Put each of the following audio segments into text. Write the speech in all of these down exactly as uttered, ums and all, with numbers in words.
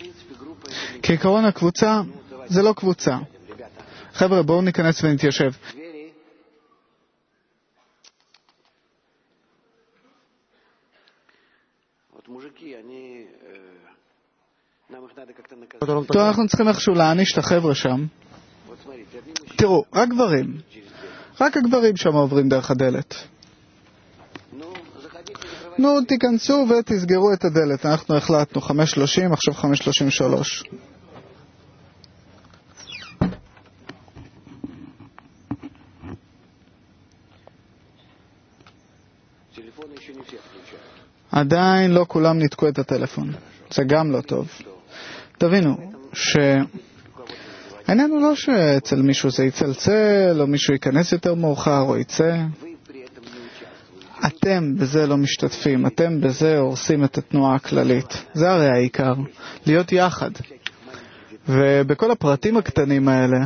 כעיקרון הקבוצה זה לא קבוצה. חבר'ה, בואו ניכנס ונתיישב. טוב, אנחנו צריכים איכשהו להעניש את החבר'ה שם. תראו, רק גברים. רק הגברים שם עוברים דרך הדלת. נו, תיכנסו ותסגרו את הדלת. אנחנו החלטנו חמש שלושים, עכשיו חמש שלושים ושלוש. עדיין לא כולם ניתקו את הטלפון. זה גם לא טוב. תבינו שהעניין הוא לא שאצל מישהו זה יצלצל, או מישהו ייכנס יותר מאוחר, או יצא. אתם בזה לא משתתפים, אתם בזה הורסים את התנועה הכללית. זה הרי העיקר, להיות יחד. ובכל הפרטים הקטנים האלה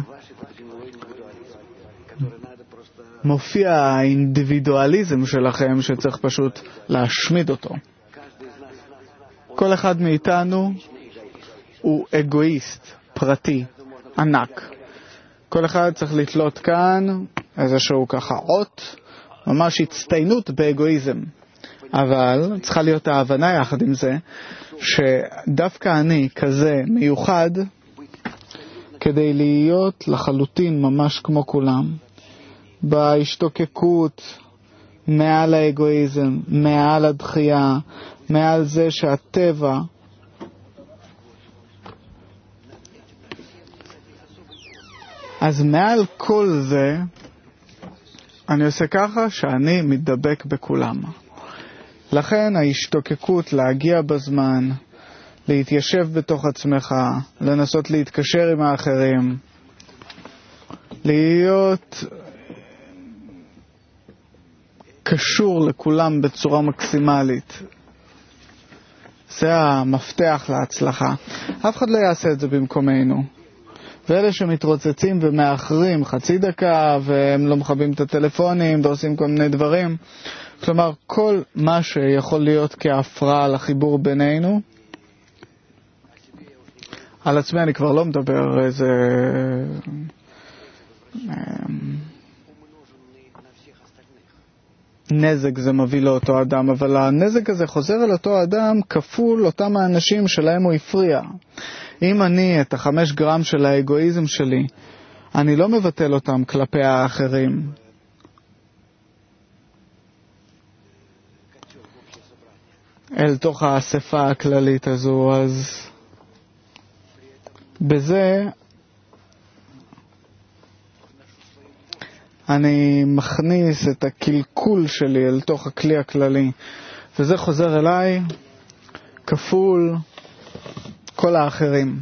מופיע האינדיבידואליזם שלכם שצריך פשוט להשמיד אותו. כל אחד מאיתנו הוא אגואיסט, פרטי, ענק. כל אחד צריך לתלות כאן איזשהו ככה אות, ממש הצטיינות באגואיזם. אבל צריכה להיות ההבנה יחד עם זה, שדווקא אני כזה מיוחד, כדי להיות לחלוטין ממש כמו כולם, בהשתוקקות, מעל האגואיזם, מעל הדחייה, מעל זה שהטבע אז מעל כל זה אני עושה ככה שאני מתדבק בכולם. לכן ההשתוקקות להגיע בזמן, להתיישב בתוך עצמך, לנסות להתקשר עם האחרים, להיות קשור לכולם בצורה מקסימלית. זה המפתח להצלחה. אף אחד לא יעשה את זה במקומנו. ואלה שמתרוצצים ומאחרים חצי דקה והם לא מכבים את הטלפונים ועושים כל מיני דברים, כלומר כל מה שיכול להיות כהפרעה לחיבור בינינו, על עצמי אני כבר לא מדבר, איזה נזק זה מביא לאותו אדם, אבל הנזק הזה חוזר אל אותו אדם כפול אותם האנשים שלהם הוא הפריע. אם אני את החמש גרם של האגואיזם שלי, אני לא מבטל אותם כלפי האחרים. אל תוך האספה הכללית הזו, אז בזה אני מכניס את הקלקול שלי אל תוך הכלי הכללי, וזה חוזר אליי כפול כל האחרים.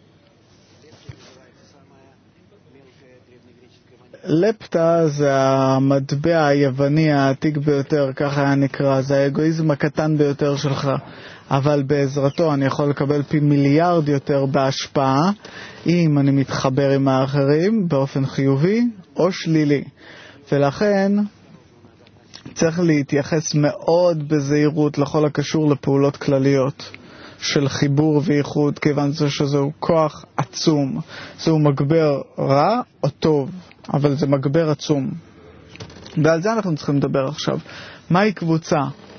לפטה זה המטבע היווני העתיק ביותר, ככה היה נקרא, זה האגואיזם הקטן ביותר שלך, אבל בעזרתו אני יכול לקבל פי מיליארד יותר בהשפעה אם אני מתחבר עם האחרים באופן חיובי או שלילי. ולכן צריך להתייחס מאוד בזהירות לכל הקשור לפעולות כלליות של חיבור וייחוד, כיוון שזהו כוח עצום. זהו מגבר רע או טוב, אבל זה מגבר עצום. ועל זה אנחנו צריכים לדבר עכשיו. מהי קבוצה?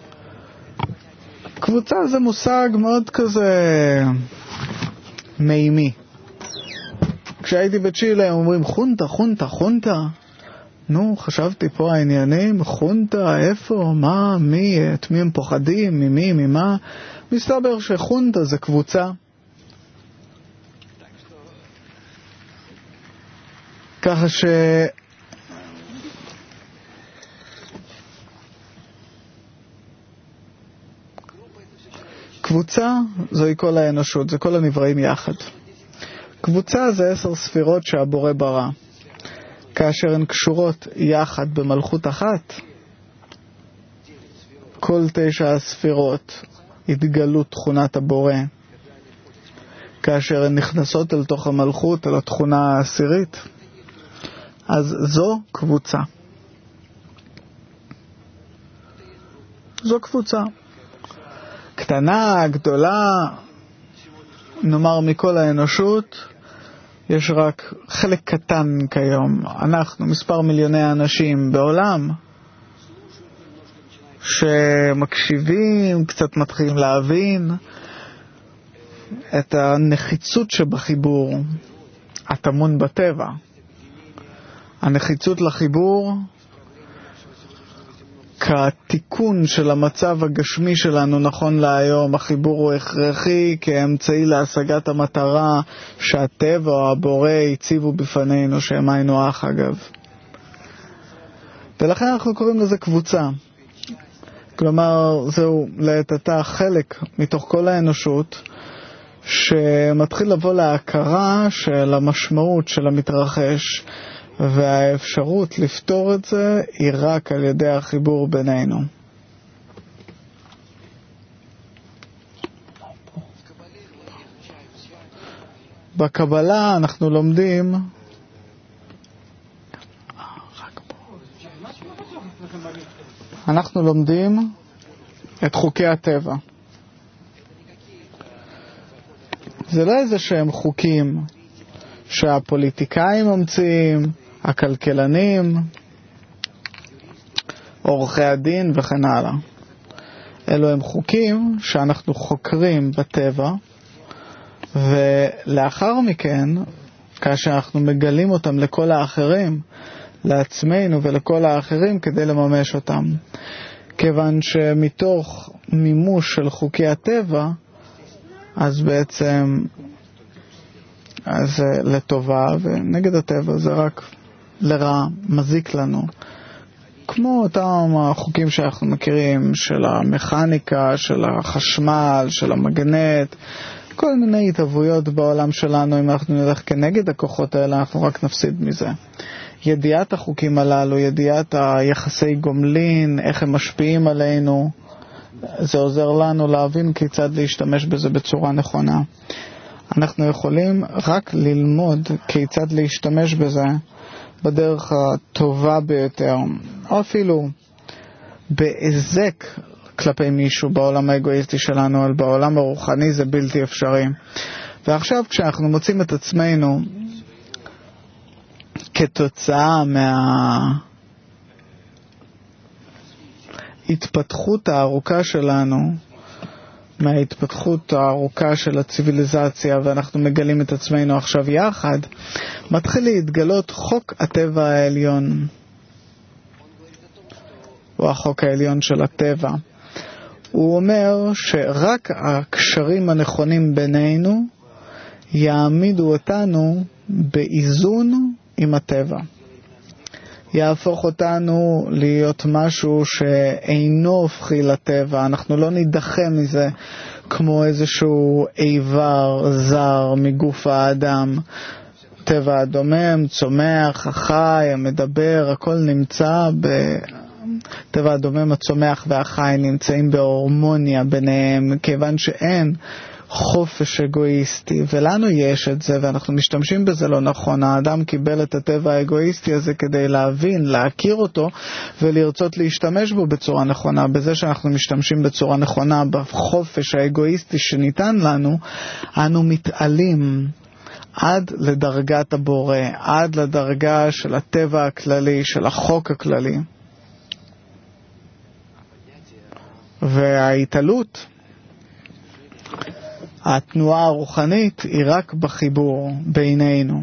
קבוצה זה מושג מאוד כזה מימי. כשהייתי בצ'ילה הם אומרים חונטה, חונטה, חונטה. נו, חשבתי פה העניינים, חונטה, איפה, מה, מי, את מי הם פוחדים, ממי, ממה. מסתבר שחונטה זה קבוצה. ככה ש... קבוצה זוהי כל האנושות, זה כל הנבראים יחד. קבוצה זה עשר ספירות שהבורא ברא. כאשר הן קשורות יחד במלכות אחת, כל תשע הספירות התגלו תכונת הבורא. כאשר הן נכנסות אל תוך המלכות, אל התכונה העשירית, אז זו קבוצה. זו קבוצה. קטנה, גדולה, נאמר מכל האנושות, יש רק חלק קטן כיום, אנחנו, מספר מיליוני אנשים בעולם, שמקשיבים, קצת מתחילים להבין את הנחיצות שבחיבור, הטמון בטבע. הנחיצות לחיבור כתיקון של המצב הגשמי שלנו נכון להיום. החיבור הוא הכרחי כאמצעי להשגת המטרה שהטבע או הבורא הציבו בפנינו, שהם היינו אח אגב. ולכן אנחנו קוראים לזה קבוצה. כלומר, זהו לעתתה חלק מתוך כל האנושות שמתחיל לבוא להכרה של המשמעות של המתרחש, והאפשרות לפתור את זה היא רק על ידי החיבור בינינו. בקבלה אנחנו לומדים אנחנו לומדים את חוקי הטבע. זה לא איזה שהם חוקים שהפוליטיקאים ממציאים, הכלכלנים, עורכי הדין וכן הלאה. אלו הם חוקים שאנחנו חוקרים בטבע, ולאחר מכן, כאשר אנחנו מגלים אותם לכל האחרים, לעצמנו ולכל האחרים כדי לממש אותם. כיוון שמתוך מימוש של חוקי הטבע, אז בעצם זה לטובה, ונגד הטבע זה רק לרע, מזיק לנו. כמו אותם החוקים שאנחנו מכירים, של המכניקה, של החשמל, של המגנט, כל מיני התהוויות בעולם שלנו. אם אנחנו נלך כנגד הכוחות האלה, אנחנו רק נפסיד מזה. ידיעת החוקים הללו, ידיעת היחסי גומלין, איך הם משפיעים עלינו, זה עוזר לנו להבין כיצד להשתמש בזה בצורה נכונה. אנחנו יכולים רק ללמוד כיצד להשתמש בזה בדרך הטובה ביותר, או אפילו בהיזק כלפי מישהו בעולם האגואיסטי שלנו, אבל בעולם הרוחני זה בלתי אפשרי. ועכשיו כשאנחנו מוצאים את עצמנו כתוצאה מההתפתחות הארוכה שלנו, מההתפתחות הארוכה של הציביליזציה, ואנחנו מגלים את עצמנו עכשיו יחד, מתחיל להתגלות חוק הטבע העליון, או החוק העליון של הטבע. הוא אומר שרק הקשרים הנכונים בינינו יעמידו אותנו באיזון עם הטבע. יהפוך אותנו להיות משהו שאינו הופכי לטבע. אנחנו לא נידחה מזה כמו איזשהו איבר זר מגוף האדם. טבע הדומם, צומח, החי, המדבר, הכל נמצא ב... טבע הדומם, הצומח והחי נמצאים בהורמוניה ביניהם, כיוון שאין חופש אגואיסטי, ולנו יש את זה, ואנחנו משתמשים בזה לא נכון. האדם קיבל את הטבע האגואיסטי הזה כדי להבין, להכיר אותו, ולרצות להשתמש בו בצורה נכונה. בזה שאנחנו משתמשים בצורה נכונה בחופש האגואיסטי שניתן לנו, אנו מתעלים עד לדרגת הבורא, עד לדרגה של הטבע הכללי, של החוק הכללי. וההתעלות, התנועה הרוחנית, היא רק בחיבור בינינו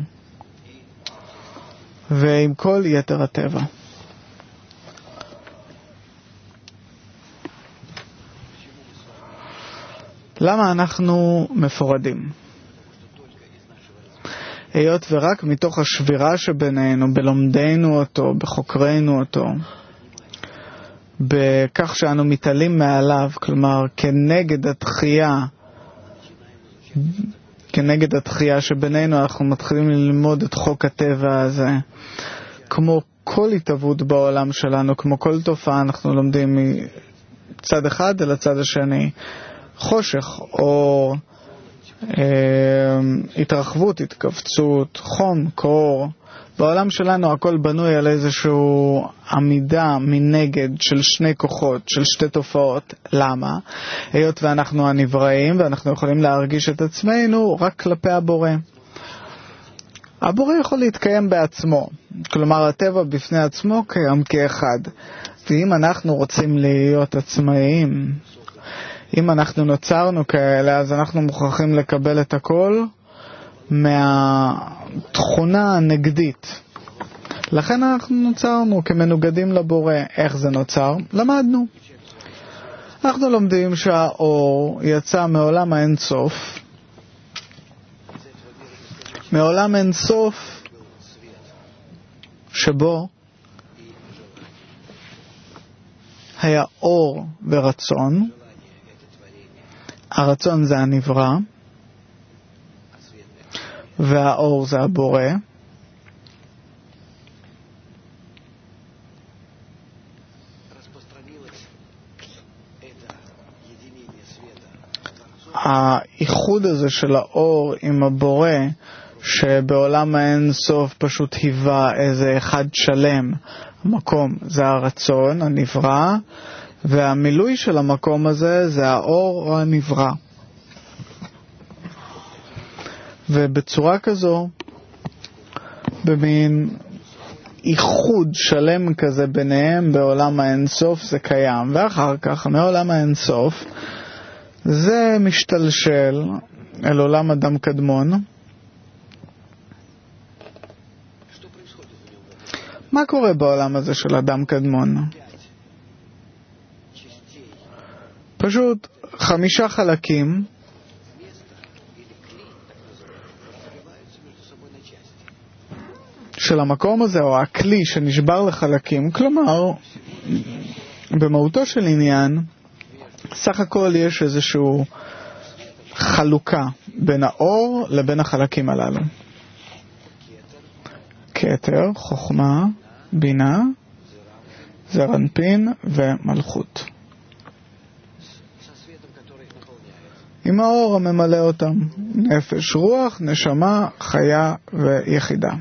ועם כל יתר הטבע. למה אנחנו מפורדים? היות ורק מתוך השבירה שבינינו, בלומדנו אותו, בחוקרנו אותו, בכך שאנו מתעלים מעליו, כלומר כנגד התחייה, כנגד התחייה שבינינו, אנחנו מתחילים ללמוד את חוק הטבע הזה. כמו כל התהוות בעולם שלנו, כמו כל תופעה, אנחנו לומדים מצד אחד אל הצד השני. חושך או אה, התרחבות, התכווצות, חום, קור, בעולם שלנו הכל בנוי על איזשהו עמידה מנגד של שני כוחות, של שתי תופעות. למה? היות ואנחנו הנבראים ואנחנו יכולים להרגיש את עצמנו רק כלפי הבורא. הבורא יכול להתקיים בעצמו, כלומר הטבע בפני עצמו קיים כאחד. ואם אנחנו רוצים להיות עצמאיים, אם אנחנו נוצרנו כאלה, אז אנחנו מוכרחים לקבל את הכל מהתכונה הנגדית. לכן אנחנו נוצרנו כמנוגדים לבורא. איך זה נוצר? למדנו. אנחנו לומדים שהאור יצא מעולם האינסוף, מעולם אינסוף שבו היה אור ורצון. הרצון זה הנברא והאור זה הבורא. האיחוד הזה של האור עם הבורא, שבעולם האין סוף פשוט היווה איזה אחד שלם, המקום זה הרצון, הנברא, והמילוי של המקום הזה זה האור או הנברא. ובצורה כזו, במין איחוד שלם כזה ביניהם בעולם האינסוף זה קיים, ואחר כך מעולם האינסוף זה משתלשל אל עולם אדם קדמון. מה קורה בעולם הזה של אדם קדמון? פשוט חמישה חלקים של המקום הזה, או הכלי שנשבר לחלקים. כלומר, במהותו של עניין, סך הכל יש איזשהו חלוקה בין האור לבין החלקים הללו. כתר, חוכמה, בינה, זרנפין ומלכות. עם האור הממלא אותם, נפש, רוח, נשמה, חיה ויחידה.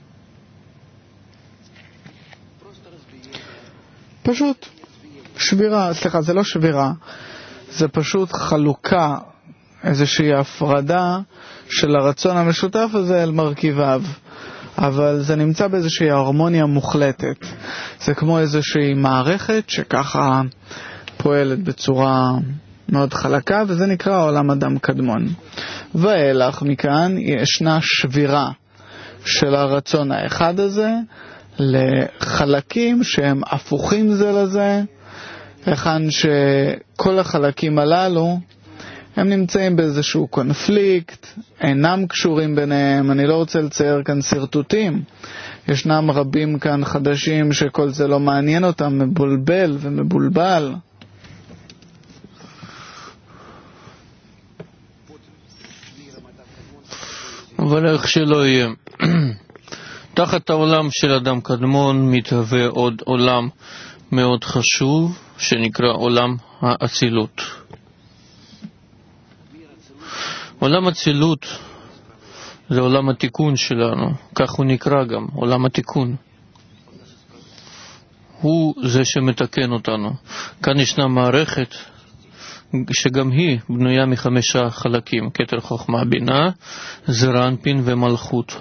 פשוט שבירה, סליחה, זה לא שבירה, זה פשוט חלוקה, איזושהי הפרדה של הרצון המשותף הזה אל מרכיביו. אבל זה נמצא באיזושהי הרמוניה מוחלטת. זה כמו איזושהי מערכת שככה פועלת בצורה מאוד חלקה, וזה נקרא עולם אדם קדמון. ואילך מכאן ישנה שבירה של הרצון האחד הזה לחלקים שהם הפוכים זה לזה, היכן שכל החלקים הללו הם נמצאים באיזשהו קונפליקט, אינם קשורים ביניהם. אני לא רוצה לצייר כאן סרטוטים, ישנם רבים כאן חדשים שכל זה לא מעניין אותם, מבולבל ומבולבל. אבל איך שלא יהיה, תחת העולם של אדם קדמון מתהווה עוד עולם מאוד חשוב שנקרא עולם האצילות. עולם האצילות זה עולם התיקון שלנו, כך הוא נקרא גם, עולם התיקון. הוא זה שמתקן אותנו. כאן ישנה מערכת שגם היא בנויה מחמישה חלקים, כתר, חוכמה, בינה, זרנפין ומלכות,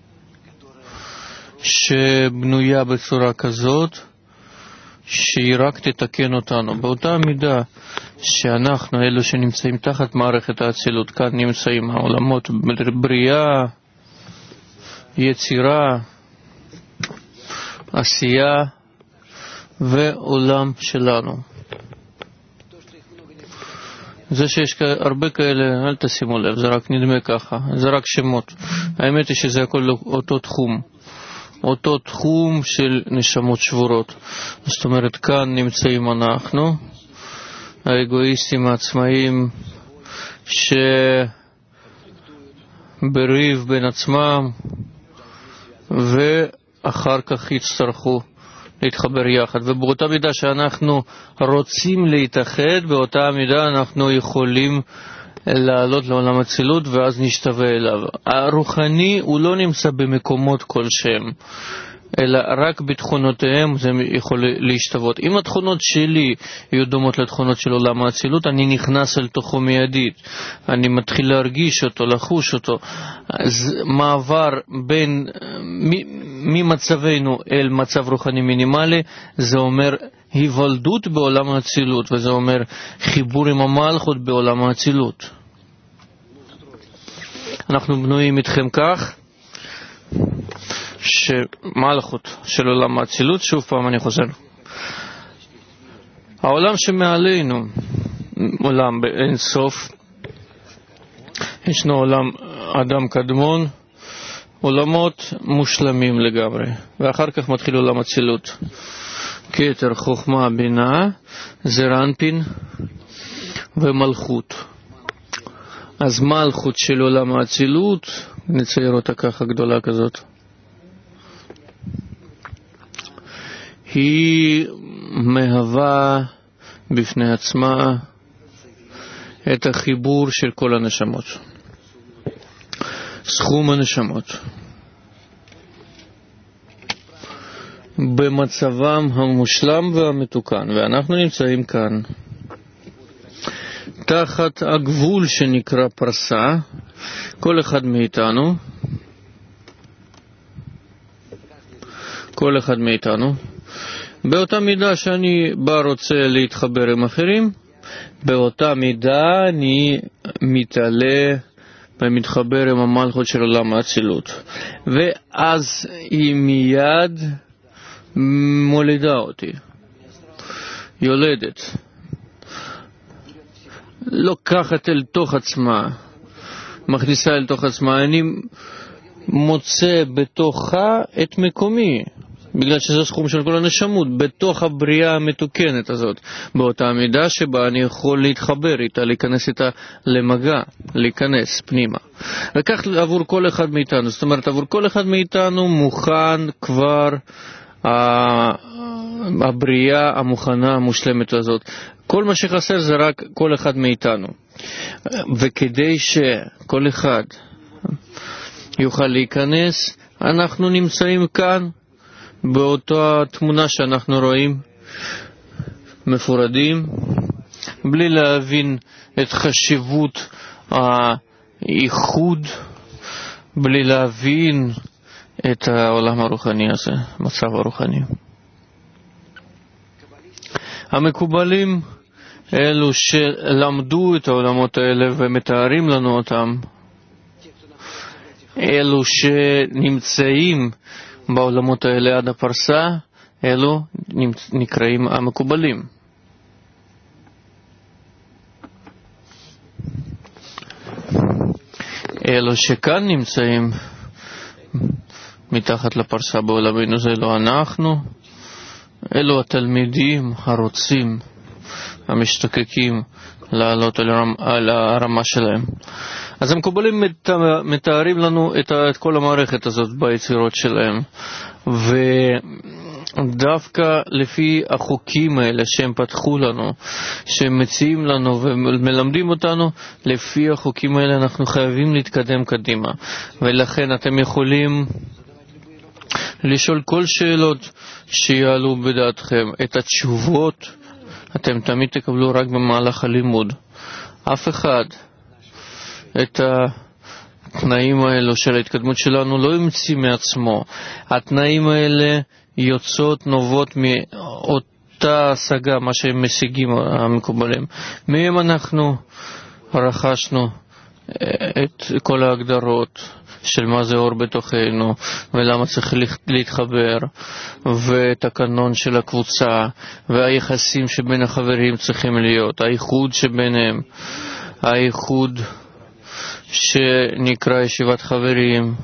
שבנויה בצורה כזאת שהיא רק תתקן אותנו. באותה מידה שאנחנו, אלו שנמצאים תחת מערכת האצילות, כאן נמצאים העולמות בריאה, יצירה, עשייה ועולם שלנו. זה שיש הרבה כאלה, אל תשימו לב, זה רק נדמה ככה, זה רק שמות. האמת היא שזה הכל אותו תחום, אותו תחום של נשמות שבורות. זאת אומרת, כאן נמצאים אנחנו, האגואיסטים העצמאים, שבריב בין עצמם, ואחר כך יצטרכו להתחבר יחד. ובאותה מידה שאנחנו רוצים להתאחד, באותה מידה אנחנו יכולים לעלות לעולם הצילות ואז נשתווה אליו. הרוחני הוא לא נמצא במקומות כלשהם, אלא רק בתכונותיהם זה יכול להשתוות. אם התכונות שלי יהיו דומות לתכונות של עולם האצילות, אני נכנס אל תוכו מיידית, אני מתחיל להרגיש אותו, לחוש אותו. אז מעבר בין ממצבנו אל מצב רוחני מינימלי, זה אומר היוולדות בעולם האצילות, וזה אומר חיבור עם המלכות בעולם האצילות. אנחנו בנויים איתכם כך שמלכות של עולם האצילות, שוב פעם אני חוזר, העולם שמעלינו, עולם באין סוף, ישנו עולם אדם קדמון, עולמות מושלמים לגמרי, ואחר כך מתחיל עולם אצילות, כתר, חוכמה, בינה, זרנפין ומלכות. אז מלכות של עולם האצילות, נצייר אותה ככה גדולה כזאת, היא מהווה בפני עצמה את החיבור של כל הנשמות, סכום הנשמות במצבם המושלם והמתוקן, ואנחנו נמצאים כאן תחת הגבול שנקרא פרסה. כל אחד מאיתנו כל אחד מאיתנו באותה מידה שאני בא רוצה להתחבר עם אחרים, באותה מידה אני מתעלה ומתחבר עם המלכות של עולם האצילות, ואז היא מיד מולידה אותי, יולדת, לוקחת אל תוך עצמה, מכניסה אל תוך עצמה. אני מוצא בתוכה את מקומי, בגלל שזה סכום של כל הנשמות, בתוך הבריאה המתוקנת הזאת, באותה מידה שבה אני יכול להתחבר איתה, להיכנס איתה למגע, להיכנס פנימה. וכך עבור כל אחד מאיתנו, זאת אומרת עבור כל אחד מאיתנו מוכן כבר הבריאה המוכנה המושלמת הזאת. כל מה שחסר זה רק כל אחד מאיתנו, וכדי שכל אחד יוכל להיכנס, אנחנו נמצאים כאן באותה תמונה שאנחנו רואים, מפורדים, בלי להבין את חשיבות האיחוד, בלי להבין את העולם הרוחני הזה, מצב הרוחני. המקובלים, אלו שלמדו את העולמות האלה ומתארים לנו אותם, אלו שנמצאים בעולמות האלה עד הפרסה, אלו נקראים המקובלים. אלו שכאן נמצאים מתחת לפרסה בעולמנו, זה לא אנחנו, אלו התלמידים הרוצים, המשתוקקים לעלות על, הרמה, על הרמה שלהם. אז המקובלים מתארים לנו את, את כל המערכת הזאת ביצירות שלהם, ודווקא לפי החוקים האלה שהם פתחו לנו, שהם מציעים לנו ומלמדים אותנו, לפי החוקים האלה אנחנו חייבים להתקדם קדימה. ולכן אתם יכולים לשאול כל שאלות שיעלו בדעתכם. את התשובות אתם תמיד תקבלו רק במהלך הלימוד. אף אחד את התנאים האלו של ההתקדמות שלנו לא ימציא מעצמו. התנאים האלה יוצאות, נובעות מאותה השגה, מה שהם משיגים המקובלים. מהם אנחנו רכשנו את כל ההגדרות של מה זה אור בתוכנו ולמה צריך להתחבר, ואת הקנון של הקבוצה והיחסים שבין החברים צריכים להיות, האיחוד שביניהם, האיחוד שנקרא ישיבת חברים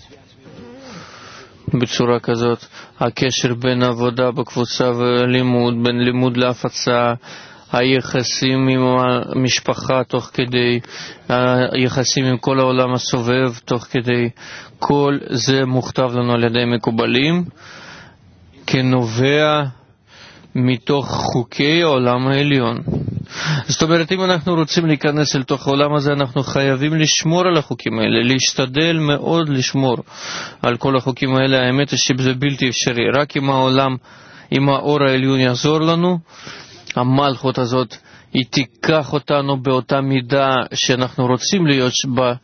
בצורה כזאת, הקשר בין עבודה בקבוצה ולימוד, בין לימוד להפצה, היחסים עם המשפחה תוך כדי, היחסים עם כל העולם הסובב תוך כדי, כל זה מוכתב לנו על ידי מקובלים כנובע מתוך חוקי העולם העליון. זאת אומרת, אם אנחנו רוצים להיכנס אל תוך העולם הזה, אנחנו חייבים לשמור על החוקים האלה, להשתדל מאוד לשמור על כל החוקים האלה. האמת היא שזה בלתי אפשרי. רק אם העולם, אם האור העליון יעזור לנו, המלכות הזאת, היא תיקח אותנו באותה מידה שאנחנו רוצים להיות בה.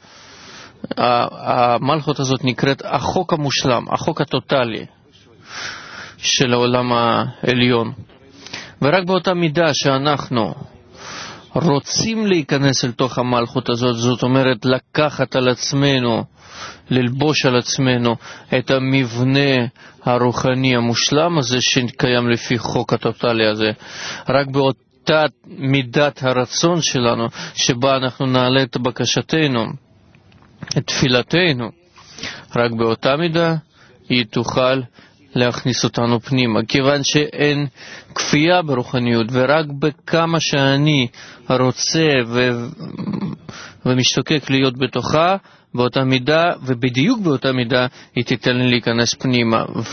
המלכות הזאת נקראת החוק המושלם, החוק הטוטלי של העולם העליון. ורק באותה מידה שאנחנו רוצים להיכנס אל תוך המלכות הזאת, זאת אומרת לקחת על עצמנו, ללבוש על עצמנו את המבנה הרוחני המושלם הזה שקיים לפי חוק הטוטלי הזה, רק באותה מידת הרצון שלנו שבה אנחנו נעלה את בקשתנו, את תפילתנו, רק באותה מידה היא תוכל להכניס אותנו פנימה, כיוון שאין כפייה ברוחניות, ורק בכמה שאני רוצה ו... ומשתוקק להיות בתוכה, באותה מידה, ובדיוק באותה מידה, היא תיתן לי להיכנס פנימה. ו...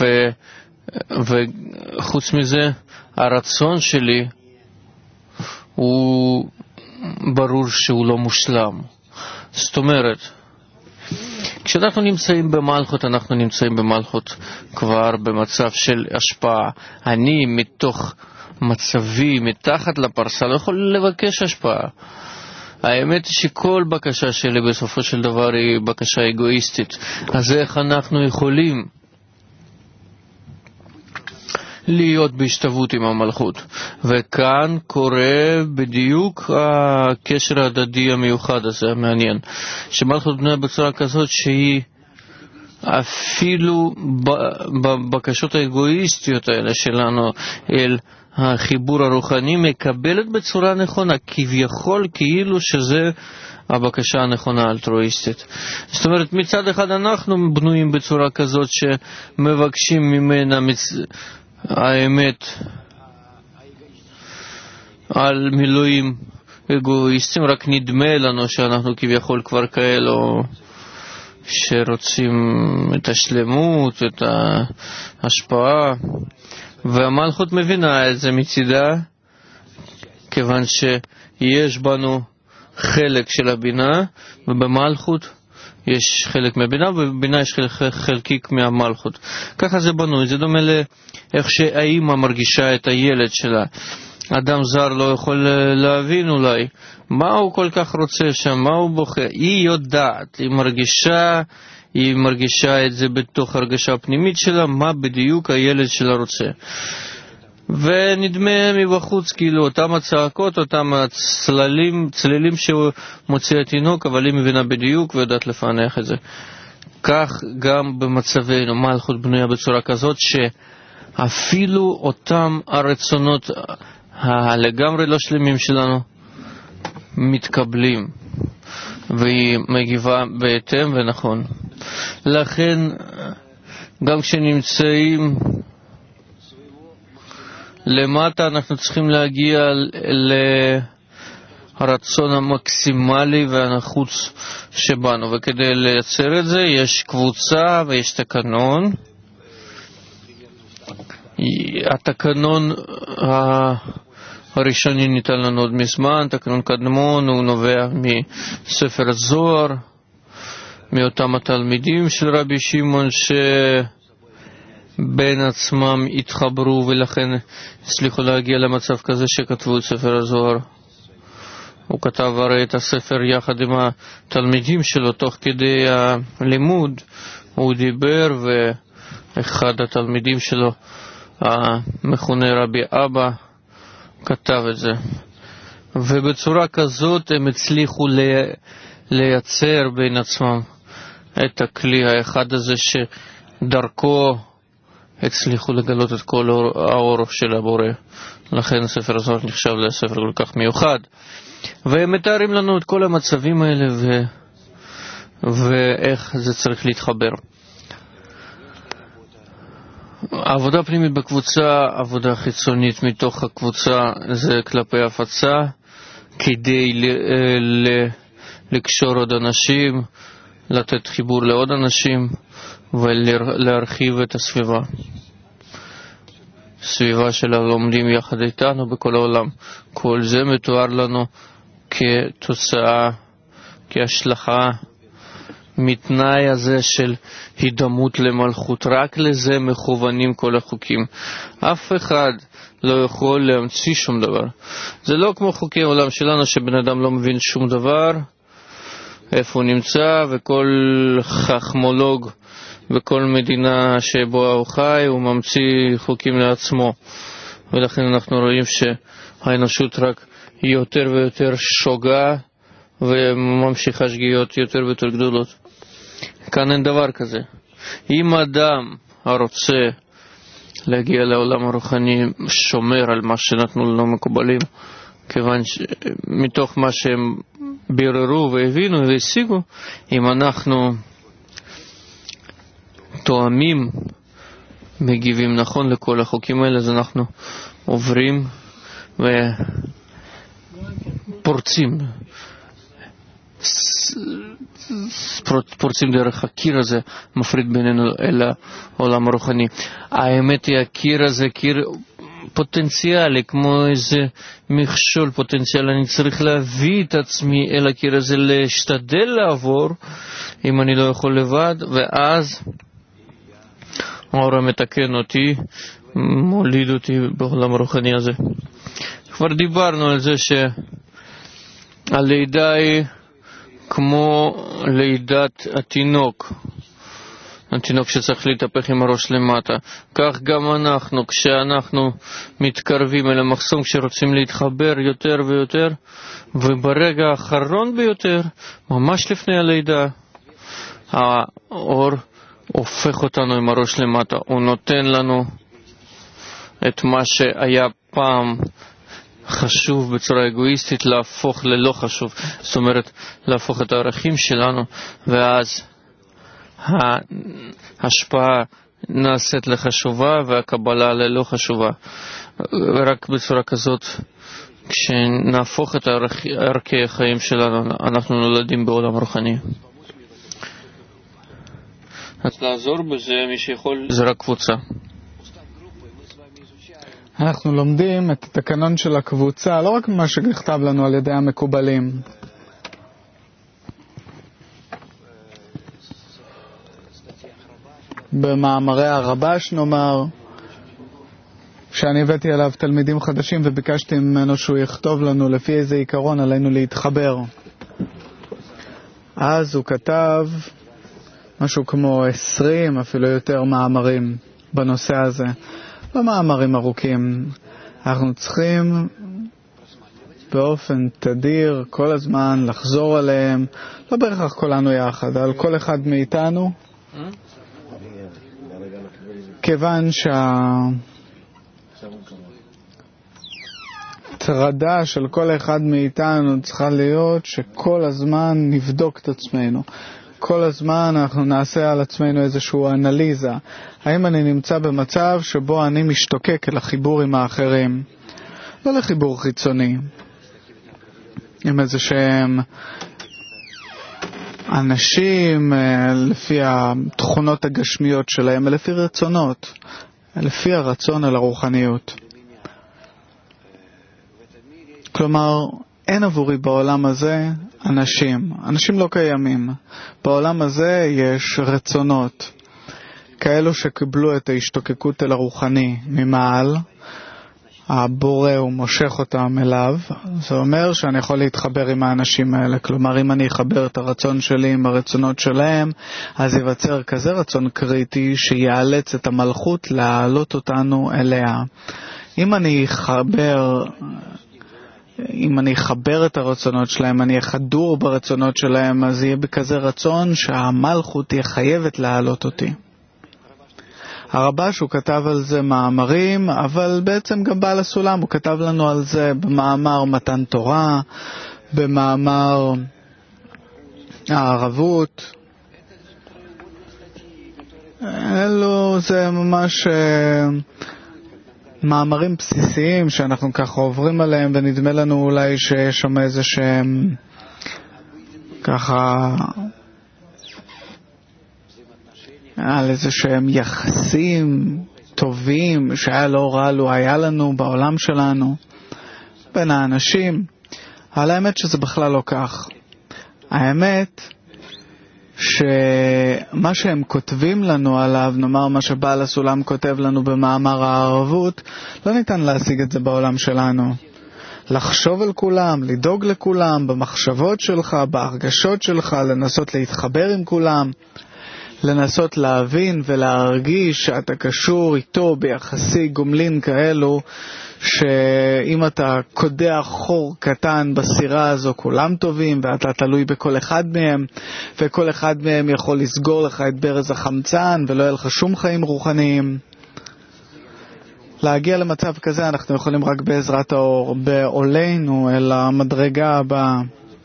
וחוץ מזה, הרצון שלי הוא ברור שהוא לא מושלם. זאת אומרת, כשאנחנו נמצאים במלכות, אנחנו נמצאים במלכות כבר במצב של השפעה. אני מתוך מצבי, מתחת לפרסה, לא יכול לבקש השפעה. האמת היא שכל בקשה שלי בסופו של דבר היא בקשה אגואיסטית. אז איך אנחנו יכולים להיות בהשתוות עם המלכות? וכאן קורה בדיוק הקשר ההדדי המיוחד הזה, המעניין, שמלכות בנויה בצורה כזאת שהיא אפילו בבקשות האגואיסטיות האלה שלנו אל החיבור הרוחני מקבלת בצורה נכונה, כביכול כאילו שזה הבקשה הנכונה האלטרואיסטית. זאת אומרת, מצד אחד אנחנו בנויים בצורה כזאת שמבקשים ממנה מצ... האמת על מילואים אגואיסטים, רק נדמה לנו שאנחנו כביכול כבר כאלו שרוצים את השלמות, את ההשפעה, והמלכות מבינה את זה מצידה, כיוון שיש בנו חלק של הבינה, ובמלכות יש חלק מהבינה, ובבינה יש חלק חלקיק מהמלכות. ככה זה בנוי. זה דומה לאיך שהאימא מרגישה את הילד שלה. אדם זר לא יכול להבין אולי מה הוא כל כך רוצה שם, מה הוא בוכה. היא יודעת, היא מרגישה, היא מרגישה את זה בתוך הרגשה הפנימית שלה, מה בדיוק הילד שלה רוצה. ונדמה מבחוץ כאילו אותם הצעקות, אותם הצללים, צלילים שהוא מוציא התינוק, אבל היא מבינה בדיוק ויודעת לפענח את זה. כך גם במצבנו, מלכות בנויה בצורה כזאת שאפילו אותם הרצונות הלגמרי לא שלמים שלנו מתקבלים, והיא מגיבה בהתאם ונכון. לכן גם כשנמצאים למטה אנחנו צריכים להגיע לרצון המקסימלי והנחוץ שבנו, וכדי לייצר את זה יש קבוצה ויש תקנון. התקנון הראשוני ניתן לנו עוד מזמן, תקנון קדמון, הוא נובע מספר הזוהר, מאותם התלמידים של רבי שמעון שבין עצמם התחברו ולכן הצליחו להגיע למצב כזה שכתבו את ספר הזוהר. הוא כתב הרי את הספר יחד עם התלמידים שלו, תוך כדי הלימוד הוא דיבר, ואחד התלמידים שלו המכונה רבי אבא כתב את זה, ובצורה כזאת הם הצליחו לייצר בין עצמם את הכלי האחד הזה שדרכו הצליחו לגלות את כל האור של הבורא. לכן הספר הזה נחשב לספר כל כך מיוחד, והם מתארים לנו את כל המצבים האלה ו... ואיך זה צריך להתחבר. העבודה פנימית בקבוצה, עבודה חיצונית מתוך הקבוצה, זה כלפי הפצה, כדי ל... ל... לקשור עוד אנשים, לתת חיבור לעוד אנשים ולהרחיב את הסביבה. סביבה של הלומדים יחד איתנו בכל העולם. כל זה מתואר לנו כתוצאה, כהשלכה מתנאי הזה של הידמות למלכות. רק לזה מכוונים כל החוקים. אף אחד לא יכול להמציא שום דבר. זה לא כמו חוקי העולם שלנו שבן אדם לא מבין שום דבר, איפה הוא נמצא, וכל חכמולוג בכל מדינה שבו הוא חי הוא ממציא חוקים לעצמו. ולכן אנחנו רואים שהאנושות רק יותר ויותר שוגה וממשיכה שגיאות יותר ויותר גדולות. כאן אין דבר כזה. אם אדם הרוצה להגיע לעולם הרוחני שומר על מה שנתנו לנו מקובלים, כיוון שמתוך מה שהם ביררו והבינו והשיגו, אם אנחנו תואמים, מגיבים נכון לכל החוקים האלה, אז אנחנו עוברים ופורצים פורצים דרך הקיר הזה, מפריד בינינו אל העולם הרוחני. האמת היא, הקיר הזה קיר פוטנציאלי, כמו איזה מכשול פוטנציאלי. אני צריך להביא את עצמי אל הקיר הזה, להשתדל לעבור אם אני לא יכול לבד, ואז האור המתקן אותי, מוליד אותי בעולם הרוחני הזה. כבר דיברנו על זה שהלידה היא כמו לידת התינוק, התינוק שצריך להתהפך עם הראש למטה. כך גם אנחנו, כשאנחנו מתקרבים אל המחסום, כשרוצים להתחבר יותר ויותר, וברגע האחרון ביותר, ממש לפני הלידה, האור הופך אותנו עם הראש למטה. הוא נותן לנו את מה שהיה פעם חשוב בצורה אגואיסטית להפוך ללא חשוב. זאת אומרת, להפוך את הערכים שלנו, ואז ההשפעה נעשית לחשובה והקבלה ללא חשובה. רק בצורה כזאת, כשנהפוך את ערכי החיים שלנו, אנחנו נולדים בעולם רוחני. אז לעזור בזה, מי שיכול, זה רק קבוצה. אנחנו לומדים את התקנון של הקבוצה, לא רק מה שנכתב לנו על ידי המקובלים. במאמרי הרבש נאמר, שאני הבאתי עליו תלמידים חדשים וביקשתי ממנו שהוא יכתוב לנו לפי איזה עיקרון עלינו להתחבר. אז הוא כתב משהו כמו עשרים, אפילו יותר מאמרים בנושא הזה. במאמרים ארוכים. אנחנו צריכים באופן תדיר כל הזמן לחזור עליהם, לא בהכרח כולנו יחד, על כל אחד מאיתנו, כיוון שהטרדה של כל אחד מאיתנו צריכה להיות שכל הזמן נבדוק את עצמנו. כל הזמן אנחנו נעשה על עצמנו איזשהו אנליזה. האם אני נמצא במצב שבו אני משתוקק אל החיבור עם האחרים? לא לחיבור חיצוני. עם איזה שהם אנשים לפי התכונות הגשמיות שלהם, לפי רצונות, לפי הרצון על הרוחניות. כלומר, אין עבורי בעולם הזה אנשים. אנשים לא קיימים. בעולם הזה יש רצונות. כאלו שקיבלו את ההשתוקקות אל הרוחני ממעל. הבורא הוא מושך אותם אליו. זה אומר שאני יכול להתחבר עם האנשים האלה. כלומר, אם אני אחבר את הרצון שלי עם הרצונות שלהם, אז ייווצר כזה רצון קריטי שיאלץ את המלכות להעלות אותנו אליה. אם אני אחבר... אם אני אחבר את הרצונות שלהם, אני אחדור ברצונות שלהם, אז יהיה בכזה רצון שהמלכות תהיה חייבת להעלות אותי. הרבש הוא כתב על זה מאמרים, אבל בעצם גם בעל הסולם הוא כתב לנו על זה במאמר מתן תורה, במאמר הערבות. אלו זה ממש מאמרים בסיסיים שאנחנו ככה עוברים עליהם, ונדמה לנו אולי שיש שם איזה שהם ככה על איזה שהם יחסים טובים, שהיה לא רע לו היה לנו בעולם שלנו, בין האנשים. אבל האמת שזה בכלל לא כך. האמת שמה שהם כותבים לנו עליו, נאמר מה שבעל הסולם כותב לנו במאמר הערבות, לא ניתן להשיג את זה בעולם שלנו. לחשוב על כולם, לדאוג לכולם, במחשבות שלך, בהרגשות שלך, לנסות להתחבר עם כולם, לנסות להבין ולהרגיש שאתה קשור איתו ביחסי גומלין כאלו, שאם אתה קודח חור קטן בסירה הזו כולם טובים, ואתה תלוי בכל אחד מהם, וכל אחד מהם יכול לסגור לך את ברז החמצן ולא יהיה לך שום חיים רוחניים. להגיע למצב כזה אנחנו יכולים רק בעזרת האור, בעולנו אל המדרגה הבאה.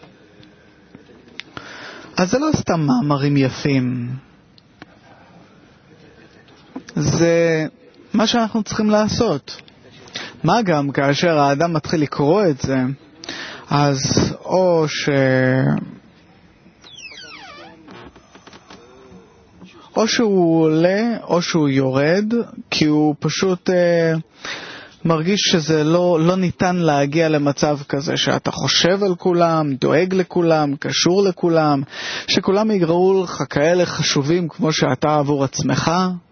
אז זה לא סתם מאמרים יפים, זה מה שאנחנו צריכים לעשות. מה גם כאשר האדם מתחיל לקרוא את זה, אז או ש... או שהוא עולה או שהוא יורד, כי הוא פשוט אה, מרגיש שזה לא, לא ניתן להגיע למצב כזה שאתה חושב על כולם, דואג לכולם, קשור לכולם, שכולם יגראו לך כאלה חשובים כמו שאתה עבור עצמך.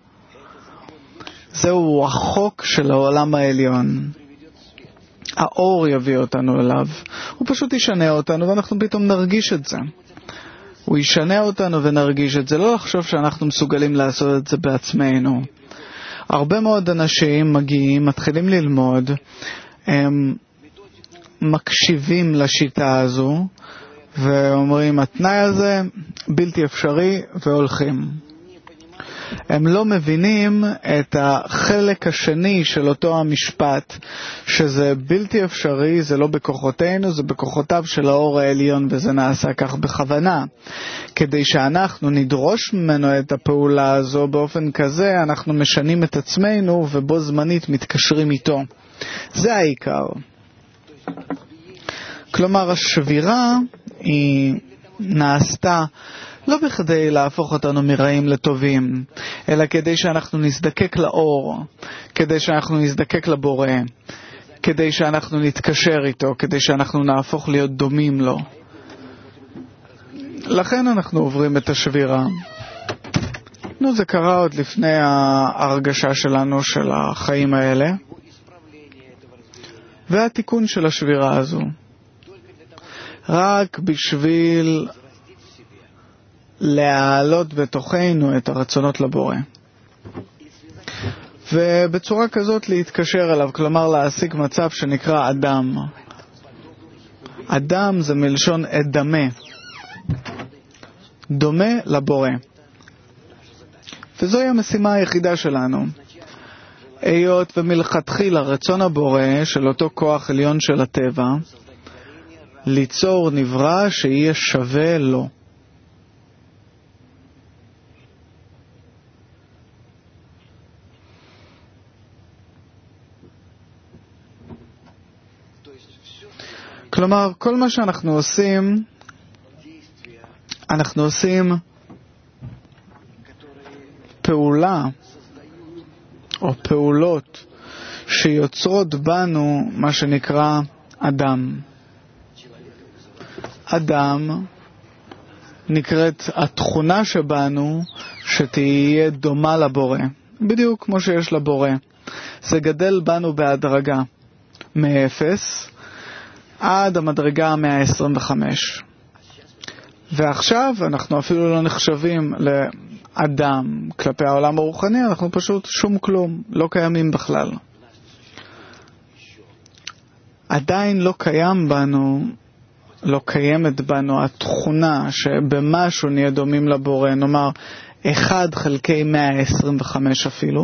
זהו החוק של העולם העליון. האור יביא אותנו אליו. הוא פשוט ישנה אותנו ואנחנו פתאום נרגיש את זה. הוא ישנה אותנו ונרגיש את זה. לא לחשוב שאנחנו מסוגלים לעשות את זה בעצמנו. הרבה מאוד אנשים מגיעים, מתחילים ללמוד, הם מקשיבים לשיטה הזו ואומרים התנאי הזה בלתי אפשרי והולכים. הם לא מבינים את החלק השני של אותו המשפט, שזה בלתי אפשרי, זה לא בכוחותינו, זה בכוחותיו של האור העליון, וזה נעשה כך בכוונה. כדי שאנחנו נדרוש ממנו את הפעולה הזו באופן כזה, אנחנו משנים את עצמנו ובו זמנית מתקשרים איתו. זה העיקר. כלומר, השבירה היא נעשתה לא בכדי להפוך אותנו מרעים לטובים, אלא כדי שאנחנו נזדקק לאור, כדי שאנחנו נזדקק לבורא, כדי שאנחנו נתקשר איתו, כדי שאנחנו נהפוך להיות דומים לו. לכן אנחנו עוברים את השבירה. נו, זה קרה עוד לפני ההרגשה שלנו של החיים האלה, והתיקון של השבירה הזו. רק בשביל להעלות בתוכנו את הרצונות לבורא. ובצורה כזאת להתקשר אליו, כלומר להשיג מצב שנקרא אדם. אדם זה מלשון אדמה. דומה לבורא. וזוהי המשימה היחידה שלנו. היות ומלכתחילה רצון הבורא של אותו כוח עליון של הטבע, ליצור נברא שיהיה שווה לו. כלומר, כל מה שאנחנו עושים, אנחנו עושים פעולה או פעולות שיוצרות בנו מה שנקרא אדם. אדם נקראת התכונה שבנו שתהיה דומה לבורא. בדיוק כמו שיש לבורא. זה גדל בנו בהדרגה. מאפס עד המדרגה ה-מאה עשרים וחמש. ועכשיו אנחנו אפילו לא נחשבים לאדם כלפי העולם הרוחני, אנחנו פשוט שום כלום, לא קיימים בכלל. עדיין לא קיים בנו, לא קיימת בנו התכונה שבמשהו נהיה דומים לבורא, נאמר אחד חלקי מאה עשרים וחמש אפילו.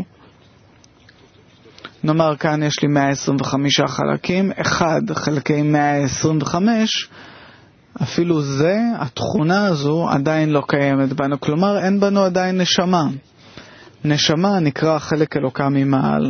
נאמר כאן יש לי מאה עשרים וחמישה חלקים, אחד חלקי מאה עשרים וחמש, אפילו זה, התכונה הזו עדיין לא קיימת בנו, כלומר אין בנו עדיין נשמה. נשמה נקרא חלק אלוקה ממעל.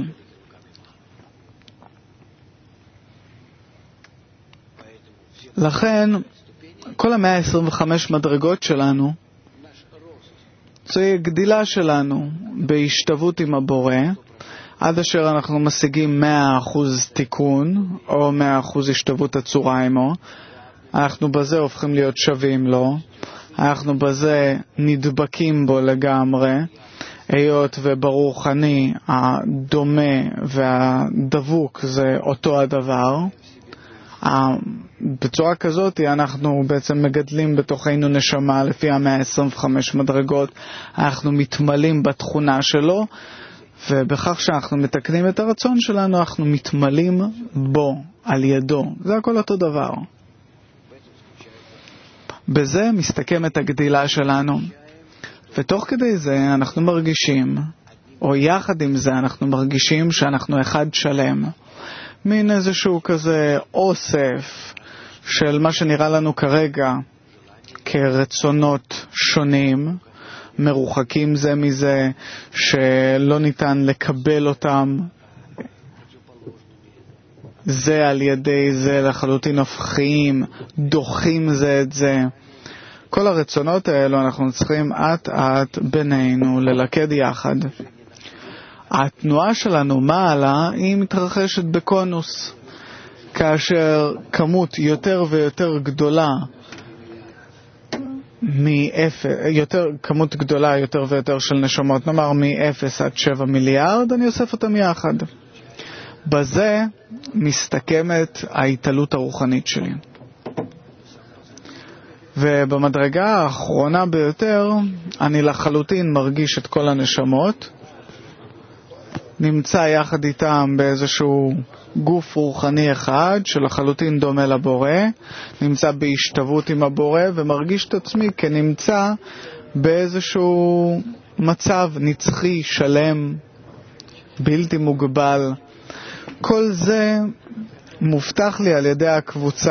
לכן כל ה-מאה עשרים וחמש מדרגות שלנו זוהי גדילה שלנו בהשתוות עם הבורא, עד אשר אנחנו משיגים מאה אחוז תיקון, או מאה אחוז השתוות הצורה עמו, אנחנו בזה הופכים להיות שווים לו, אנחנו בזה נדבקים בו לגמרי, היות וברוך אני הדומה והדבוק זה אותו הדבר. בצורה כזאת אנחנו בעצם מגדלים בתוכנו נשמה לפי ה-מאה עשרים וחמש מדרגות, אנחנו מתמלאים בתכונה שלו, ובכך שאנחנו מתקנים את הרצון שלנו אנחנו מתמלאים בו, על ידו. זה הכל אותו דבר. בזה מסתכמת הגדילה שלנו, ותוך כדי זה אנחנו מרגישים, או יחד עם זה אנחנו מרגישים שאנחנו אחד שלם, מין איזשהו כזה אוסף של מה שנראה לנו כרגע כרצונות שונים, מרוחקים זה מזה, שלא ניתן לקבל אותם זה על ידי זה, לחלוטין הופכים, דוחים זה את זה. כל הרצונות האלו אנחנו צריכים עט עט בינינו ללכד יחד. התנועה שלנו מעלה היא מתרחשת בקונוס, כאשר כמות יותר ויותר גדולה מאפס, יותר, כמות גדולה יותר ויותר של נשמות, נאמר מאפס עד שבע מיליארד, אני אוסף אותם יחד. בזה מסתכמת ההתעלות הרוחנית שלי. ובמדרגה האחרונה ביותר אני לחלוטין מרגיש את כל הנשמות, נמצא יחד איתם באיזשהו גוף רוחני אחד שלחלוטין דומה לבורא, נמצא בהשתוות עם הבורא ומרגיש את עצמי כנמצא באיזשהו מצב נצחי שלם בלתי מוגבל. כל זה מובטח לי על ידי הקבוצה,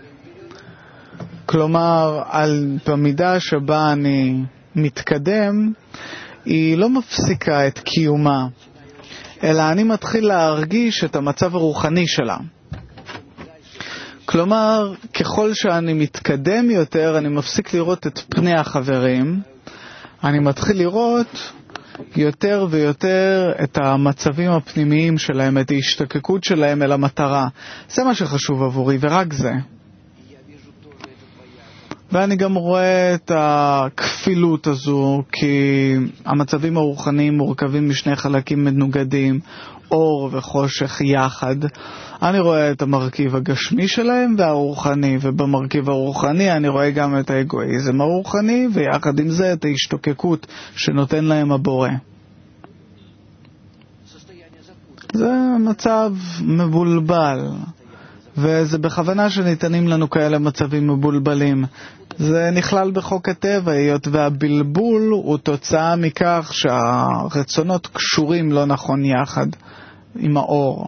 כלומר על במידה שבה אני מתקדם היא לא מפסיקה את קיומה, אלא אני מתחיל להרגיש את המצב הרוחני שלה. כלומר, ככל שאני מתקדם יותר, אני מפסיק לראות את פני החברים, אני מתחיל לראות יותר ויותר את המצבים הפנימיים שלהם, את ההשתקקות שלהם אל המטרה. זה מה שחשוב עבורי, ורק זה. ואני גם רואה את הכפילות הזו, כי המצבים הרוחניים מורכבים משני חלקים מנוגדים, אור וחושך יחד. אני רואה את המרכיב הגשמי שלהם והרוחני, ובמרכיב הרוחני אני רואה גם את האגואיזם הרוחני, ויחד עם זה את ההשתוקקות שנותן להם הבורא. זה מצב מבולבל, וזה בכוונה שניתנים לנו כאלה מצבים מבולבלים. זה נכלל בחוק הטבע, היות והבלבול הוא תוצאה מכך שהרצונות קשורים לא נכון יחד עם האור.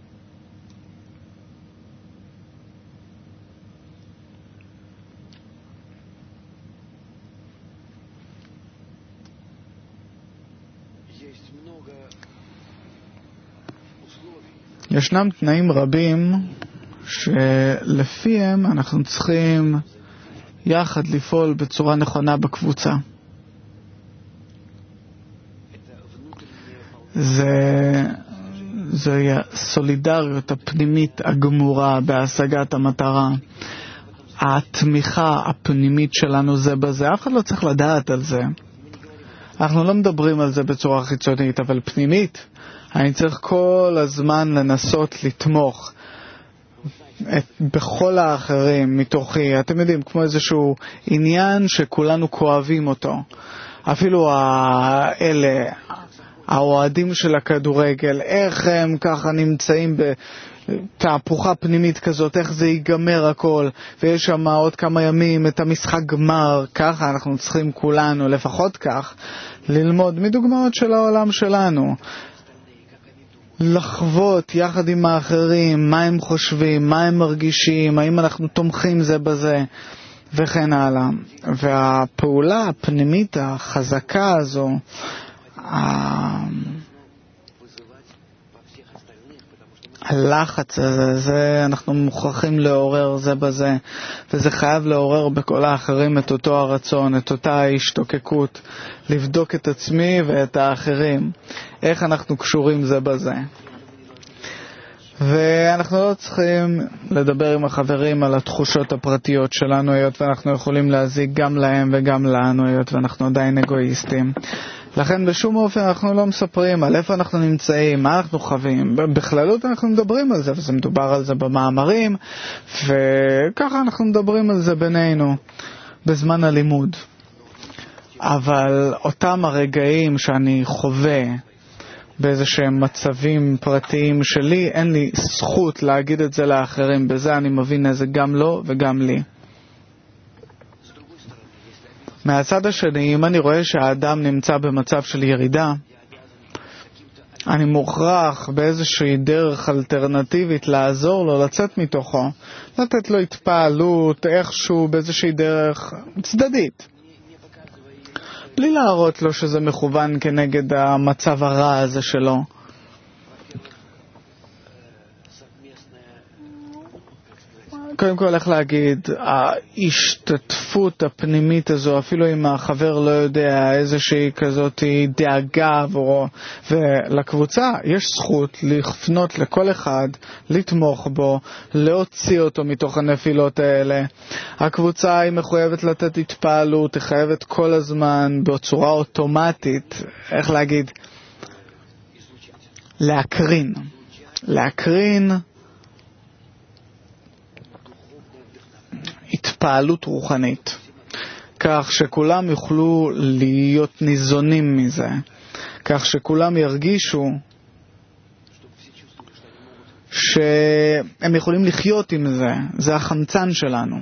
ישנם תנאים רבים שלפיהם אנחנו צריכים יחד לפעול בצורה נכונה בקבוצה. זה זה הסולידריות הפנימית הגמורה בהשגת המטרה, התמיכה הפנימית שלנו זה בזה. אף אחד לא צריך לדעת על זה, אנחנו לא מדברים על זה בצורה חיצונית, אבל פנימית אני צריך כל הזמן לנסות לתמוך את, בכל האחרים מתוכי. אתם יודעים, כמו איזשהו עניין שכולנו כואבים אותו. אפילו האלה, האוהדים של הכדורגל, איך הם ככה נמצאים בתהפוכה פנימית כזאת, איך זה ייגמר הכל, ויש שם עוד כמה ימים את המשחק גמר. ככה אנחנו צריכים כולנו, לפחות כך, ללמוד מדוגמאות של העולם שלנו, לחוות יחד עם האחרים מה הם חושבים, מה הם מרגישים, האם אנחנו תומכים זה בזה וכן הלאה. והפעולה הפנימית החזקה הזו הלחץ הזה, זה אנחנו מוכרחים לעורר זה בזה, וזה חייב לעורר בכל האחרים את אותו הרצון, את אותה ההשתוקקות, לבדוק את עצמי ואת האחרים, איך אנחנו קשורים זה בזה. ואנחנו לא צריכים לדבר עם החברים על התחושות הפרטיות שלנו, היות ואנחנו יכולים להזיק גם להם וגם לנו, היות ואנחנו עדיין אגואיסטים. לכן בשום אופן אנחנו לא מספרים על איפה אנחנו נמצאים, מה אנחנו חווים. בכללות אנחנו מדברים על זה, וזה מדובר על זה במאמרים, וככה אנחנו מדברים על זה בינינו בזמן הלימוד. אבל אותם הרגעים שאני חווה באיזה שהם מצבים פרטיים שלי, אין לי זכות להגיד את זה לאחרים. בזה אני מבין איזה גם לו וגם לי. מהצד השני, אם אני רואה שהאדם נמצא במצב של ירידה, אני מוכרח באיזושהי דרך אלטרנטיבית לעזור לו לצאת מתוכו, לתת לו התפעלות איכשהו באיזושהי דרך צדדית, בלי להראות לו שזה מכוון כנגד המצב הרע הזה שלו. קודם כל, איך להגיד, ההשתתפות הפנימית הזו, אפילו אם החבר לא יודע, איזושהי כזאת דאגה עבורו, ולקבוצה יש זכות לפנות לכל אחד, לתמוך בו, להוציא אותו מתוך הנפילות האלה. הקבוצה היא מחויבת לתת התפעלות, היא חייבת כל הזמן בצורה אוטומטית, איך להגיד, להקרין. להקרין התפעלות רוחנית, כך שכולם יוכלו להיות ניזונים מזה, כך שכולם ירגישו שהם יכולים לחיות עם זה, זה החמצן שלנו.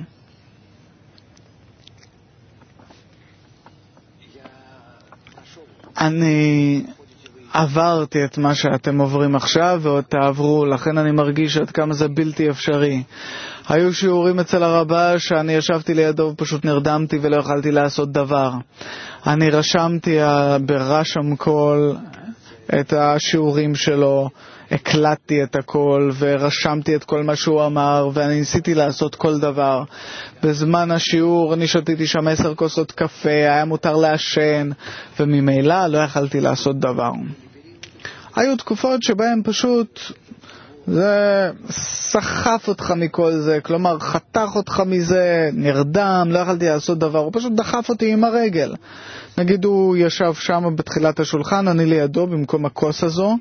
אני עברתי את מה שאתם עוברים עכשיו ועוד תעברו, לכן אני מרגיש עד כמה זה בלתי אפשרי. היו שיעורים אצל הרבה שאני ישבתי לידו ופשוט נרדמתי ולא יכלתי לעשות דבר. אני רשמתי ברשם קול את השיעורים שלו, הקלטתי את הכל ורשמתי את כל מה שהוא אמר, ואני ניסיתי לעשות כל דבר. בזמן השיעור אני שתיתי שם עשר כוסות קפה, היה מותר לעשן, וממילא לא יכלתי לעשות דבר. היו תקופות שבהן פשוט זה סחף אותך מכל זה, כלומר חתך אותך מזה, נרדם, לא יכלתי לעשות דבר, הוא פשוט דחף אותי עם הרגל. נגיד הוא ישב שם בתחילת השולחן, אני לידו במקום הכוס הזו,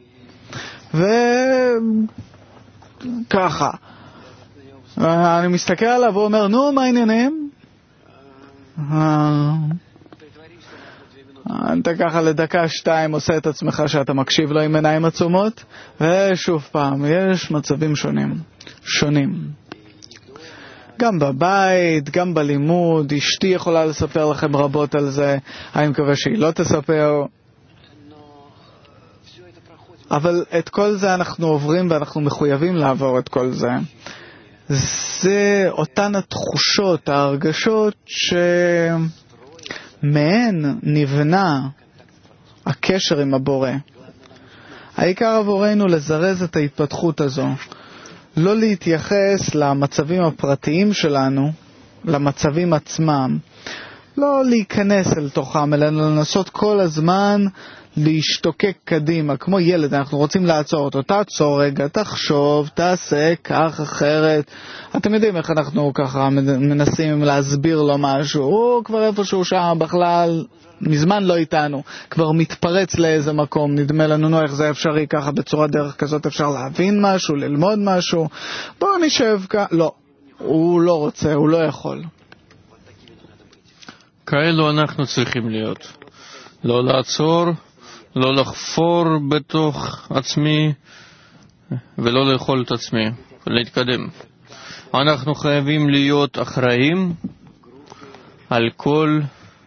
וככה אני מסתכל עליו והוא אומר, נו, מה העניינים? אתה ככה לדקה שתיים עושה את עצמך שאתה מקשיב לו עם עיניים עצומות, ושוב פעם, יש מצבים שונים שונים גם בבית, גם בלימוד. אשתי יכולה לספר לכם רבות על זה, אני מקווה שהיא לא תספר, אבל את כל זה אנחנו עוברים ואנחנו מחויבים לעבור את כל זה. זה אותן התחושות, ההרגשות שמהן נבנה הקשר עם הבורא. העיקר עבורנו לזרז את ההתפתחות הזו, לא להתייחס למצבים הפרטיים שלנו, למצבים עצמם, לא להיכנס אל תוכם, אלא לנסות כל הזמן להשתוקק קדימה. כמו ילד, אנחנו רוצים לעצור אותו, תעצור רגע, תחשוב, תעשה כך אחרת. אתם יודעים איך אנחנו ככה מנסים להסביר לו משהו, הוא כבר איפשהו שם בכלל מזמן לא איתנו, כבר מתפרץ לאיזה מקום, נדמה לנו נו איך זה אפשרי, ככה בצורה דרך כזאת אפשר להבין משהו, ללמוד משהו. בואו נשב ככה, לא, הוא לא רוצה, הוא לא יכול. כאלו אנחנו צריכים להיות, לא לעצור, לא לחפור בתוך עצמי ולא לאכול את עצמי, להתקדם. אנחנו חייבים להיות אחראים על כל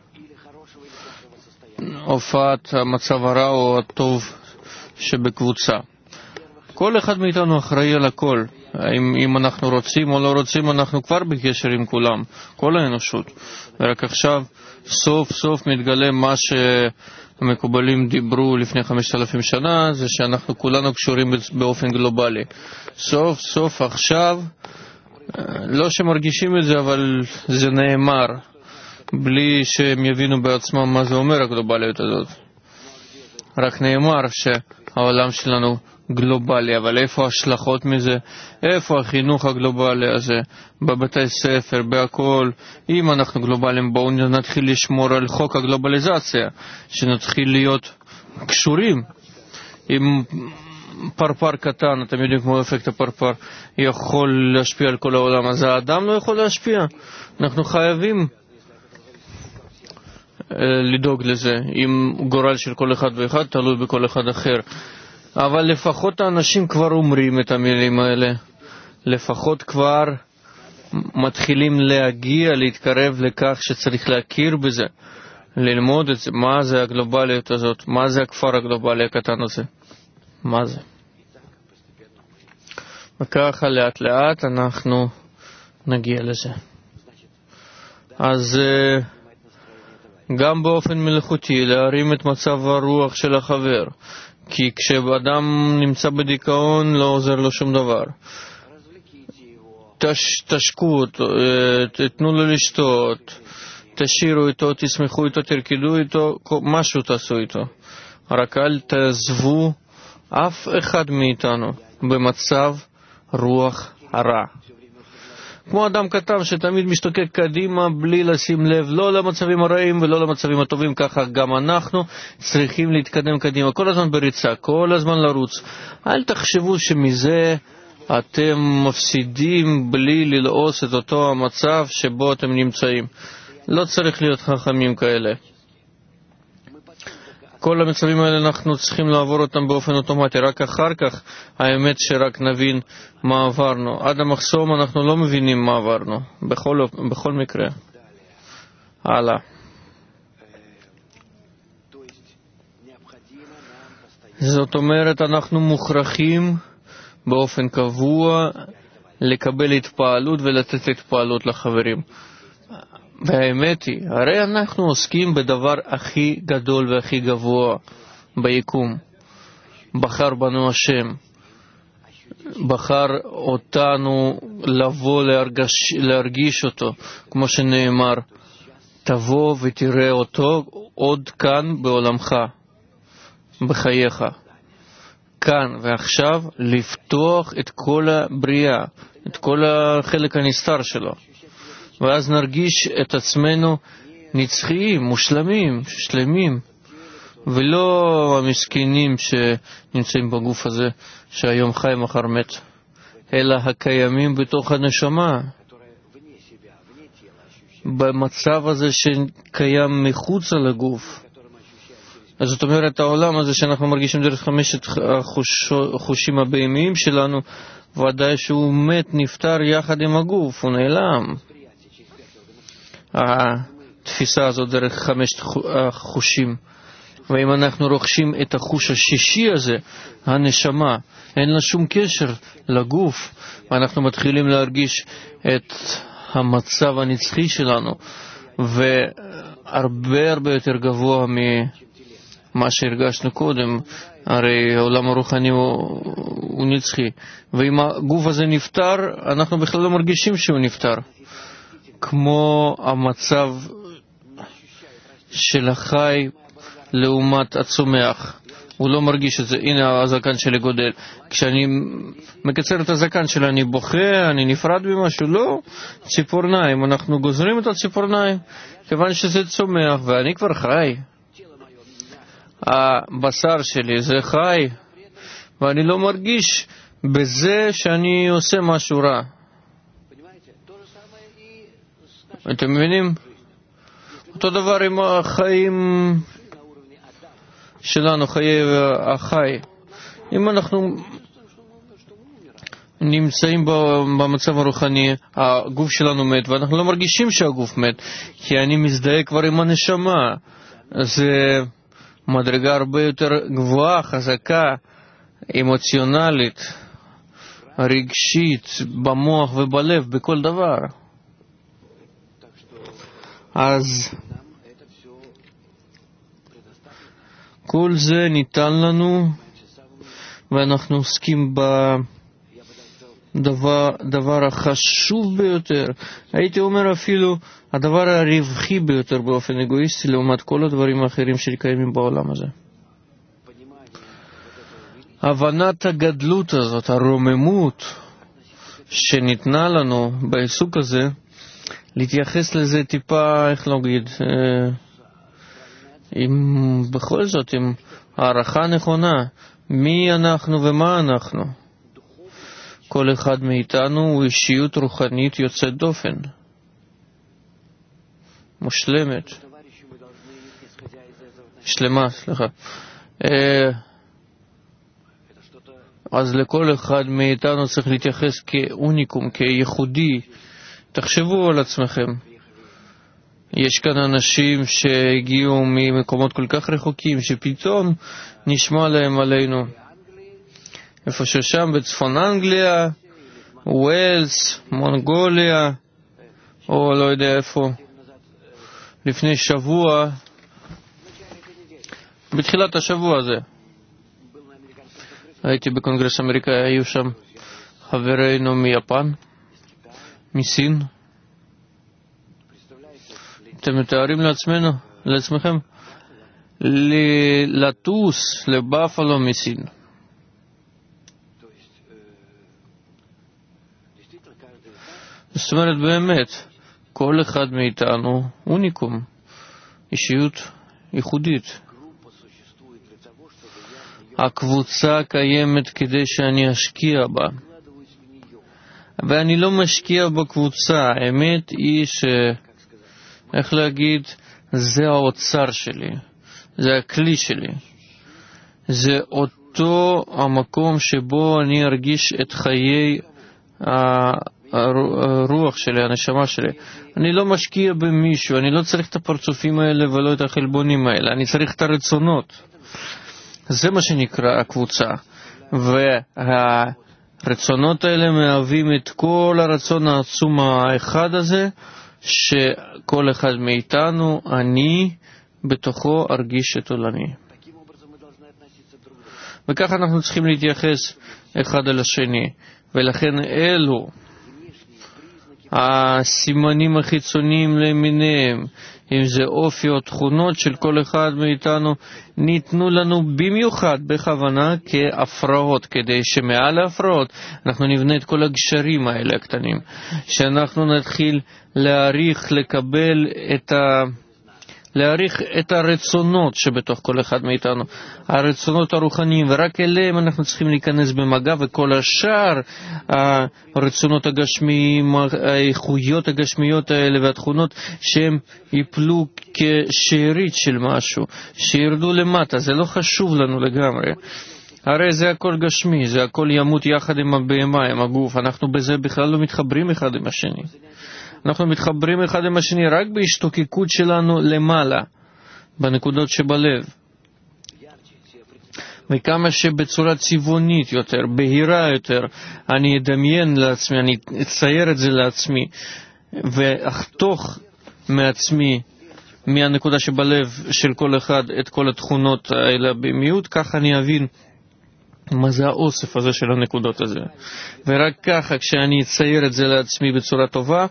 הופעת המצב הרע או הטוב שבקבוצה. כל אחד מאיתנו אחראי על הכל. אם, אם אנחנו רוצים או לא רוצים, אנחנו כבר בקשר עם כולם, כל האנושות. ורק עכשיו סוף סוף מתגלה מה שהמקובלים דיברו לפני חמשת אלפים שנה, זה שאנחנו כולנו קשורים באופן גלובלי. סוף סוף עכשיו, לא שמרגישים את זה, אבל זה נאמר, בלי שהם יבינו בעצמם מה זה אומר הגלובליות הזאת. רק נאמר שהעולם שלנו גלובלי, אבל איפה ההשלכות מזה? איפה החינוך הגלובלי הזה? בבתי ספר, בהכל. אם אנחנו גלובליים, בואו נתחיל לשמור על חוק הגלובליזציה, שנתחיל להיות קשורים. אם פרפר קטן, אתם יודעים כמו אפקט הפרפר, יכול להשפיע על כל העולם, אז האדם לא יכול להשפיע. אנחנו חייבים לדאוג לזה, אם גורל של כל אחד ואחד תלוי בכל אחד אחר. אבל לפחות האנשים כבר אומרים את המילים האלה, לפחות כבר מתחילים להגיע, להתקרב לכך שצריך להכיר בזה, ללמוד את זה, מה זה הגלובליות הזאת, מה זה הכפר הגלובלי הקטן הזה, מה זה. וככה לאט לאט אנחנו נגיע לזה. אז גם באופן מלאכותי להרים את מצב הרוח של החבר, כי כשאדם נמצא בדיכאון לא עוזר לו שום דבר. תש, תשקו אותו, תתנו לו לשתות, תשירו איתו, תשמחו איתו, תרקדו איתו, משהו תעשו איתו. רק אל תעזבו אף אחד מאיתנו במצב רוח הרע. כמו אדם קטן שתמיד משתוקק קדימה בלי לשים לב לא למצבים הרעים ולא למצבים הטובים, ככה גם אנחנו צריכים להתקדם קדימה, כל הזמן בריצה, כל הזמן לרוץ. אל תחשבו שמזה אתם מפסידים בלי ללעוס את אותו המצב שבו אתם נמצאים. לא צריך להיות חכמים כאלה. כל המצבים האלה אנחנו צריכים לעבור אותם באופן אוטומטי, רק אחר כך האמת שרק נבין מה עברנו. עד המחסום אנחנו לא מבינים מה עברנו, בכל, בכל מקרה. הלאה. זאת אומרת, אנחנו מוכרחים באופן קבוע לקבל התפעלות ולתת התפעלות לחברים. והאמת היא, הרי אנחנו עוסקים בדבר הכי גדול והכי גבוה ביקום. בחר בנו השם, בחר אותנו לבוא להרגש, להרגיש אותו, כמו שנאמר, תבוא ותראה אותו עוד כאן בעולמך, בחייך. כאן ועכשיו לפתוח את כל הבריאה, את כל החלק הנסתר שלו. ואז נרגיש את עצמנו נצחיים, מושלמים, שלמים, ולא המסכנים שנמצאים בגוף הזה, שהיום חי מחר מת, אלא הקיימים בתוך הנשמה, במצב הזה שקיים מחוץ לגוף. אז זאת אומרת, העולם הזה שאנחנו מרגישים דרך חמשת החושים הבהמיים שלנו, ודאי שהוא מת, נפטר יחד עם הגוף, הוא נעלם. התפיסה הזאת דרך חמשת החושים. ואם אנחנו רוכשים את החוש השישי הזה, הנשמה, אין לה שום קשר לגוף, ואנחנו מתחילים להרגיש את המצב הנצחי שלנו, והרבה הרבה יותר גבוה ממה שהרגשנו קודם. הרי העולם הרוחני הוא, הוא נצחי, ואם הגוף הזה נפטר, אנחנו בכלל לא מרגישים שהוא נפטר. כמו המצב של החי לעומת הצומח, הוא לא מרגיש את זה. הנה הזקן שלי גודל, כשאני מקצר את הזקן שלי אני בוכה, אני נפרד במשהו. לא, ציפורניים, אנחנו גוזרים את הציפורניים כיוון שזה צומח ואני כבר חי. הבשר שלי זה חי, ואני לא מרגיש בזה שאני עושה משהו רע. אתם מבינים? אותו דבר עם החיים שלנו, חיי החי. אם אנחנו נמצאים במצב הרוחני, הגוף שלנו מת, ואנחנו לא מרגישים שהגוף מת, כי אני מזדהה כבר עם הנשמה. זה מדרגה הרבה יותר גבוהה, חזקה, אמוציונלית, רגשית, במוח ובלב, בכל דבר. אז כל זה ניתן לנו, ואנחנו עוסקים בדבר דבר החשוב ביותר. הייתי אומר אפילו הדבר הרווחי ביותר באופן אגואיסטי לעומת כל הדברים האחרים שקיימים בעולם הזה. הבנת הגדלות הזאת, הרוממות שניתנה לנו בעיסוק הזה, להתייחס לזה טיפה, איך להגיד, עם, בכל זאת, עם הערכה נכונה, מי אנחנו ומה אנחנו. כל אחד מאיתנו הוא אישיות רוחנית יוצאת דופן, מושלמת, שלמה, סליחה. אז לכל אחד מאיתנו צריך להתייחס כאוניקום, כייחודי. תחשבו על עצמכם. יש כאן אנשים שהגיעו ממקומות כל כך רחוקים, שפתאום נשמע להם עלינו. איפה ששם, בצפון אנגליה, ווילס, מונגוליה, או לא יודע איפה. לפני שבוע, בתחילת השבוע הזה, הייתי בקונגרס אמריקאי, היו שם חברינו מיפן, מסין. אתם מתארים לעצמנו, לעצמכם, לטוס לבאפלו מסין. זאת אומרת, באמת, כל אחד מאיתנו אוניקום, אישיות ייחודית. הקבוצה קיימת כדי שאני אשקיע בה. ואני לא משקיע בקבוצה. האמת היא ש... איך להגיד? זה האוצר שלי. זה הכלי שלי. זה אותו המקום שבו אני ארגיש את חיי הרוח שלי, הנשמה שלי. אני לא משקיע במישהו. אני לא צריך את הפרצופים האלה ולא את החלבונים האלה. אני צריך את הרצונות. זה מה שנקרא הקבוצה. והרצונות האלה מהווים את כל הרצון העצום האחד הזה, שכל אחד מאיתנו, אני בתוכו ארגיש את עולמי. וכך אנחנו צריכים להתייחס אחד אל השני. ולכן אלו הסימנים החיצוניים למיניהם, אם זה אופי או תכונות של כל אחד מאיתנו, ניתנו לנו במיוחד בכוונה כהפרעות, כדי שמעל ההפרעות אנחנו נבנה את כל הגשרים האלה הקטנים, שאנחנו נתחיל להעריך, לקבל את ה... להעריך את הרצונות שבתוך כל אחד מאיתנו, הרצונות הרוחניים, ורק אליהם אנחנו צריכים להיכנס במגע, וכל השאר הרצונות הגשמיים, האיכויות הגשמיות האלה והתכונות שהם ייפלו כשארית של משהו, שירדו למטה, זה לא חשוב לנו לגמרי. הרי זה הכל גשמי, זה הכל ימות יחד עם הבהמה, עם הגוף, אנחנו בזה בכלל לא מתחברים אחד עם השני. אנחנו מתחברים אחד עם השני רק בהשתוקקות שלנו למעלה, בנקודות שבלב. וכמה שבצורה צבעונית יותר, בהירה יותר, אני אדמיין לעצמי, אני אצייר את זה לעצמי, ואחתוך מעצמי, מהנקודה שבלב של כל אחד, את כל התכונות האלה במיעוט, כך אני אבין מה זה האוסף הזה של הנקודות הזה. ורק ככה, כשאני אצייר את זה לעצמי בצורה טובה,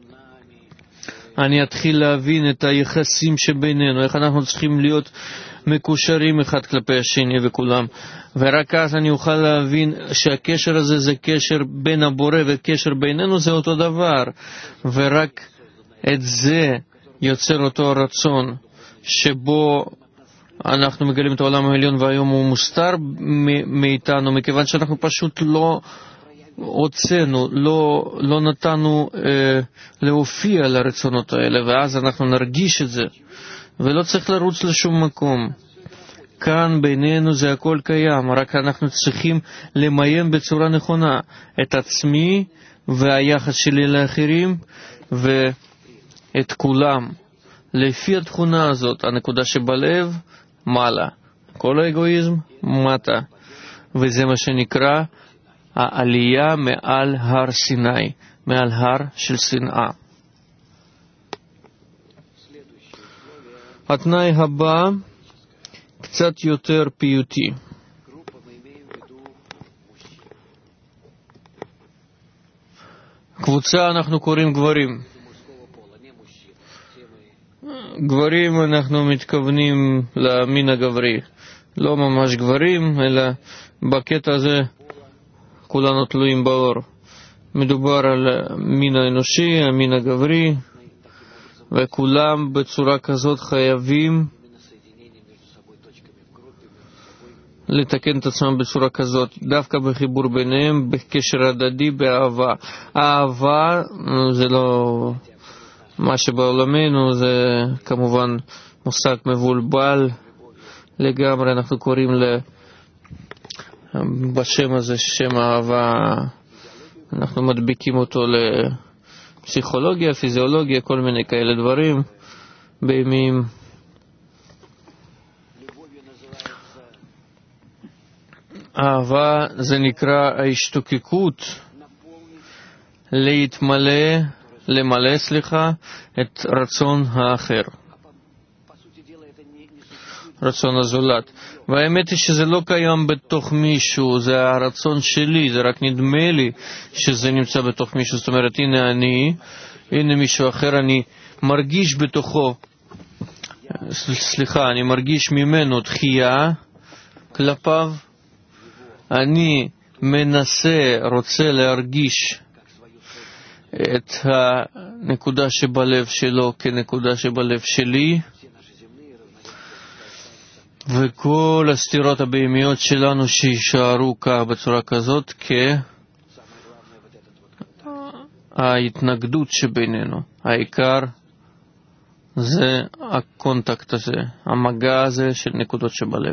אני אתחיל להבין את היחסים שבינינו, איך אנחנו צריכים להיות מקושרים אחד כלפי השני וכולם. ורק אז אני אוכל להבין שהקשר הזה זה קשר בין הבורא, וקשר בינינו זה אותו דבר. ורק את זה יוצר אותו רצון, שבו אנחנו מגלים את העולם העליון, והיום הוא מוסתר מאיתנו, מכיוון שאנחנו פשוט לא... הוצאנו, לא, לא נתנו אה, להופיע לרצונות האלה, ואז אנחנו נרגיש את זה, ולא צריך לרוץ לשום מקום. כאן בינינו זה הכל קיים, רק אנחנו צריכים למיין בצורה נכונה את עצמי והיחס שלי לאחרים ואת כולם. לפי התכונה הזאת, הנקודה שבלב, מעלה. כל האגואיזם, מטה. וזה מה שנקרא העלייה מעל הר סיני, מעל הר של שנאה. התנאי הבא קצת יותר פיוטי. קבוצה אנחנו קוראים גברים. גברים אנחנו מתכוונים למין הגברי. לא ממש גברים, אלא בקטע הזה כולנו תלויים באור. מדובר על מין האנושי, המין הגברי, וכולם בצורה כזאת חייבים לתקן את עצמם בצורה כזאת, דווקא בחיבור ביניהם, בקשר הדדי, באהבה. האהבה זה לא מה שבעולמנו, זה כמובן מושג מבולבל לגמרי. אנחנו קוראים בשם הזה, שם האהבה, אנחנו מדביקים אותו לפסיכולוגיה, פיזיולוגיה, כל מיני כאלה דברים בימים. אהבה זה נקרא ההשתוקקות להתמלא, למלא, סליחה, את רצון האחר, רצון הזולת. והאמת היא שזה לא קיים בתוך מישהו, זה הרצון שלי, זה רק נדמה לי שזה נמצא בתוך מישהו. זאת אומרת, הנה אני, הנה מישהו אחר, אני מרגיש בתוכו, סליחה, אני מרגיש ממנו דחייה כלפיו, אני מנסה, רוצה להרגיש את הנקודה שבלב שלו כנקודה שבלב שלי, וכל הסתירות הבהמיות שלנו שישארו כך בצורה כזאת כהתנגדות שבינינו. העיקר זה הקונטקט הזה, המגע הזה של נקודות שבלב.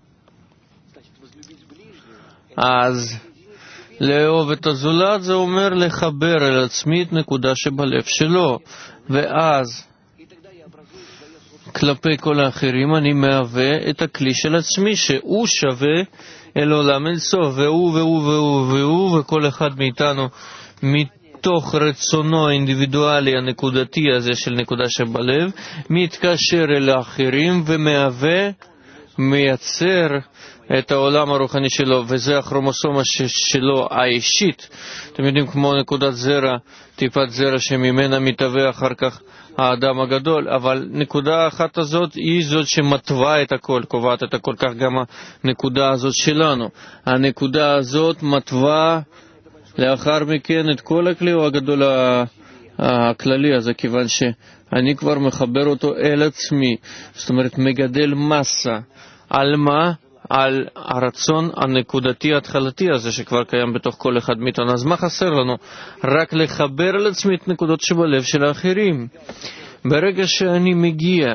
אז לאהוב את הזולת זה אומר לחבר אל עצמי את נקודה שבלב שלו, ואז כלפי כל האחרים אני מהווה את הכלי של עצמי שהוא שווה אל עולם אל סוף, והוא והוא והוא והוא, וכל אחד מאיתנו מתוך רצונו האינדיבידואלי הנקודתי הזה של נקודה שבלב מתקשר אל האחרים ומהווה, מייצר את העולם הרוחני שלו, וזה הכרומוסומה שלו האישית. אתם יודעים, כמו נקודת זרע, טיפת זרע שממנה מתהווה אחר כך האדם הגדול, אבל נקודה אחת הזאת היא זאת שמטווה את הכל, קובעת את הכל. כך גם הנקודה הזאת שלנו, הנקודה הזאת מטווה לאחר מכן את כל הכלי הגדול הכללי הזה, כיוון שאני כבר מחבר אותו אל עצמי. זאת אומרת, מגדל מסה. על מה? על הרצון הנקודתי ההתחלתי הזה שכבר קיים בתוך כל אחד מאיתנו. אז מה חסר לנו? רק לחבר על עצמי את נקודות שבלב של האחרים. ברגע שאני מגיע,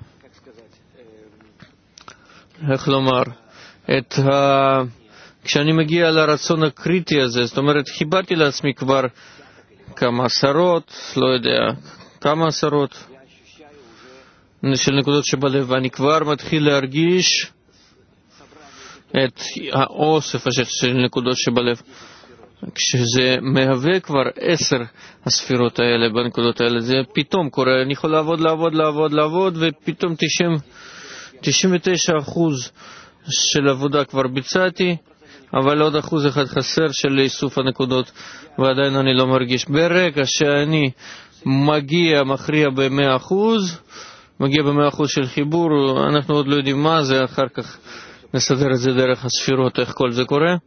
איך לומר, את ה... כשאני מגיע לרצון הקריטי הזה, זאת אומרת, חיברתי לעצמי כבר כמה עשרות, לא יודע, כמה עשרות של נקודות שבלב, ואני כבר מתחיל להרגיש את האוסף הזה של נקודות שבלב. כשזה מהווה כבר עשר הספירות האלה בנקודות האלה, זה פתאום קורה. אני יכול לעבוד, לעבוד, לעבוד, לעבוד, ופתאום תשעים ותשע אחוז של עבודה כבר ביצעתי, אבל עוד אחוז אחד חסר של איסוף הנקודות, ועדיין אני לא מרגיש. ברגע שאני מגיע, מכריע ב-מאה אחוז, מגיע ב-מאה אחוז של חיבור, אנחנו עוד לא יודעים מה זה, אחר כך נסדר את זה דרך הספירות, איך כל זה קורה.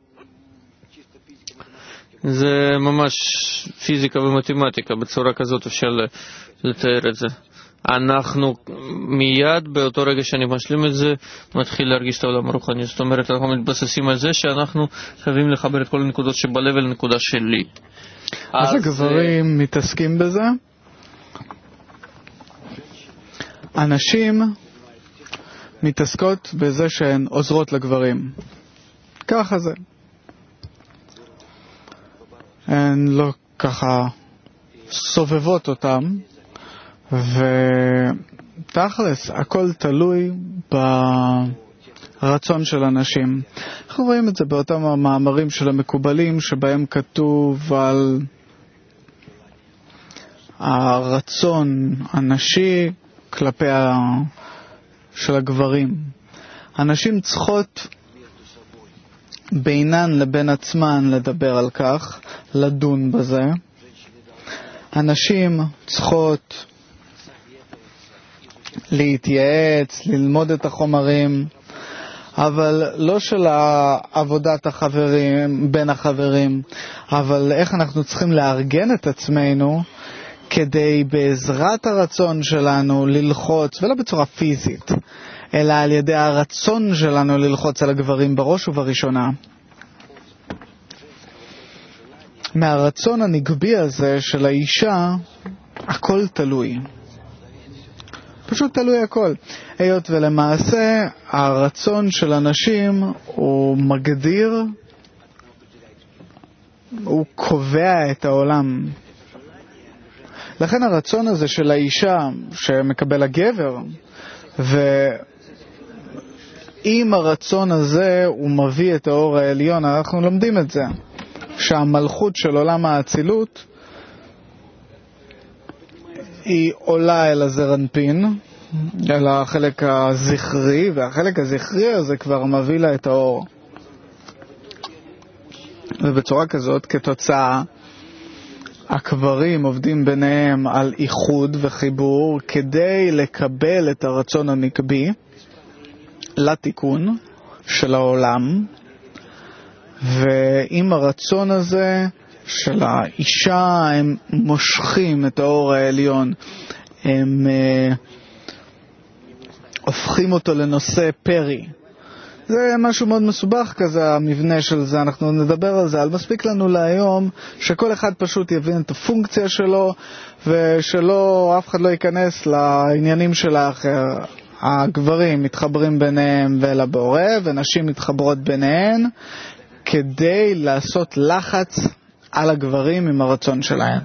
זה ממש פיזיקה ומתמטיקה, בצורה כזאת אפשר לתאר את זה. אנחנו מיד, באותו רגע שאני משלים את זה, מתחיל להרגיש את העולם הרוחני. זאת אומרת, אנחנו מתבססים על זה שאנחנו חייבים לחבר את כל הנקודות שבלב אל נקודה שלי. אז הגברים מתעסקים בזה? אנשים מתעסקות בזה שהן עוזרות לגברים. ככה זה. הן לא ככה סובבות אותם, ותכלס הכל תלוי הרצון של אנשים. אנחנו רואים את זה באותם המאמרים של המקובלים שבהם כתוב על הרצון הנשי כלפי ה... של הגברים. הנשים צריכות בינן לבין עצמן לדבר על כך, לדון בזה. הנשים צריכות להתייעץ, ללמוד את החומרים, אבל לא של עבודת החברים, בין החברים, אבל איך אנחנו צריכים לארגן את עצמנו כדי בעזרת הרצון שלנו ללחוץ, ולא בצורה פיזית, אלא על ידי הרצון שלנו ללחוץ על הגברים בראש ובראשונה. מהרצון הנגבי הזה של האישה, הכל תלוי. פשוט תלוי הכל. היות ולמעשה הרצון של אנשים הוא מגדיר, הוא קובע את העולם. לכן הרצון הזה של האישה שמקבל הגבר, ואם הרצון הזה הוא מביא את האור העליון, אנחנו לומדים את זה, שהמלכות של עולם האצילות היא עולה אל הזרנפין, אל החלק הזכרי, והחלק הזכרי הזה כבר מביא לה את האור. ובצורה כזאת, כתוצאה, הקברים עובדים ביניהם על איחוד וחיבור כדי לקבל את הרצון הנקבי לתיקון של העולם, ועם הרצון הזה של האישה הם מושכים את האור העליון, הם uh, הופכים אותו לנושא פרי. זה משהו מאוד מסובך כזה, המבנה של זה, אנחנו נדבר על זה, אבל מספיק לנו להיום שכל אחד פשוט יבין את הפונקציה שלו, ושלא, אף אחד לא ייכנס לעניינים של האחר. הגברים מתחברים ביניהם ולבורא, ונשים מתחברות ביניהן, כדי לעשות לחץ על הגברים עם הרצון שלהם.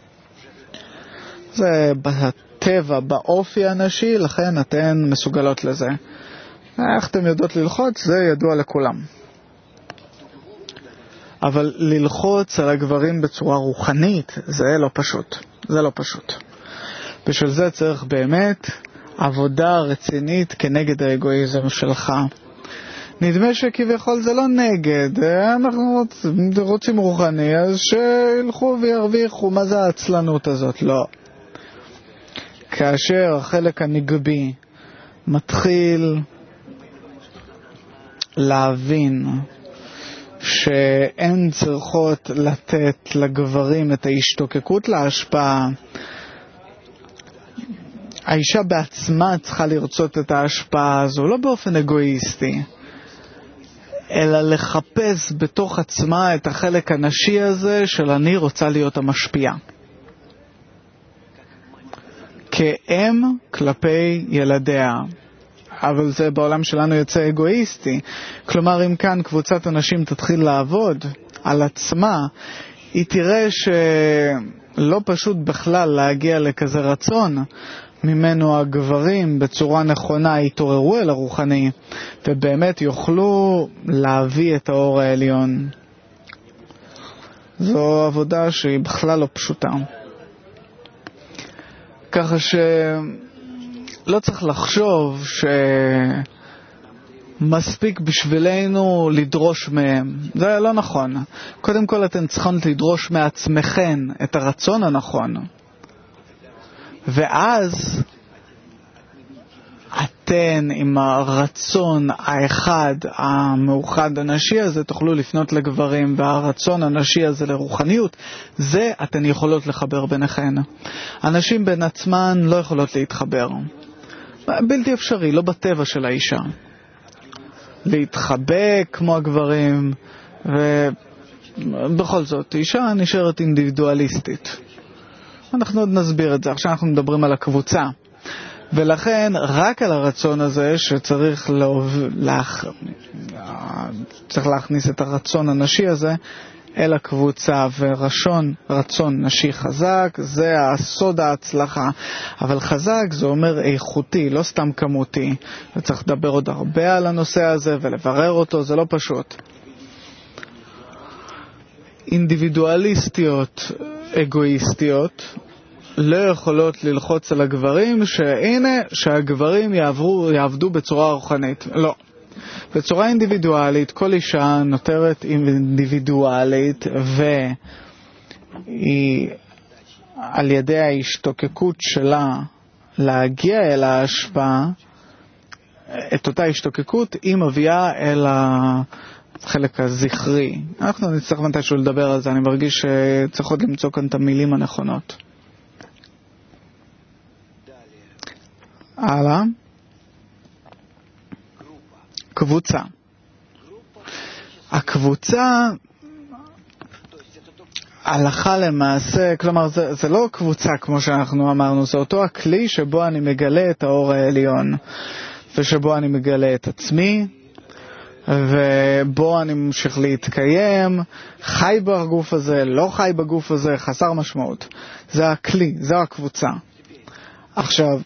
זה בטבע, באופי הנשי, לכן אתן מסוגלות לזה. איך אתם יודעות ללחוץ? זה ידוע לכולם. אבל ללחוץ על הגברים בצורה רוחנית, זה לא פשוט. זה לא פשוט. בשביל זה צריך באמת עבודה רצינית כנגד האגואיזם שלך. נדמה שכביכול זה לא נגד, אנחנו רוצים, רוצים רוחני, אז שילכו וירוויחו, מה זה העצלנות הזאת? לא. כאשר החלק הנגבי מתחיל להבין שהן צריכות לתת לגברים את ההשתוקקות להשפעה, האישה בעצמה צריכה לרצות את ההשפעה הזו, לא באופן אגואיסטי, אלא לחפש בתוך עצמה את החלק הנשי הזה של אני רוצה להיות המשפיעה. כאם כלפי ילדיה. אבל זה בעולם שלנו יוצא אגואיסטי. כלומר, אם כאן קבוצת אנשים תתחיל לעבוד על עצמה, היא תראה שלא פשוט בכלל להגיע לכזה רצון, ממנו הגברים בצורה נכונה יתעוררו אל הרוחני, ובאמת יוכלו להביא את האור העליון. זו עבודה שהיא בכלל לא פשוטה. ככה שלא צריך לחשוב שמספיק בשבילנו לדרוש מהם. זה לא נכון. קודם כל אתן צריכות לדרוש מעצמכן את הרצון הנכון. ואז אתן עם הרצון האחד המאוחד הנשי הזה תוכלו לפנות לגברים, והרצון הנשי הזה לרוחניות, זה אתן יכולות לחבר ביניכן. אנשים בין עצמן לא יכולות להתחבר. בלתי אפשרי, לא בטבע של האישה. להתחבק כמו הגברים, ובכל זאת, אישה נשארת אינדיבידואליסטית. אנחנו עוד נסביר את זה, עכשיו אנחנו מדברים על הקבוצה. ולכן רק על הרצון הזה שצריך להוב... להכ... צריך להכניס את הרצון הנשי הזה אל הקבוצה ורצון, רצון נשי חזק, זה הסוד ההצלחה. אבל חזק זה אומר איכותי, לא סתם כמותי. וצריך לדבר עוד הרבה על הנושא הזה ולברר אותו, זה לא פשוט. אינדיבידואליסטיות, אגואיסטיות, לא יכולות ללחוץ על הגברים שהנה, שהגברים יעברו, יעבדו בצורה רוחנית. לא. בצורה אינדיבידואלית, כל אישה נותרת אינדיבידואלית, והיא על ידי ההשתוקקות שלה להגיע אל ההשפעה, את אותה השתוקקות היא מביאה אל החלק הזכרי. אנחנו נצטרך מתישהו לדבר על זה, אני מרגיש שצריכות למצוא כאן את המילים הנכונות. הלאה. קבוצה. הקבוצה הלכה למעשה, כלומר זה, זה לא קבוצה כמו שאנחנו אמרנו, זה אותו הכלי שבו אני מגלה את האור העליון, ושבו אני מגלה את עצמי, ובו אני ממשיך להתקיים, חי בגוף הזה, לא חי בגוף הזה, חסר משמעות. זה הכלי, זה הקבוצה. עכשיו,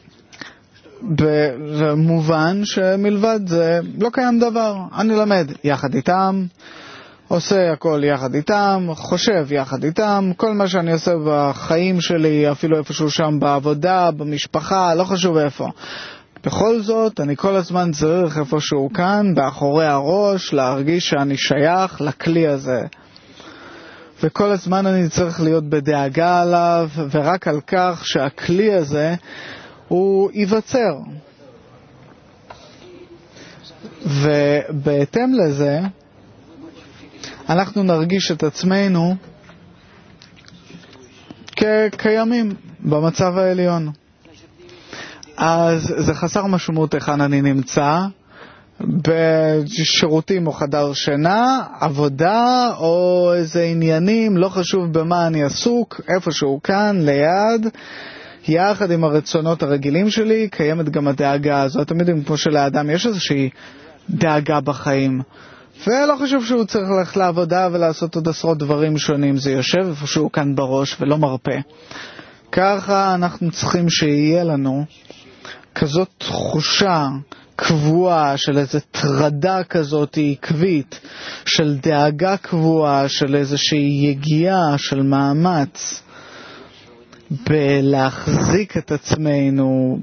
במובן שמלבד זה לא קיים דבר. אני למד יחד איתם, עושה הכל יחד איתם, חושב יחד איתם, כל מה שאני עושה בחיים שלי, אפילו איפשהו שם בעבודה, במשפחה, לא חשוב איפה. בכל זאת, אני כל הזמן צריך איפשהו כאן, באחורי הראש, להרגיש שאני שייך לכלי הזה. וכל הזמן אני צריך להיות בדאגה עליו, ורק על כך שהכלי הזה הוא ייווצר. ובהתאם לזה, אנחנו נרגיש את עצמנו כקיימים במצב העליון. אז זה חסר משמעות היכן אני נמצא, בשירותים או חדר שינה, עבודה או איזה עניינים, לא חשוב במה אני עסוק, איפשהו כאן, ליד, יחד עם הרצונות הרגילים שלי, קיימת גם הדאגה הזאת. אתם יודעים, כמו שלאדם יש איזושהי דאגה בחיים, ולא חשוב שהוא צריך ללכת לעבודה ולעשות עוד עשרות דברים שונים, זה יושב איפשהו כאן בראש ולא מרפא. ככה אנחנו צריכים שיהיה לנו כזאת תחושה קבועה של איזו טרדה כזאת עקבית, של דאגה קבועה, של איזושהי יגיעה, של מאמץ בלהחזיק את עצמנו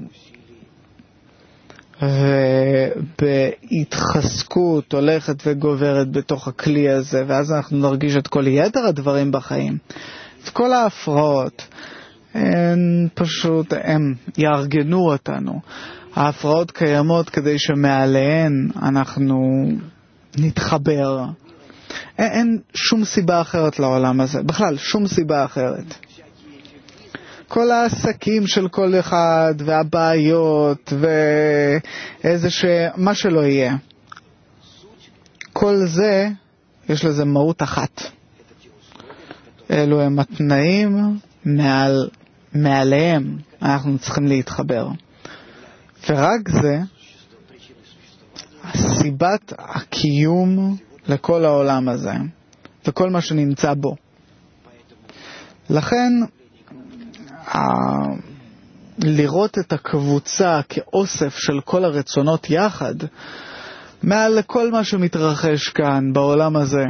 ובהתחזקות הולכת וגוברת בתוך הכלי הזה, ואז אנחנו נרגיש את כל יתר הדברים בחיים, את כל ההפרעות. הן פשוט, הם יארגנו אותנו. ההפרעות קיימות כדי שמעליהן אנחנו נתחבר. אין, אין שום סיבה אחרת לעולם הזה, בכלל שום סיבה אחרת. כל העסקים של כל אחד והבעיות ואיזה ש... מה שלא יהיה, כל זה יש לזה מהות אחת. אלו הם התנאים מעל, מעליהם אנחנו צריכים להתחבר. ורק זה סיבת הקיום לכל העולם הזה וכל מה שנמצא בו. לכן לראות את הקבוצה כאוסף של כל הרצונות יחד, מעל לכל מה שמתרחש כאן בעולם הזה,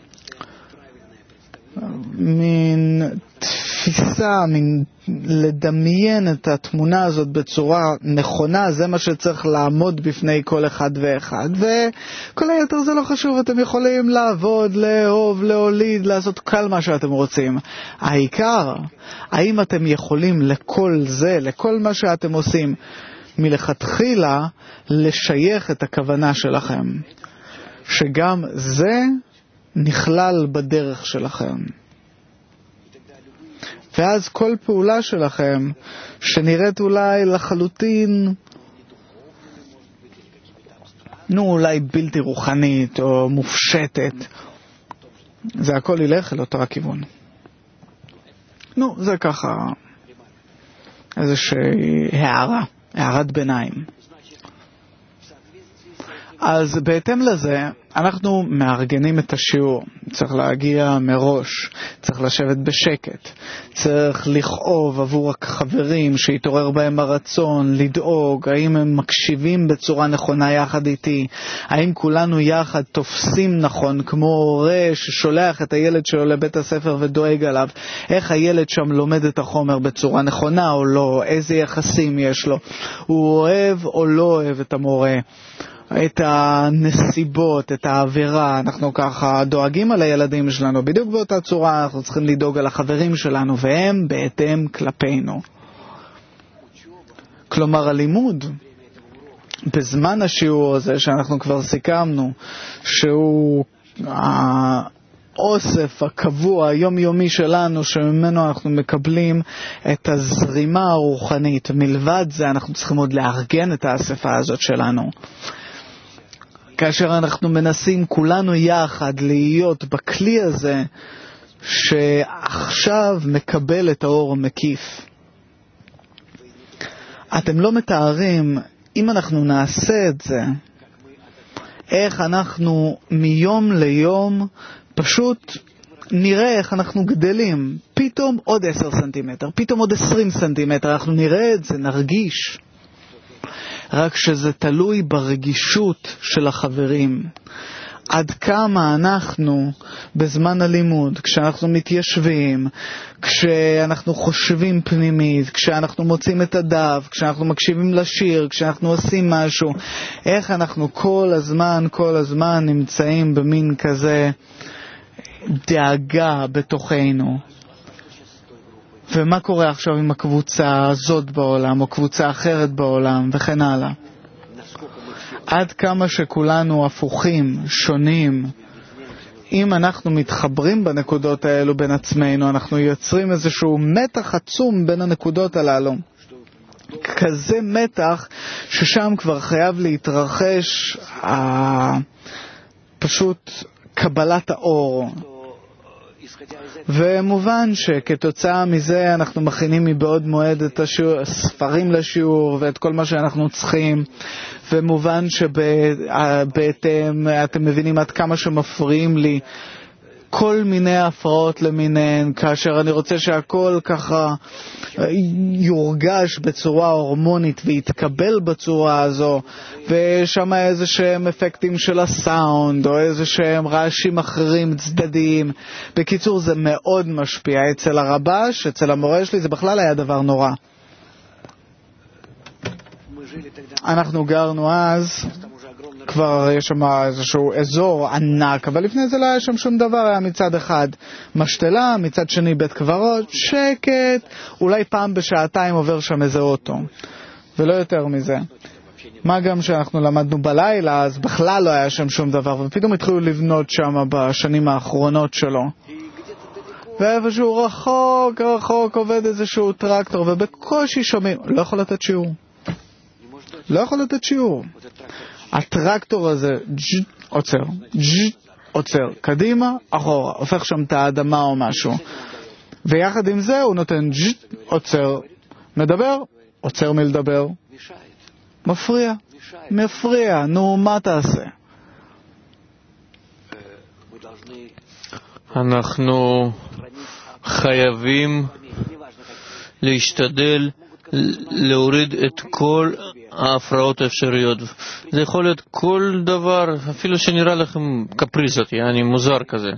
מין תפיסה, מין לדמיין את התמונה הזאת בצורה נכונה, זה מה שצריך לעמוד בפני כל אחד ואחד, וכל היתר זה לא חשוב. אתם יכולים לעבוד, לאהוב, להוליד, לעשות כל מה שאתם רוצים. העיקר, האם אתם יכולים לכל זה, לכל מה שאתם עושים, מלכתחילה לשייך את הכוונה שלכם, שגם זה נכלל בדרך שלכם. ואז כל פעולה שלכם, שנראית אולי לחלוטין, נו, אולי בלתי רוחנית או מופשטת, זה הכל ילך אל אותו הכיוון. נו, זה ככה איזושהי הערה, הערת ביניים. אז בהתאם לזה, אנחנו מארגנים את השיעור, צריך להגיע מראש, צריך לשבת בשקט, צריך לכאוב עבור החברים שיתעורר בהם הרצון, לדאוג, האם הם מקשיבים בצורה נכונה יחד איתי, האם כולנו יחד תופסים נכון, כמו הורה ששולח את הילד שלו לבית הספר ודואג עליו, איך הילד שם לומד את החומר בצורה נכונה או לא, איזה יחסים יש לו, הוא אוהב או לא אוהב את המורה, את הנסיבות, את האווירה, אנחנו ככה דואגים על הילדים שלנו, בדיוק באותה צורה אנחנו צריכים לדאוג על החברים שלנו, והם בהתאם כלפינו. כלומר, הלימוד, בזמן השיעור הזה שאנחנו כבר סיכמנו, שהוא האוסף הקבוע, היומיומי שלנו, שממנו אנחנו מקבלים את הזרימה הרוחנית, מלבד זה אנחנו צריכים עוד לארגן את האספה הזאת שלנו. כאשר אנחנו מנסים כולנו יחד להיות בכלי הזה שעכשיו מקבל את האור המקיף. אתם לא מתארים, אם אנחנו נעשה את זה, איך אנחנו מיום ליום פשוט נראה איך אנחנו גדלים. פתאום עוד עשר סנטימטר, פתאום עוד עשרים סנטימטר, אנחנו נראה את זה, נרגיש. רק שזה תלוי ברגישות של החברים. עד כמה אנחנו בזמן הלימוד, כשאנחנו מתיישבים, כשאנחנו חושבים פנימית, כשאנחנו מוצאים את הדף, כשאנחנו מקשיבים לשיר, כשאנחנו עושים משהו, איך אנחנו כל הזמן, כל הזמן נמצאים במין כזה דאגה בתוכנו. ומה קורה עכשיו עם הקבוצה הזאת בעולם, או קבוצה אחרת בעולם, וכן הלאה. עד כמה שכולנו הפוכים, שונים, אם אנחנו מתחברים בנקודות האלו בין עצמנו, אנחנו יוצרים איזשהו מתח עצום בין הנקודות הללו. כזה מתח ששם כבר חייב להתרחש אה, פשוט קבלת האור. ומובן שכתוצאה מזה אנחנו מכינים מבעוד מועד את השיעור, ספרים לשיעור ואת כל מה שאנחנו צריכים, ומובן שבהתאם אתם מבינים עד כמה שמפריעים לי כל מיני הפרעות למיניהן, כאשר אני רוצה שהכל ככה יורגש בצורה הורמונית ויתקבל בצורה הזו, ושם איזה שהם אפקטים של הסאונד או איזה שהם רעשים אחרים צדדיים. בקיצור, זה מאוד משפיע. אצל הרבש, אצל המורה שלי, זה בכלל היה דבר נורא. אנחנו גרנו אז, כבר יש שם איזשהו אזור ענק, אבל לפני זה לא היה שם שום דבר, היה מצד אחד משתלה, מצד שני בית קברות, שקט, אולי פעם בשעתיים עובר שם איזה אוטו, ולא יותר מזה. מה גם שאנחנו למדנו בלילה, אז בכלל לא היה שם שום דבר, ופתאום התחילו לבנות שם בשנים האחרונות שלו. ואיפשהו רחוק, רחוק עובד איזשהו טרקטור, ובקושי שומעים, לא יכול לתת שיעור. לא יכול לתת שיעור. הטרקטור הזה ג'ט, עוצר, ג'ט, עוצר, קדימה, אחורה, הופך שם את האדמה או משהו. ויחד עם זה הוא נותן ג'ט, עוצר, מדבר, עוצר מלדבר. מפריע, מפריע, נו מה תעשה? אנחנו חייבים להשתדל להוריד את כל ההפרעות האפשריות. זה יכול להיות כל דבר, אפילו שנראה לכם קפריזות, יעני מוזר כזה.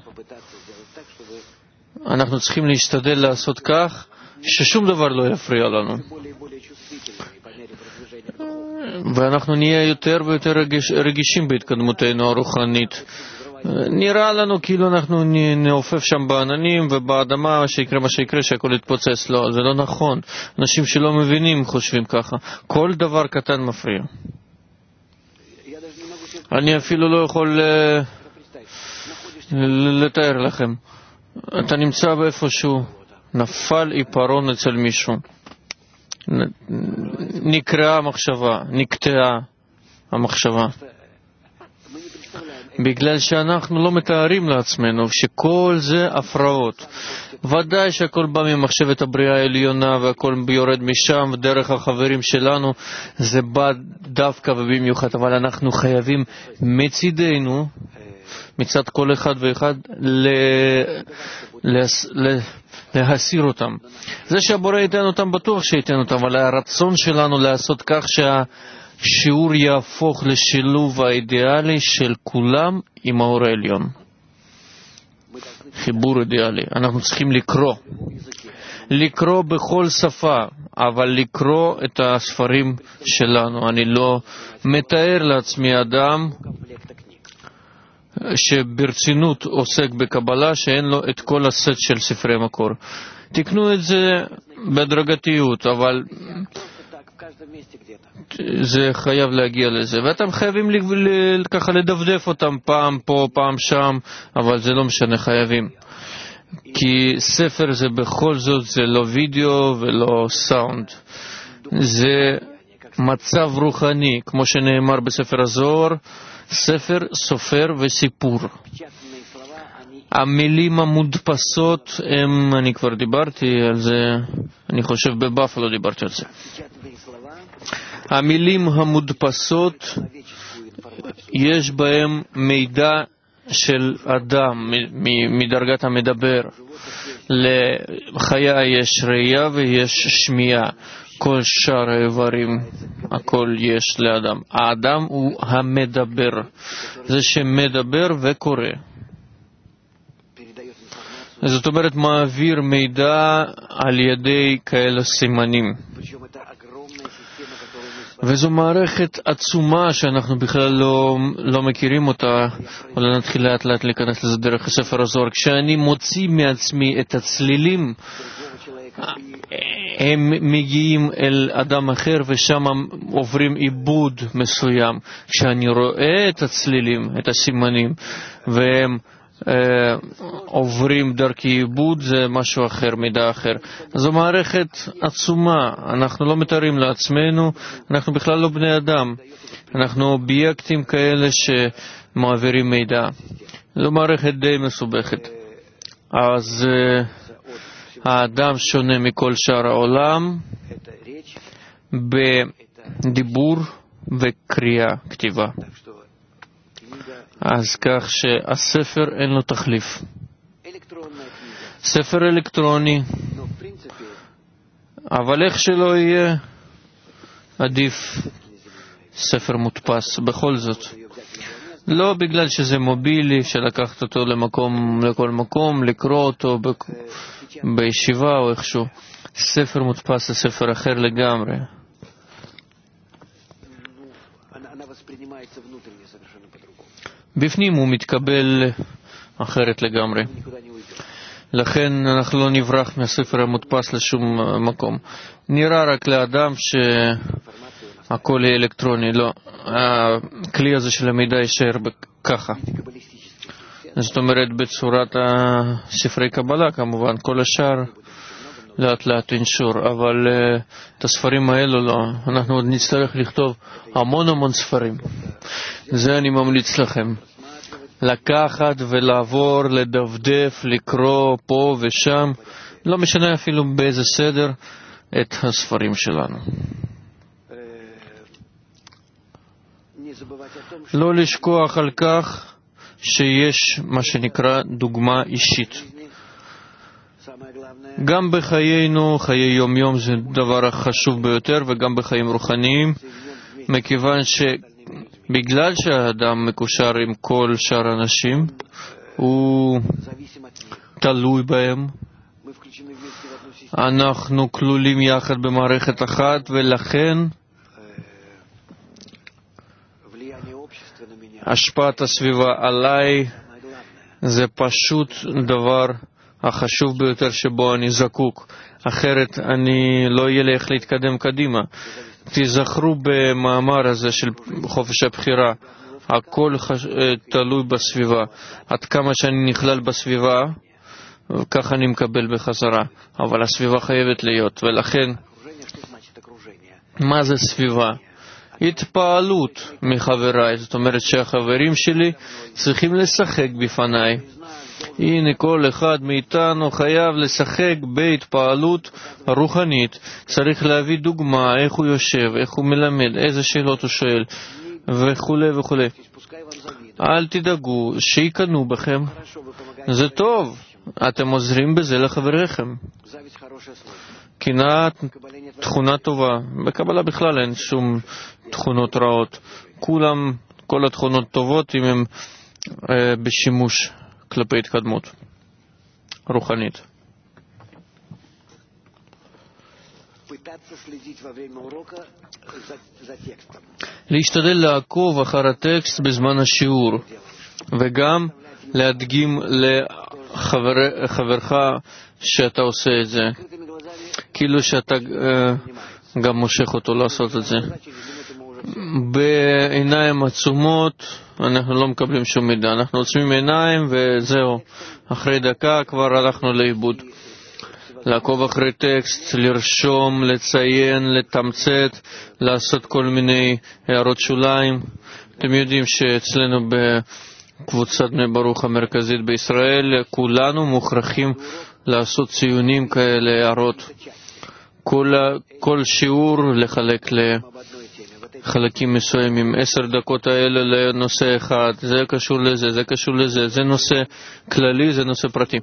אנחנו צריכים להשתדל לעשות כך ששום דבר לא יפריע לנו. ואנחנו נהיה יותר ויותר רגיש, רגישים בהתקדמותנו הרוחנית. נראה לנו כאילו אנחנו נעופף שם בעננים ובאדמה שיקרה מה שיקרה שהכל יתפוצץ. לא, זה לא נכון. אנשים שלא מבינים חושבים ככה. כל דבר קטן מפריע. אני אפילו לא יכול לתאר לכם. אתה נמצא באיפשהו, נפל עיפרון אצל מישהו, נקראה המחשבה, נקטעה המחשבה. בגלל שאנחנו לא מתארים לעצמנו שכל זה הפרעות. ודאי שהכל בא ממחשבת הבריאה העליונה והכל יורד משם ודרך החברים שלנו, זה בא דווקא ובמיוחד, אבל אנחנו חייבים מצידנו מצד כל אחד ואחד ל... להס... להסיר אותם. זה שהבורא ייתן אותם בטוח שייתן אותם, אבל הרצון שלנו לעשות כך שהשיעור יהפוך לשילוב האידיאלי של כולם עם האור העליון. חיבור אידיאלי. אנחנו צריכים לקרוא. לקרוא בכל שפה, אבל לקרוא את הספרים שלנו. אני לא מתאר לעצמי אדם שברצינות עוסק בקבלה שאין לו את כל הסט של ספרי מקור. תקנו את זה בהדרגתיות, אבל זה חייב להגיע לזה, ואתם חייבים ככה לדפדף אותם פעם פה, פעם שם, אבל זה לא משנה, חייבים. כי ספר זה בכל זאת, זה לא וידאו ולא סאונד. זה מצב רוחני, כמו שנאמר בספר הזוהר, ספר, סופר וסיפור. המילים המודפסות הם, אני כבר דיברתי על זה, אני חושב בבאפלו דיברתי על זה. המילים המודפסות, יש בהם מידע של אדם, מדרגת המדבר. לחיה יש ראייה ויש שמיעה. כל שאר האיברים, הכל יש לאדם. האדם הוא המדבר, זה שמדבר וקורא. זאת אומרת, מעביר מידע על ידי כאלה סימנים. וזו מערכת עצומה שאנחנו בכלל לא, לא מכירים אותה, אבל נתחיל לאט לאט להיכנס לזה דרך הספר הזוהר. כשאני מוציא מעצמי את הצלילים, הם מגיעים אל אדם אחר ושם עוברים עיבוד מסוים. כשאני רואה את הצלילים, את הסימנים, והם אה, עוברים דרכי עיבוד, זה משהו אחר, מידע אחר. זו מערכת עצומה, אנחנו לא מתארים לעצמנו, אנחנו בכלל לא בני אדם, אנחנו אובייקטים כאלה שמעבירים מידע. זו מערכת די מסובכת. אז אה, האדם שונה מכל שאר העולם בדיבור וקריאה, כתיבה. אז כך שהספר אין לו תחליף. ספר אלקטרוני, אבל איך שלא יהיה, עדיף ספר מודפס בכל זאת. לא בגלל שזה מובילי, שלקחת אותו למקום, לכל מקום, לקרוא אותו בישיבה או איכשהו. ספר מודפס זה ספר אחר לגמרי. בפנים הוא מתקבל אחרת לגמרי. לכן אנחנו לא נברח מהספר המודפס לשום מקום. נראה רק לאדם שהכל יהיה אלקטרוני. לא, הכלי הזה של המידע יישאר ככה. זאת אומרת בצורת ספרי קבלה כמובן, כל השאר לאט לאט ינשור, אבל uh, את הספרים האלו לא. אנחנו עוד נצטרך לכתוב המון המון ספרים. זה אני ממליץ לכם. לקחת ולעבור, לדפדף, לקרוא פה ושם, לא משנה אפילו באיזה סדר, את הספרים שלנו. לא לשכוח על כך שיש מה שנקרא דוגמה אישית. גם בחיינו, חיי יום יום זה דבר החשוב ביותר, וגם בחיים רוחניים, מכיוון שבגלל שהאדם מקושר עם כל שאר האנשים, הוא תלוי בהם. אנחנו כלולים יחד במערכת אחת, ולכן השפעת הסביבה עליי זה פשוט דבר החשוב ביותר שבו אני זקוק. אחרת אני לא יהיה לי איך להתקדם קדימה. תזכרו במאמר הזה של חופש הבחירה, הכל חש... תלוי בסביבה. עד כמה שאני נכלל בסביבה, כך אני מקבל בחזרה. אבל הסביבה חייבת להיות, ולכן מה זה סביבה? התפעלות מחבריי. זאת אומרת שהחברים שלי צריכים לשחק בפניי. הנה כל אחד מאיתנו חייב לשחק בהתפעלות רוחנית. צריך להביא דוגמה, איך הוא יושב, איך הוא מלמד, איזה שאלות הוא שואל וכו' וכו'. אל תדאגו שיקנו בכם. זה טוב, אתם עוזרים בזה לחבריכם. קנאה תכונה טובה. בקבלה בכלל אין שום תכונות רעות. כולם, כל התכונות טובות אם הם אה, בשימוש כלפי התקדמות רוחנית. להשתדל לעקוב אחר הטקסט בזמן השיעור וגם להדגים לחברך שאתה עושה את זה, כאילו שאתה גם מושך אותו לעשות את זה. בעיניים עצומות אנחנו לא מקבלים שום מידע, אנחנו עוצמים עיניים וזהו, אחרי דקה כבר הלכנו לאיבוד. לעקוב אחרי טקסט, לרשום, לציין, לתמצת, לעשות כל מיני הערות שוליים. אתם יודעים שאצלנו בקבוצת בני ברוך המרכזית בישראל כולנו מוכרחים לעשות ציונים כאלה, הערות. כל, כל שיעור לחלק לחלקים מסוימים, עשר דקות האלה לנושא אחד, זה קשור לזה, זה קשור לזה, זה נושא כללי, זה נושא פרטי.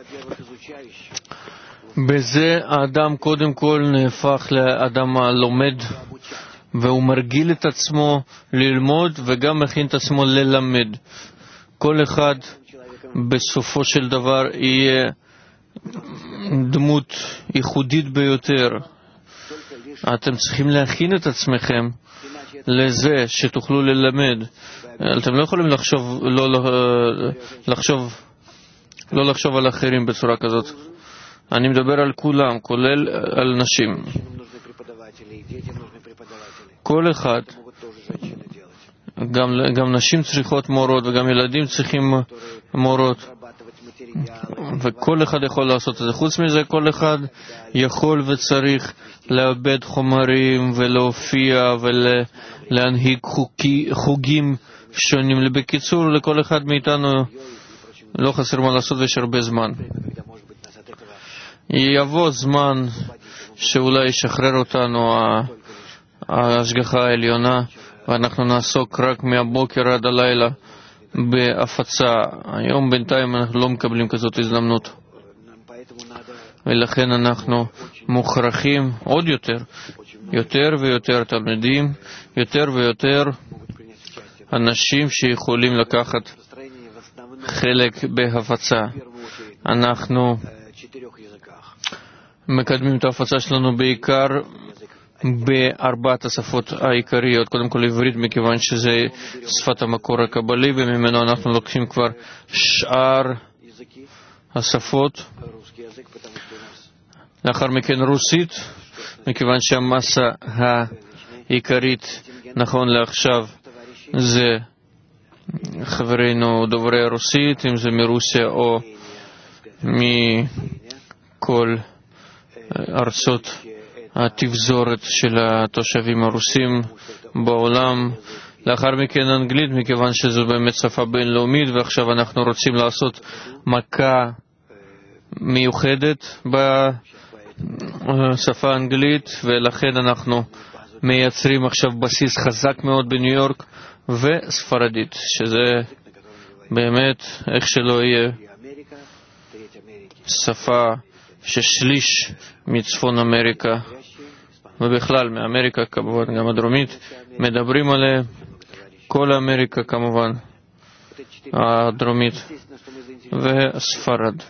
בזה האדם קודם כל נהפך לאדם הלומד, והוא מרגיל את עצמו ללמוד וגם מכין את עצמו ללמד. כל אחד בסופו של דבר יהיה דמות ייחודית ביותר. אתם צריכים להכין את עצמכם לזה שתוכלו ללמד. אתם לא יכולים לחשוב לא לחשוב לא לחשוב על אחרים בצורה כזאת. אני מדבר על כולם, כולל על נשים. כל אחד, גם, גם נשים צריכות מורות וגם ילדים צריכים מורות, וכל אחד יכול לעשות את זה. חוץ מזה, כל אחד יכול וצריך לאבד חומרים ולהופיע ולהנהיג חוקי, חוגים שונים. בקיצור, לכל אחד מאיתנו לא חסר מה לעשות ויש הרבה זמן. יבוא זמן שאולי ישחרר אותנו ההשגחה העליונה ואנחנו נעסוק רק מהבוקר עד הלילה בהפצה. היום בינתיים אנחנו לא מקבלים כזאת הזדמנות, ולכן אנחנו מוכרחים עוד יותר, יותר ויותר תלמידים, יותר ויותר אנשים שיכולים לקחת חלק בהפצה. אנחנו מקדמים את ההפצה שלנו בעיקר בארבעת השפות העיקריות. קודם כל עברית, מכיוון שזה שפת המקור הקבלי, וממנו אנחנו לוקחים כבר שאר השפות. לאחר מכן רוסית, מכיוון שהמסה העיקרית נכון לעכשיו זה חברינו דוברי הרוסית, אם זה מרוסיה או מכל ארצות התבזורת של התושבים הרוסים בעולם. לאחר מכן אנגלית, מכיוון שזו באמת שפה בינלאומית, ועכשיו אנחנו רוצים לעשות מכה מיוחדת בשפה האנגלית, ולכן אנחנו מייצרים עכשיו בסיס חזק מאוד בניו יורק, וספרדית, שזה באמת, איך שלא יהיה, שפה ששליש מצפון אמריקה ובכלל מאמריקה כמובן גם הדרומית מדברים עליה, כל אמריקה כמובן הדרומית וספרד.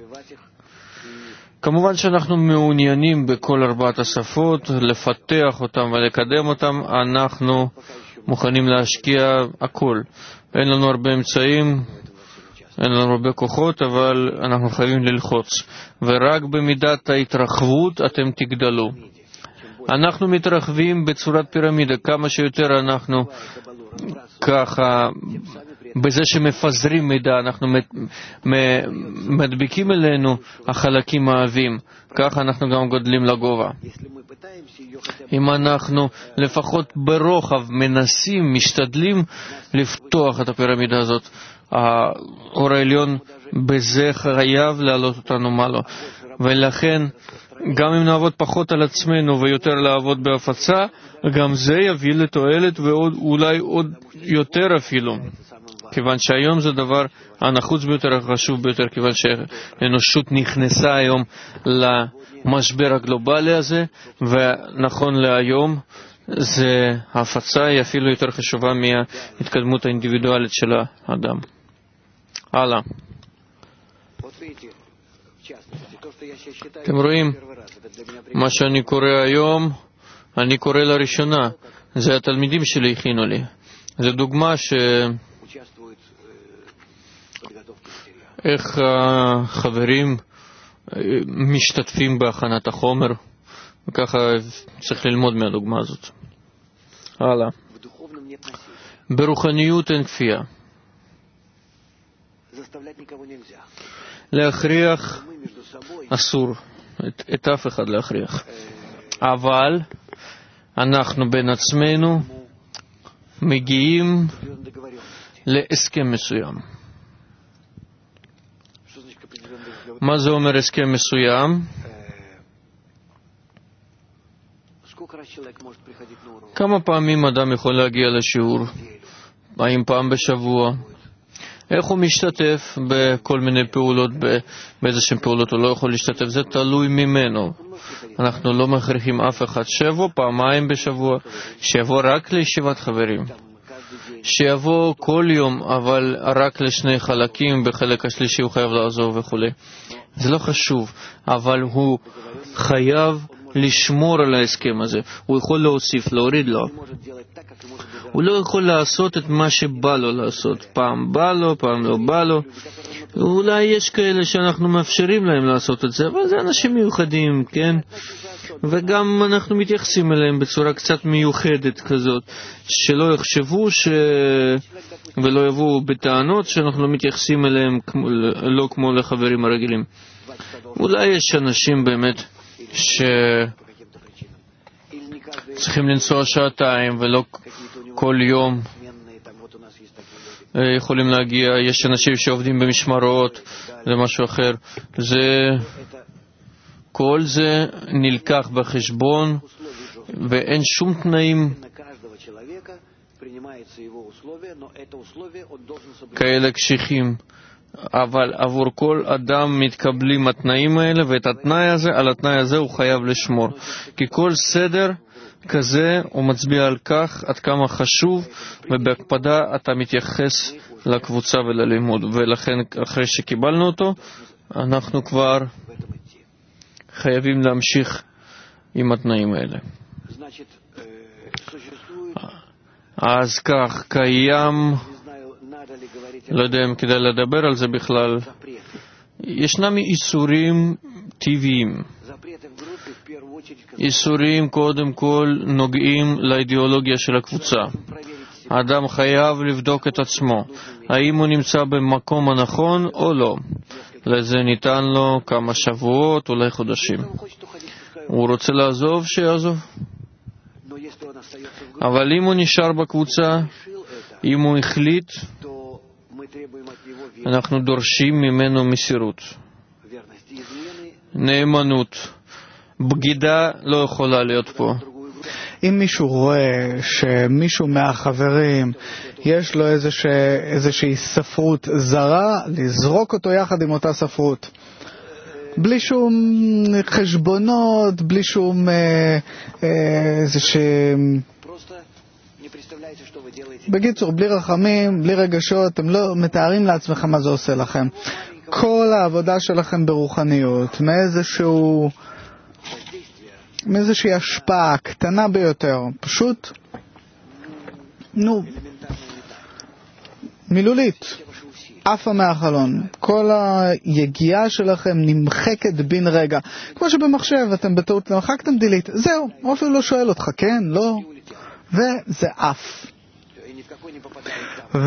כמובן שאנחנו מעוניינים בכל ארבעת השפות לפתח אותם ולקדם אותם. אנחנו מוכנים להשקיע הכל. אין לנו הרבה אמצעים, אין לנו הרבה כוחות, אבל אנחנו חייבים ללחוץ, ורק במידת ההתרחבות אתם תגדלו. אנחנו מתרחבים בצורת פירמידה, כמה שיותר אנחנו ככה, בזה שמפזרים מידע, אנחנו מדביקים אלינו החלקים העבים, ככה אנחנו גם גודלים לגובה. אם אנחנו לפחות ברוחב מנסים, משתדלים לפתוח את הפירמידה הזאת, האור העליון בזה חייב להעלות אותנו מעלה. ולכן גם אם נעבוד פחות על עצמנו ויותר לעבוד בהפצה, גם זה יביא לתועלת, ואולי עוד יותר אפילו. כיוון שהיום זה דבר הנחוץ ביותר, החשוב ביותר, כיוון שהאנושות נכנסה היום למשבר הגלובלי הזה, ונכון להיום זה ההפצה היא אפילו יותר חשובה מההתקדמות האינדיבידואלית של האדם. הלאה. אתם רואים, מה שאני קורא היום, אני קורא לראשונה. זה התלמידים שלי הכינו לי. זו דוגמה ש... איך החברים משתתפים בהכנת החומר, וככה צריך ללמוד מהדוגמה הזאת. הלאה. ברוחניות אין כפייה. להכריח אסור, את, את אף אחד להכריח. אבל אנחנו בין עצמנו מגיעים להסכם מסוים. מה זה אומר הסכם מסוים? כמה פעמים אדם יכול להגיע לשיעור? האם פעם בשבוע? איך הוא משתתף בכל מיני פעולות, באיזה שהן פעולות הוא לא יכול להשתתף? זה תלוי ממנו. אנחנו לא מכריחים אף אחד שיבוא פעמיים בשבוע, שיבוא רק לישיבת חברים, שיבוא כל יום, אבל רק לשני חלקים, בחלק השלישי הוא חייב לעזוב וכו'. זה לא חשוב, אבל הוא חייב לשמור על ההסכם הזה. הוא יכול להוסיף, להוריד לו. הוא לא יכול לעשות את מה שבא לו לעשות. פעם בא לו, פעם לא בא לו. אולי יש כאלה שאנחנו מאפשרים להם לעשות את זה, אבל זה אנשים מיוחדים, כן? וגם אנחנו מתייחסים אליהם בצורה קצת מיוחדת כזאת, שלא יחשבו ש... ולא יבואו בטענות שאנחנו לא מתייחסים אליהם כמו... לא כמו לחברים הרגילים. אולי יש אנשים באמת שצריכים לנסוע שעתיים ולא כל יום יכולים להגיע. יש אנשים שעובדים במשמרות, זה משהו אחר. זה, כל זה נלקח בחשבון ואין שום תנאים כאלה קשיחים. אבל עבור כל אדם מתקבלים התנאים האלה, ואת התנאי הזה, על התנאי הזה הוא חייב לשמור. כי כל סדר כזה הוא מצביע על כך עד כמה חשוב, ובהקפדה אתה מתייחס לקבוצה וללימוד. ולכן אחרי שקיבלנו אותו, אנחנו כבר חייבים להמשיך עם התנאים האלה. אז כך, קיים, לא יודע אם כדאי לדבר על זה בכלל, ישנם איסורים טבעיים. איסורים קודם כל נוגעים לאידיאולוגיה של הקבוצה. האדם חייב לבדוק את עצמו, האם הוא נמצא במקום הנכון או לא. לזה ניתן לו כמה שבועות, אולי חודשים. הוא רוצה לעזוב, שיעזוב. אבל אם הוא נשאר בקבוצה, אם הוא החליט, אנחנו דורשים ממנו מסירות, נאמנות. בגידה לא יכולה להיות פה. אם מישהו רואה שמישהו מהחברים יש לו איזושה, איזושהי ספרות זרה, לזרוק אותו יחד עם אותה ספרות. בלי שום חשבונות, בלי שום אה, אה, איזושהי... בקיצור, בלי רחמים, בלי רגשות, אתם לא מתארים לעצמכם מה זה עושה לכם. כל העבודה שלכם ברוחניות, מאיזשהו... מאיזושהי השפעה קטנה ביותר, פשוט, נו, מילולית, עפה מהחלון. כל היגיעה שלכם נמחקת בין רגע. כמו שבמחשב אתם בטעות למחקתם דילית, זהו, הוא אפילו לא שואל אותך, כן, לא, וזה עף. ו...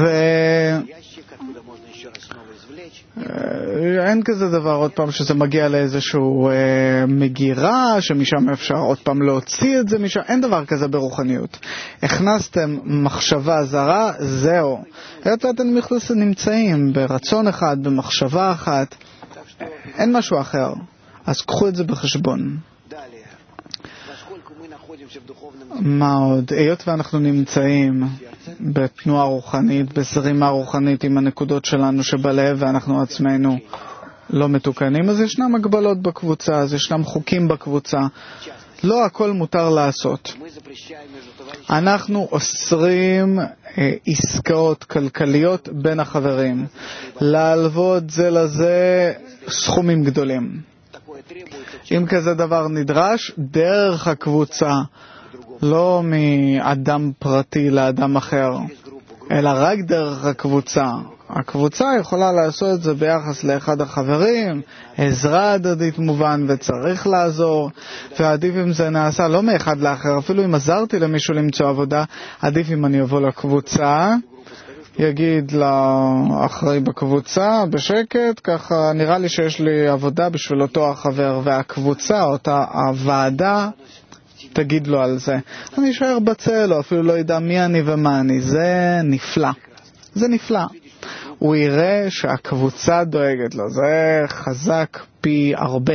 אין כזה דבר עוד פעם שזה מגיע לאיזשהו אה, מגירה שמשם אפשר עוד פעם להוציא את זה משם. אין דבר כזה ברוחניות. הכנסתם מחשבה זרה, זהו. אתם נמצאים ברצון אחד, במחשבה אחת, אין משהו אחר. אז קחו את זה בחשבון. מה עוד? היות ואנחנו נמצאים בתנועה רוחנית, בזרימה רוחנית עם הנקודות שלנו שבלב ואנחנו עצמנו לא מתוקנים, אז ישנם הגבלות בקבוצה, אז ישנם חוקים בקבוצה. לא הכל מותר לעשות. אנחנו אוסרים אה, עסקאות כלכליות בין החברים, להלוות זה לזה סכומים גדולים. אם כזה דבר נדרש, דרך הקבוצה, לא מאדם פרטי לאדם אחר, אלא רק דרך הקבוצה. הקבוצה יכולה לעשות את זה ביחס לאחד החברים, עזרה הדדית מובן וצריך לעזור, ועדיף אם זה נעשה לא מאחד לאחר, אפילו אם עזרתי למישהו למצוא עבודה, עדיף אם אני אבוא לקבוצה, יגיד לאחראי בקבוצה בשקט, ככה נראה לי שיש לי עבודה בשביל אותו החבר, והקבוצה, אותה הוועדה, תגיד לו על זה. אני אשאר בצל, או אפילו לא ידע מי אני ומה אני. זה נפלא. זה נפלא. הוא יראה שהקבוצה דואגת לו. זה חזק פי הרבה.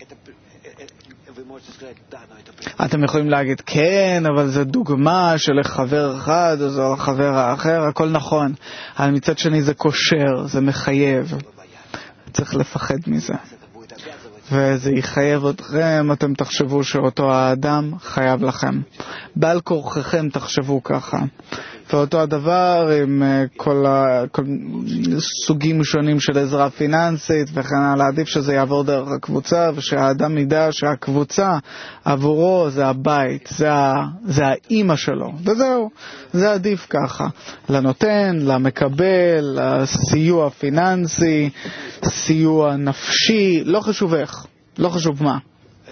אתם יכולים להגיד, כן, אבל זה דוגמה של חבר אחד או זה חבר האחר, הכל נכון. אבל מצד שני זה קושר, זה מחייב. צריך לפחד מזה. וזה יחייב אתכם, אתם תחשבו שאותו האדם חייב לכם. בעל כורחכם תחשבו ככה. ואותו הדבר עם כל, ה... כל סוגים שונים של עזרה פיננסית וכן הלאה, עדיף שזה יעבור דרך הקבוצה, ושהאדם ידע שהקבוצה עבורו זה הבית, זה, ה... זה האמא שלו. וזהו, זה עדיף ככה. לנותן, למקבל, לסיוע פיננסי, סיוע נפשי, לא חשוב איך, לא חשוב מה.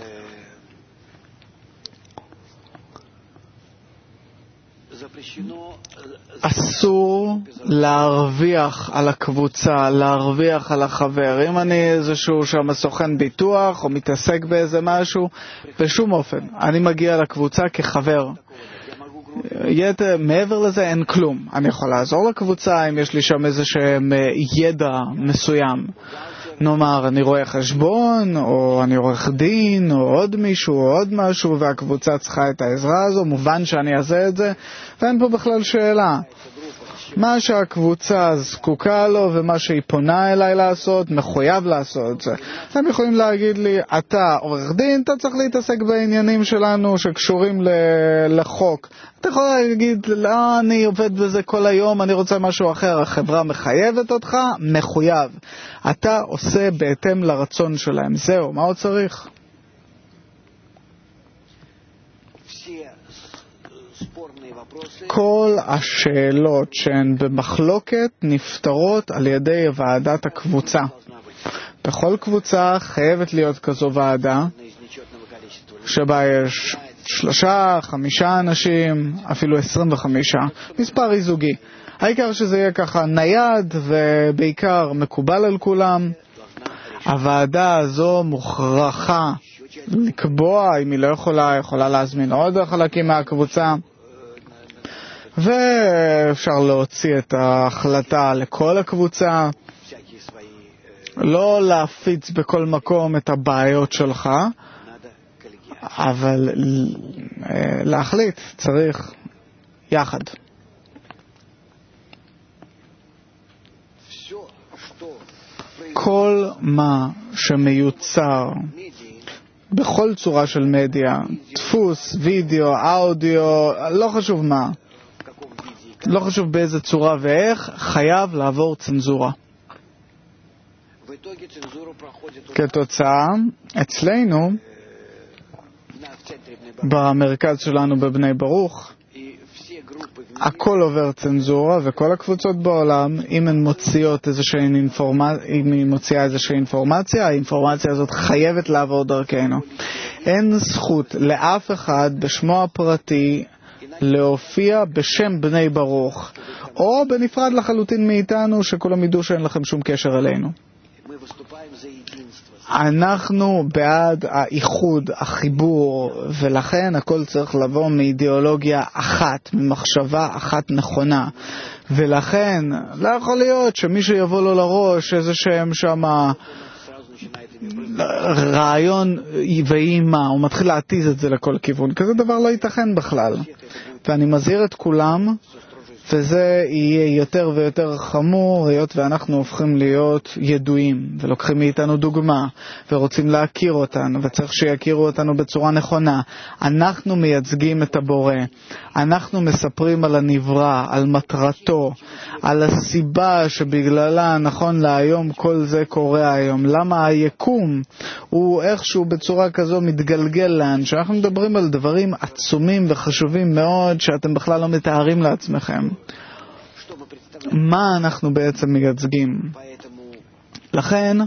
אסור להרוויח על הקבוצה, להרוויח על החבר. אם אני איזשהו שם סוכן ביטוח או מתעסק באיזה משהו, בשום אופן. אני מגיע לקבוצה כחבר. יתר, מעבר לזה אין כלום. אני יכול לעזור לקבוצה אם יש לי שם איזשהם ידע מסוים. נאמר, אני רואה חשבון, או אני עורך דין, או עוד מישהו, או עוד משהו, והקבוצה צריכה את העזרה הזו, מובן שאני אעשה את זה, ואין פה בכלל שאלה. מה שהקבוצה זקוקה לו, ומה שהיא פונה אליי לעשות, מחויב לעשות את זה. הם יכולים להגיד לי, אתה עורך דין, אתה צריך להתעסק בעניינים שלנו שקשורים לחוק. אתה יכול להגיד, לא, אני עובד בזה כל היום, אני רוצה משהו אחר. החברה מחייבת אותך, מחויב. אתה עושה בהתאם לרצון שלהם. זהו, מה עוד צריך? כל השאלות שהן במחלוקת נפתרות על ידי ועדת הקבוצה. בכל קבוצה חייבת להיות כזו ועדה, שבה יש שלושה, חמישה אנשים, אפילו עשרים וחמישה, מספר איזוגי. העיקר שזה יהיה ככה נייד ובעיקר מקובל על כולם. הוועדה הזו מוכרחה לקבוע, אם היא לא יכולה, יכולה להזמין עוד חלקים מהקבוצה, ואפשר להוציא את ההחלטה לכל הקבוצה, לא להפיץ בכל מקום את הבעיות שלך, אבל להחליט צריך יחד. כל מה שמיוצר בכל צורה של מדיה, דפוס, וידאו, אודיו, לא חשוב מה, לא חשוב באיזה צורה ואיך, חייב לעבור צנזורה. כתוצאה, אצלנו, במרכז שלנו בבני ברוך, הכל עובר צנזורה, וכל הקבוצות בעולם, אם הן מוציאות איזושהי אינפורמציה, אם היא מוציאה איזושהי אינפורמציה, האינפורמציה הזאת חייבת לעבור דרכנו. אין זכות לאף אחד בשמו הפרטי להופיע בשם בני ברוך, או בנפרד לחלוטין מאיתנו, שכולם ידעו שאין לכם שום קשר אלינו. אנחנו בעד האיחוד, החיבור, ולכן הכל צריך לבוא מאידיאולוגיה אחת, ממחשבה אחת נכונה. ולכן לא יכול להיות שמישהו יבוא לו לראש איזה שהם שם רעיון ואימה, הוא מתחיל להתיז את זה לכל כיוון. כזה דבר לא ייתכן בכלל. ואני מזהיר את כולם וזה יהיה יותר ויותר חמור, היות ואנחנו הופכים להיות ידועים, ולוקחים מאיתנו דוגמה, ורוצים להכיר אותנו, וצריך שיכירו אותנו בצורה נכונה. אנחנו מייצגים את הבורא, אנחנו מספרים על הנברא, על מטרתו, על הסיבה שבגללה נכון להיום כל זה קורה היום. למה היקום הוא איכשהו בצורה כזו מתגלגל לאן, שאנחנו מדברים על דברים עצומים וחשובים מאוד שאתם בכלל לא מתארים לעצמכם. מה אנחנו בעצם מייצגים? לכן,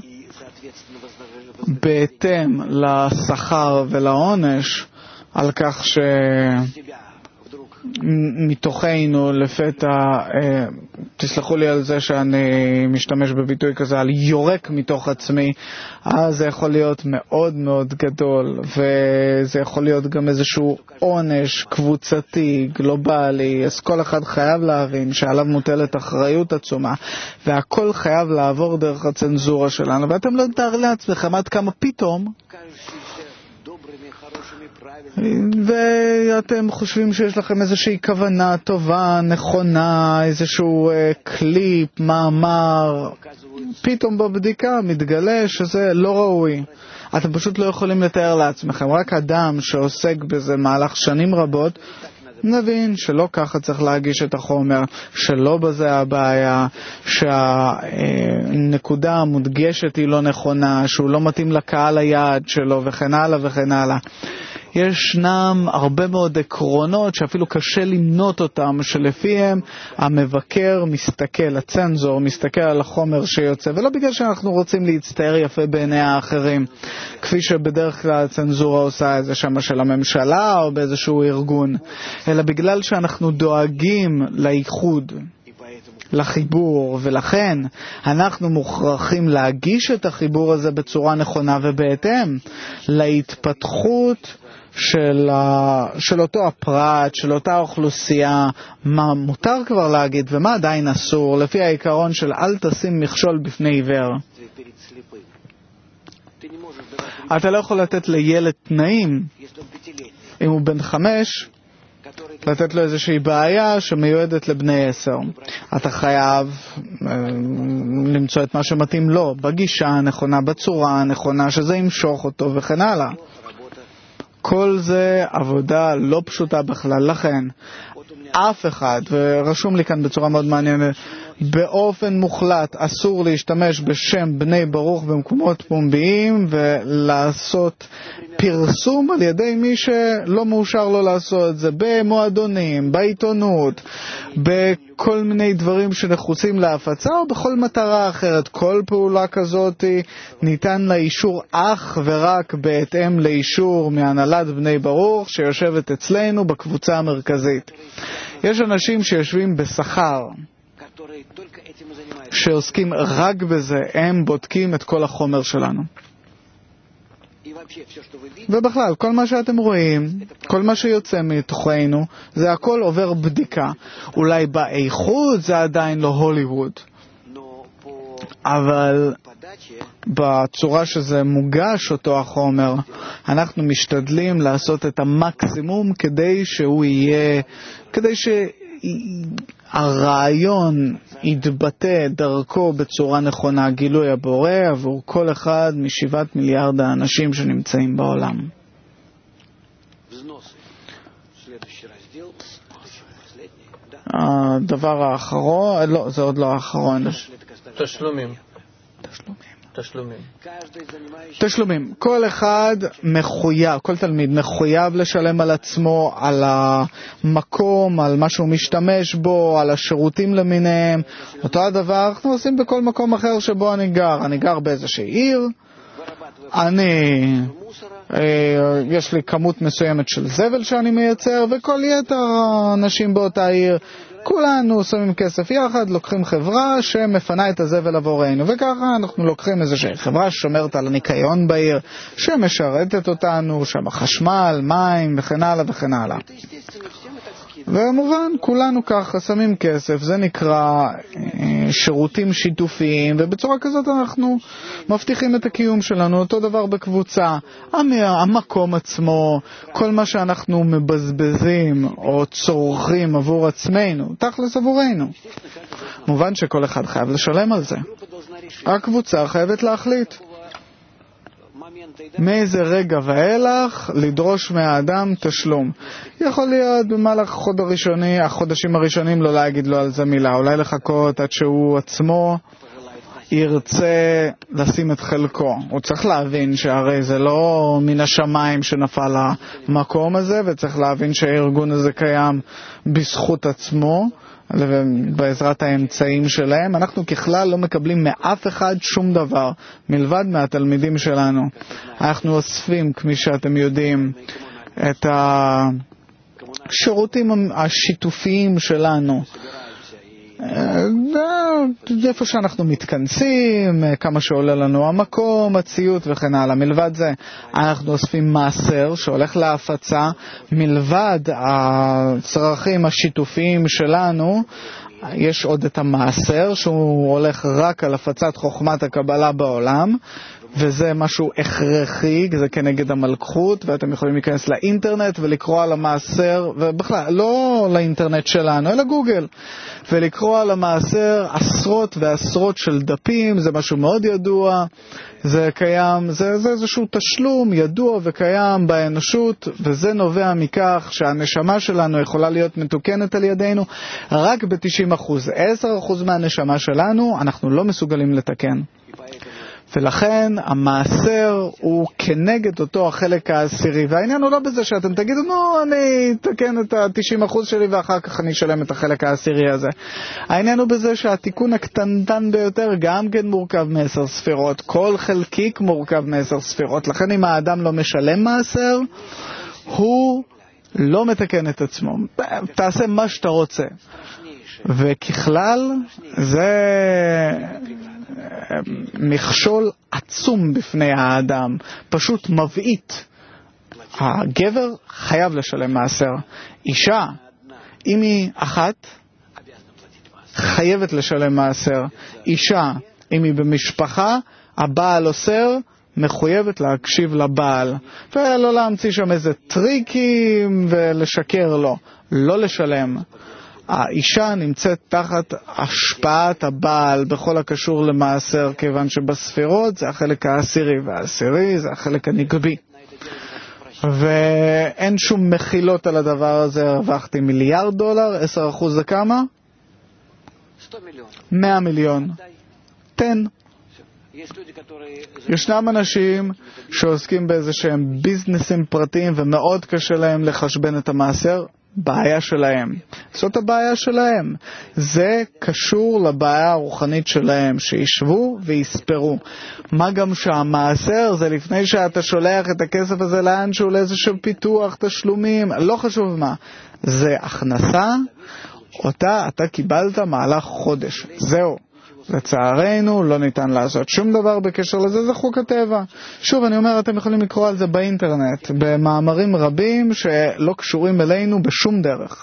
בהתאם לשכר ולעונש על כך ש... מתוכנו לפתע, אה, תסלחו לי על זה שאני משתמש בביטוי כזה, על יורק מתוך עצמי, אז זה יכול להיות מאוד מאוד גדול, וזה יכול להיות גם איזשהו עונש קבוצתי, גלובלי, אז כל אחד חייב להבין שעליו מוטלת אחריות עצומה, והכל חייב לעבור דרך הצנזורה שלנו, ואתם לא תארו לעצמכם עד כמה פתאום ואתם חושבים שיש לכם איזושהי כוונה טובה, נכונה, איזשהו אה, קליפ, מאמר, פתאום בבדיקה מתגלה שזה לא ראוי. אתם פשוט לא יכולים לתאר לעצמכם. רק אדם שעוסק בזה מהלך שנים רבות נבין שלא ככה צריך להגיש את החומר, שלא בזה הבעיה, שהנקודה המודגשת היא לא נכונה, שהוא לא מתאים לקהל היעד שלו וכן הלאה וכן הלאה. ישנם הרבה מאוד עקרונות שאפילו קשה למנות אותם, שלפיהם המבקר מסתכל, הצנזור מסתכל על החומר שיוצא, ולא בגלל שאנחנו רוצים להצטער יפה בעיני האחרים, כפי שבדרך כלל הצנזורה עושה איזה שמה של הממשלה או באיזשהו ארגון, אלא בגלל שאנחנו דואגים לייחוד, לחיבור, ולכן אנחנו מוכרחים להגיש את החיבור הזה בצורה נכונה ובהתאם להתפתחות של, ה... של אותו הפרט, של אותה אוכלוסייה, מה מותר כבר להגיד ומה עדיין אסור, לפי העיקרון של אל תשים מכשול בפני עיוור. אתה לא יכול לתת לילד תנאים, אם הוא בן חמש, לתת לו איזושהי בעיה שמיועדת לבני עשר. אתה חייב למצוא את מה שמתאים לו, בגישה הנכונה, בצורה הנכונה, שזה ימשוך אותו וכן הלאה. כל זה עבודה לא פשוטה בכלל, לכן אף אחד, ורשום לי כאן בצורה מאוד מעניינת, באופן מוחלט אסור להשתמש בשם בני ברוך במקומות פומביים ולעשות פרסום על ידי מי שלא מאושר לו לעשות את זה, במועדונים, בעיתונות, בכל מיני דברים שנחוצים להפצה או בכל מטרה אחרת. כל פעולה כזאת ניתן לה אישור אך ורק בהתאם לאישור מהנהלת בני ברוך שיושבת אצלנו בקבוצה המרכזית. יש אנשים שיושבים בשכר שעוסקים רק בזה, הם בודקים את כל החומר שלנו. ובכלל, כל מה שאתם רואים, כל מה שיוצא מתוכנו, זה הכל עובר בדיקה. אולי באיכות זה עדיין לא הוליווד, אבל בצורה שזה מוגש אותו החומר, אנחנו משתדלים לעשות את המקסימום כדי שהוא יהיה, כדי שהרעיון יתבטא דרכו בצורה נכונה, גילוי הבורא עבור כל אחד משבעת מיליארד האנשים שנמצאים בעולם. הדבר האחרון, לא, זה עוד לא האחרון. תשלומים. תשלומים. תשלומים. תשלומים. כל אחד מחויב, כל תלמיד מחויב לשלם על עצמו, על המקום, על מה שהוא משתמש בו, על השירותים למיניהם. אותו הדבר אנחנו עושים בכל מקום אחר שבו אני גר. אני גר באיזושהי עיר, אני, אה, יש לי כמות מסוימת של זבל שאני מייצר, וכל יתר האנשים באותה עיר, כולנו שמים כסף יחד, לוקחים חברה שמפנה את הזבל עבורנו, וככה אנחנו לוקחים איזושהי חברה ששומרת על הניקיון בעיר, שמשרתת אותנו, שם חשמל, מים וכן הלאה וכן הלאה. ומובן, כולנו ככה שמים כסף, זה נקרא שירותים שיתופיים, ובצורה כזאת אנחנו מבטיחים את הקיום שלנו. אותו דבר בקבוצה, המקום עצמו, כל מה שאנחנו מבזבזים או צורכים עבור עצמנו, תכלס עבורנו. מובן שכל אחד חייב לשלם על זה. הקבוצה חייבת להחליט מאיזה רגע ואילך לדרוש מהאדם תשלום. יכול להיות במהלך החוד הראשוני, החודשים הראשונים לא להגיד לו על זה מילה, אולי לחכות עד שהוא עצמו ירצה לשים את חלקו. הוא צריך להבין שהרי זה לא מן השמיים שנפל המקום הזה, וצריך להבין שהארגון הזה קיים בזכות עצמו, בעזרת האמצעים שלהם. אנחנו ככלל לא מקבלים מאף אחד שום דבר מלבד מהתלמידים שלנו. אנחנו אוספים, כמי שאתם יודעים, את השירותים השיתופיים שלנו, איפה שאנחנו מתכנסים, כמה שעולה לנו המקום, הציוד וכן הלאה. מלבד זה אנחנו אוספים מעשר שהולך להפצה. מלבד הצרכים השיתופיים שלנו יש עוד את המעשר שהוא הולך רק על הפצת חוכמת הקבלה בעולם, וזה משהו הכרחי, זה כנגד המלכות, ואתם יכולים להיכנס לאינטרנט ולקרוא על המעשר, ובכלל לא לאינטרנט שלנו אלא גוגל, ולקרוא על המעשר עשרות ועשרות של דפים. זה משהו מאוד ידוע, זה קיים, זה, זה איזשהו תשלום ידוע וקיים באנושות, וזה נובע מכך שהנשמה שלנו יכולה להיות מתוקנת על ידינו רק ב-תשעים אחוז. עשרה אחוז מהנשמה שלנו אנחנו לא מסוגלים לתקן, ולכן המעשר הוא כנגד אותו החלק העשירי. והעניין הוא לא בזה שאתם תגידו, נו, אני אתקן את ה-תשעים אחוז שלי ואחר כך אני אשלם את החלק העשירי הזה. העניין הוא בזה שהתיקון הקטנטן ביותר גם כן מורכב מעשר ספירות. כל חלקיק מורכב מעשר ספירות. לכן אם האדם לא משלם מעשר, הוא לא מתקן את עצמו. תעשה מה שאתה רוצה. וככלל זה מכשול עצום בפני האדם, פשוט מבעית. הגבר חייב לשלם מעשר. אישה, אם היא אחת, חייבת לשלם מעשר. אישה, אם היא במשפחה, הבעל אוסר, מחויבת להקשיב לבעל, ולא להמציא שם איזה טריקים ולשקר לו, לא לשלם. האישה נמצאת תחת השפעת הבעל בכל הקשור למעשר, כיוון שבספירות זה החלק העשירי, והעשירי זה החלק הנקבי, ואין שום מחילות על הדבר הזה. הרווחתי מיליארד דולר, עשר אחוז זה כמה? מאה מיליון. תן. ישנם אנשים שעוסקים באיזה שהם ביזנסים פרטיים ומאוד קשה להם לחשבן את המעשר. בעיה שלהם. זאת הבעיה שלהם. זה קשור לבעיה הרוחנית שלהם, שישבו ויספרו. מה גם שהמעשר זה לפני שאתה שולח את הכסף הזה לאן שהוא לאיזשהו פיתוח, תשלומים, לא חשוב מה. זה הכנסה, אותה אתה קיבלת מהלך חודש. זהו. לצערנו לא ניתן לעשות שום דבר בקשר לזה, זה חוק הטבע. שוב אני אומר, אתם יכולים לקרוא על זה באינטרנט, במאמרים רבים שלא קשורים אלינו בשום דרך.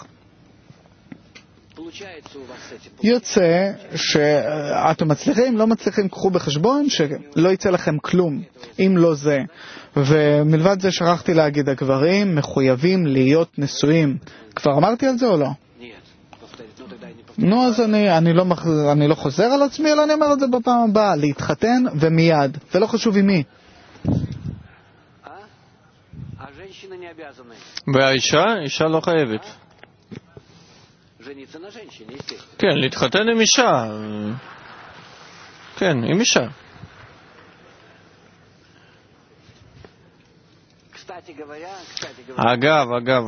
יוצא שאתם מצליחים, לא מצליחים, קחו בחשבון שלא יצא לכם כלום אם לא זה. ומלבד זה שכחתי להגיד, הגברים מחויבים להיות נשואים. כבר אמרתי על זה או לא? נו, אז אני, אני, לא, אני לא חוזר על עצמי, אלא אני אומר את זה בפעם הבאה, להתחתן ומיד, ולא חשוב עם מי. והאישה, אישה לא חייבת. כן, להתחתן עם אישה. כן, עם אישה. אגב, אגב.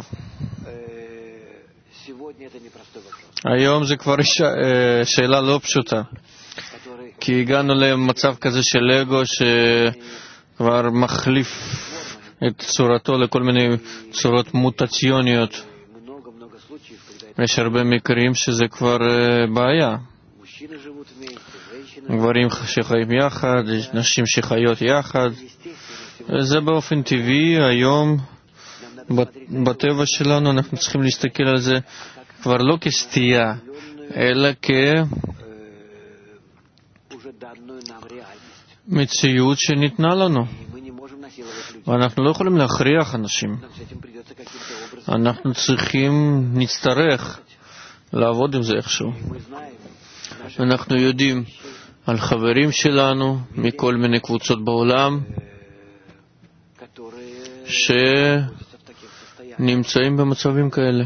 היום זה כבר שאלה לא פשוטה, כי הגענו למצב כזה של אגו שכבר מחליף את צורתו לכל מיני צורות מוטציוניות. יש הרבה מקרים שזה כבר בעיה. גברים שחיים יחד, נשים שחיות יחד, זה באופן טבעי היום בטבע שלנו אנחנו צריכים להסתכל על זה כבר לא כסטייה, אלא כמציאות שניתנה לנו. ואנחנו לא יכולים להכריח אנשים. אנחנו צריכים, נצטרך לעבוד עם זה איכשהו. אנחנו יודעים על חברים שלנו מכל מיני קבוצות בעולם שנמצאים במצבים כאלה.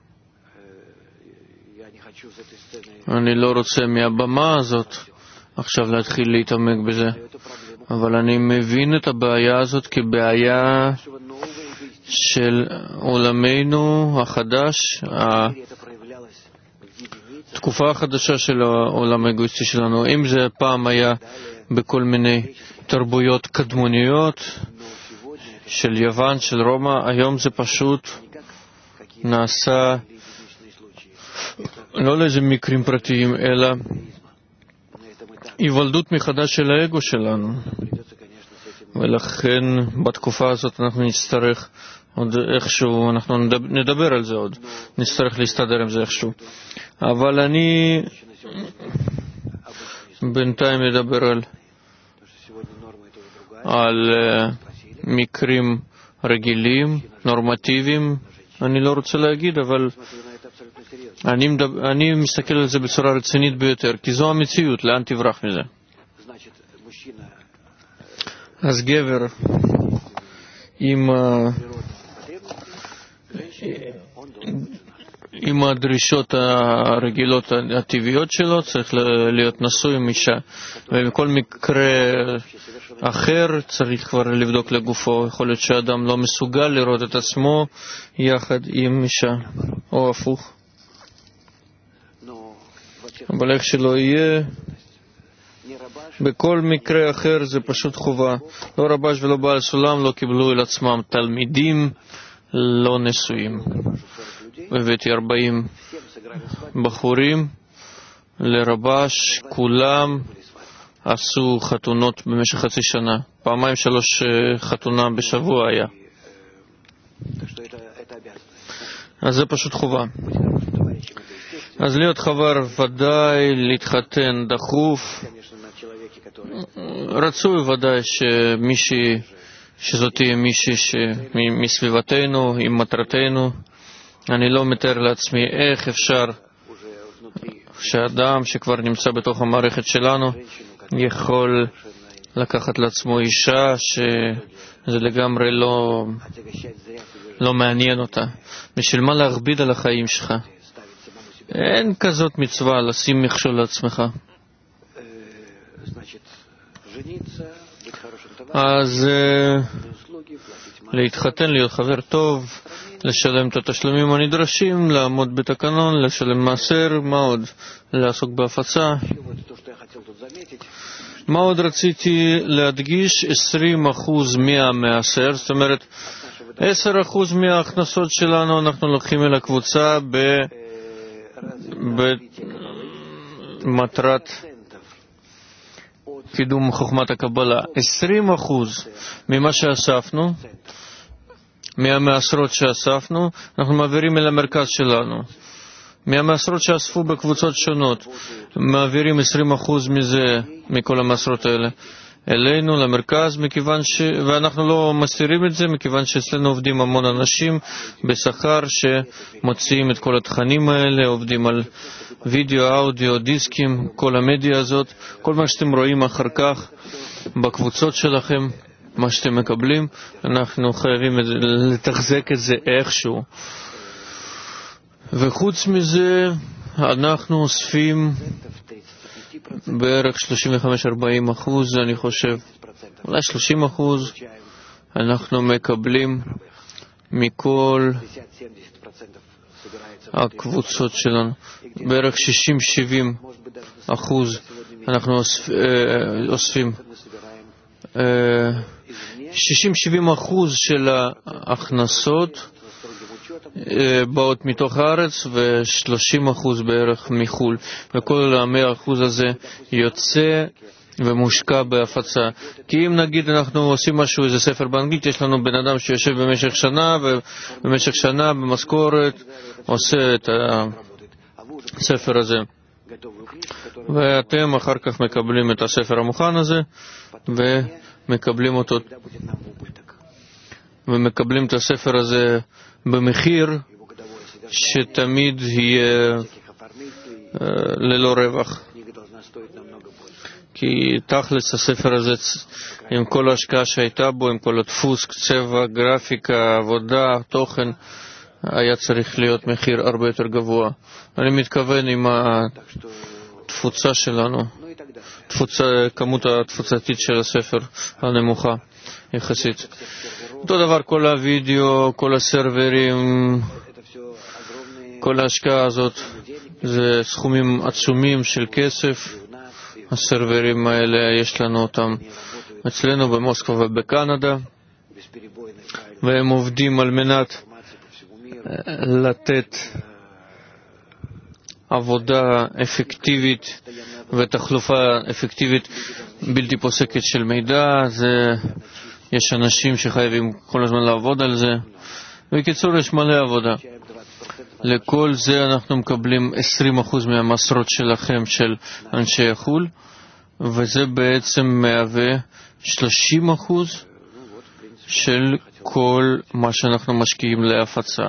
אני לא רוצה מהבמה הזאת עכשיו להתחיל להתעמק בזה, אבל אני מבין את הבעיה הזאת כבעיה של עולמנו החדש, התקופה החדשה של העולם האגואיסטי שלנו. אם זה פעם היה בכל מיני תרבויות קדמוניות של יוון, של רומא, היום זה פשוט נעשה לא לאיזה מקרים פרטיים, אלא היוולדות מחדש של האגו שלנו. ולכן בתקופה הזאת אנחנו נצטרך עוד איכשהו, אנחנו נדבר על זה עוד, נצטרך להסתדר עם זה איכשהו. אבל אני בינתיים מדבר על, על uh, מקרים רגילים, נורמטיביים, אני לא רוצה להגיד, אבל אני, מדבר, אני מסתכל על זה בצורה רצינית ביותר, כי זו המציאות, לאן תברח מזה? אז גבר עם, עם הדרישות הרגילות הטבעיות שלו צריך להיות נשוי עם אישה, ובכל מקרה אחר צריך כבר לבדוק לגופו. יכול להיות שאדם לא מסוגל לראות את עצמו יחד עם אישה, או הפוך. אבל איך שלא יהיה, בכל מקרה אחר זה פשוט חובה. לא רבש ולא בעל סולם לא קיבלו אל עצמם תלמידים לא נשואים. הבאתי ארבעים בחורים לרבש, כולם עשו חתונות במשך חצי שנה. פעמיים שלוש חתונה בשבוע היה. אז זה פשוט חובה. אז להיות חבר ודאי, להתחתן דחוף. רצוי ודאי שמישהי, שזאת תהיה מישהי מסביבתנו, עם מטרתנו. אני לא מתאר לעצמי איך אפשר שאדם שכבר נמצא בתוך המערכת שלנו יכול לקחת לעצמו אישה שזה לגמרי לא, לא מעניין אותה. בשביל מה להכביד על החיים שלך? אין כזאת מצווה לשים מכשול לעצמך. אז להתחתן, להיות חבר טוב, לשלם את התשלומים הנדרשים, לעמוד בתקנון, לשלם מעשר, מה עוד? לעסוק בהפצה. מה עוד רציתי להדגיש? עשרים אחוז מהמעשר, זאת אומרת עשרה אחוז מההכנסות שלנו אנחנו לוקחים אל הקבוצה במטרת קידום חוכמת הקבלה. עשרים אחוז ממה שאספנו, מהמעשרות שאספנו, אנחנו מעבירים אל המרכז שלנו. מהמעשרות שאספו בקבוצות שונות, מעבירים עשרים אחוז מזה, מכל המעשרות האלה, אלינו, למרכז, מכיוון ש... ואנחנו לא מסתירים את זה, מכיוון שאצלנו עובדים המון אנשים בשכר שמוציאים את כל התכנים האלה, עובדים על וידאו, אודיו, דיסקים, כל המדיה הזאת, כל מה שאתם רואים אחר כך בקבוצות שלכם, מה שאתם מקבלים, אנחנו חייבים לתחזק את זה איכשהו. וחוץ מזה, אנחנו אוספים בערך שלושים וחמש עד ארבעים אחוז, אני חושב, אולי שלושים אחוז, אנחנו מקבלים מכל הקבוצות שלנו. בערך שישים עד שבעים אחוז אנחנו אוספים. שישים עד שבעים אחוז של ההכנסות באות מתוך הארץ ו-שלושים אחוז בערך מחול. וכל ה-מאה אחוז הזה יוצא ומושקע בהפצה. כי אם נגיד אנחנו עושים משהו, איזה ספר באנגלית, יש לנו בן אדם שיושב במשך שנה, ובמשך שנה במשכורת עושה את הספר הזה. ואתם אחר כך מקבלים את הספר המוכן הזה, ומקבלים אותו, ומקבלים את הספר הזה במחיר שתמיד יהיה ללא רווח. כי תכלס הספר הזה, עם כל ההשקעה שהייתה בו, עם כל הדפוס, צבע, גרפיקה, עבודה, תוכן, היה צריך להיות מחיר הרבה יותר גבוה. אני מתכוון עם התפוצה שלנו, תפוצה, כמות התפוצתית של הספר הנמוכה יחסית. אותו דבר כל הוידאו, כל הסרברים, כל ההשקעה הזאת, זה סכומים עצומים של כסף. הסרברים האלה יש לנו אותם אצלנו במוסקבה ובקנדה, והם עובדים על מנת לתת עבודה אפקטיבית ותחלופה אפקטיבית בלתי פוסקת של מידע. זה, יש אנשים שחייבים כל הזמן לעבוד על זה. בקיצור, יש מלא עבודה. לכל זה אנחנו מקבלים עשרים אחוז מהמשרות שלכם, של אנשי החול, וזה בעצם מהווה שלושים אחוז של כל מה שאנחנו משקיעים להפצה.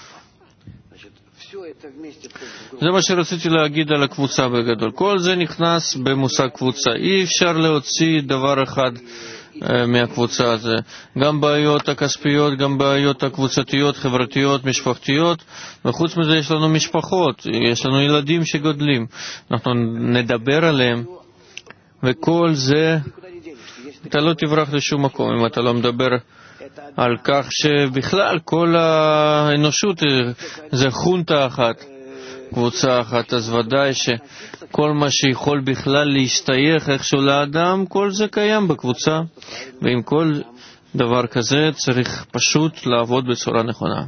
זה מה שרציתי להגיד על הקבוצה בגדול. כל זה נכנס במושג קבוצה. אי אפשר להוציא דבר אחד מהקבוצה הזה. גם בעיות הכספיות, גם בעיות הקבוצתיות, חברתיות, משפחתיות, וחוץ מזה יש לנו משפחות, יש לנו ילדים שגודלים. אנחנו נדבר עליהם, וכל זה, אתה לא תברח לשום מקום אם אתה לא מדבר על כך שבכלל כל האנושות זה חונטה אחת, קבוצה אחת. אז ודאי שכל מה שיכול בכלל להשתייך איכשהו לאדם, כל זה קיים בקבוצה, ועם כל דבר כזה צריך פשוט לעבוד בצורה נכונה.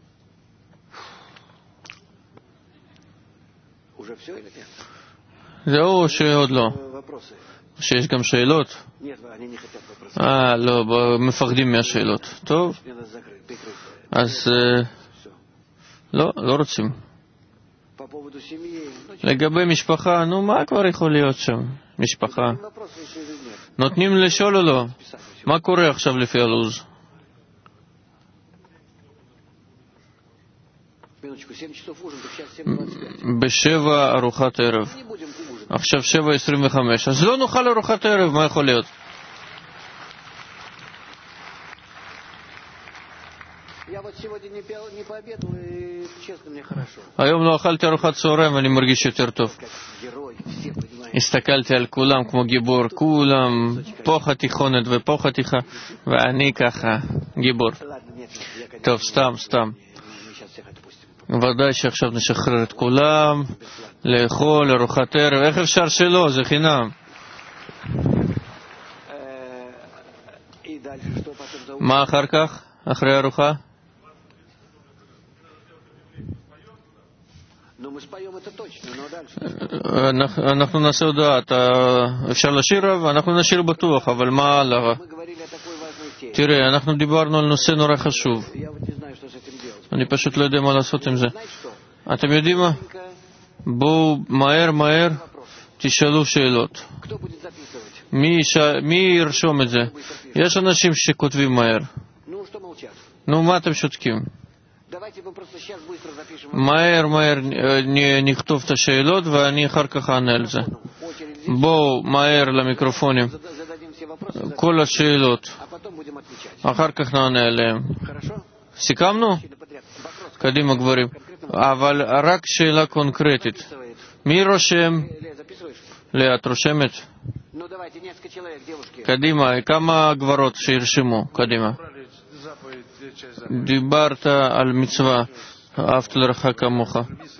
זהו, שעוד לא. שיש גם שאלות? אה, לא, מפחדים מהשאלות. טוב, אז לא, לא רוצים. לגבי משפחה, נו, מה כבר יכול להיות שם? משפחה. נותנים לשאול או לא? מה קורה עכשיו לפי הלוז? בשבע ארוחת ערב. עכשיו שבע עשרים וחמש. אז לא נאכל ארוחת ערב, מה יכול להיות? היום לא אכלתי ארוחת צהריים ואני מרגיש יותר טוב. הסתכלתי על כולם כמו גיבור, כולם פה חתיכונת ופה חתיכה, ואני ככה גיבור. טוב, סתם, סתם. ודאי שעכשיו נשחרר את כולם לאכול ארוחת ערב. איך אפשר שלא? זה חינם. מה אחר כך? אחרי ארוחה? אנחנו נעשה הודעה. אפשר לשיר, ואנחנו נשיר בטוח, אבל מה הלאה? תראה, אנחנו דיברנו על נושא נורא חשוב. אני פשוט לא יודע מה לעשות עם זה. אתם יודעים מה? בואו מהר מהר תשאלו שאלות. מי, ש... מי ירשום את זה? יש אנשים שכותבים מהר. נו, מה אתם שותקים? מהר מהר נכתוב את השאלות ואני אחר כך אענה על זה. בואו מהר למיקרופונים כל השאלות, אחר כך נענה עליהם. סיכמנו? קדימה גברים. אבל רק שאלה קונקרטית. מי רושם? לאה, את רושמת? קדימה, כמה גברות שירשמו? קדימה. דיברת על מצווה, אהבת לרעך כמוך.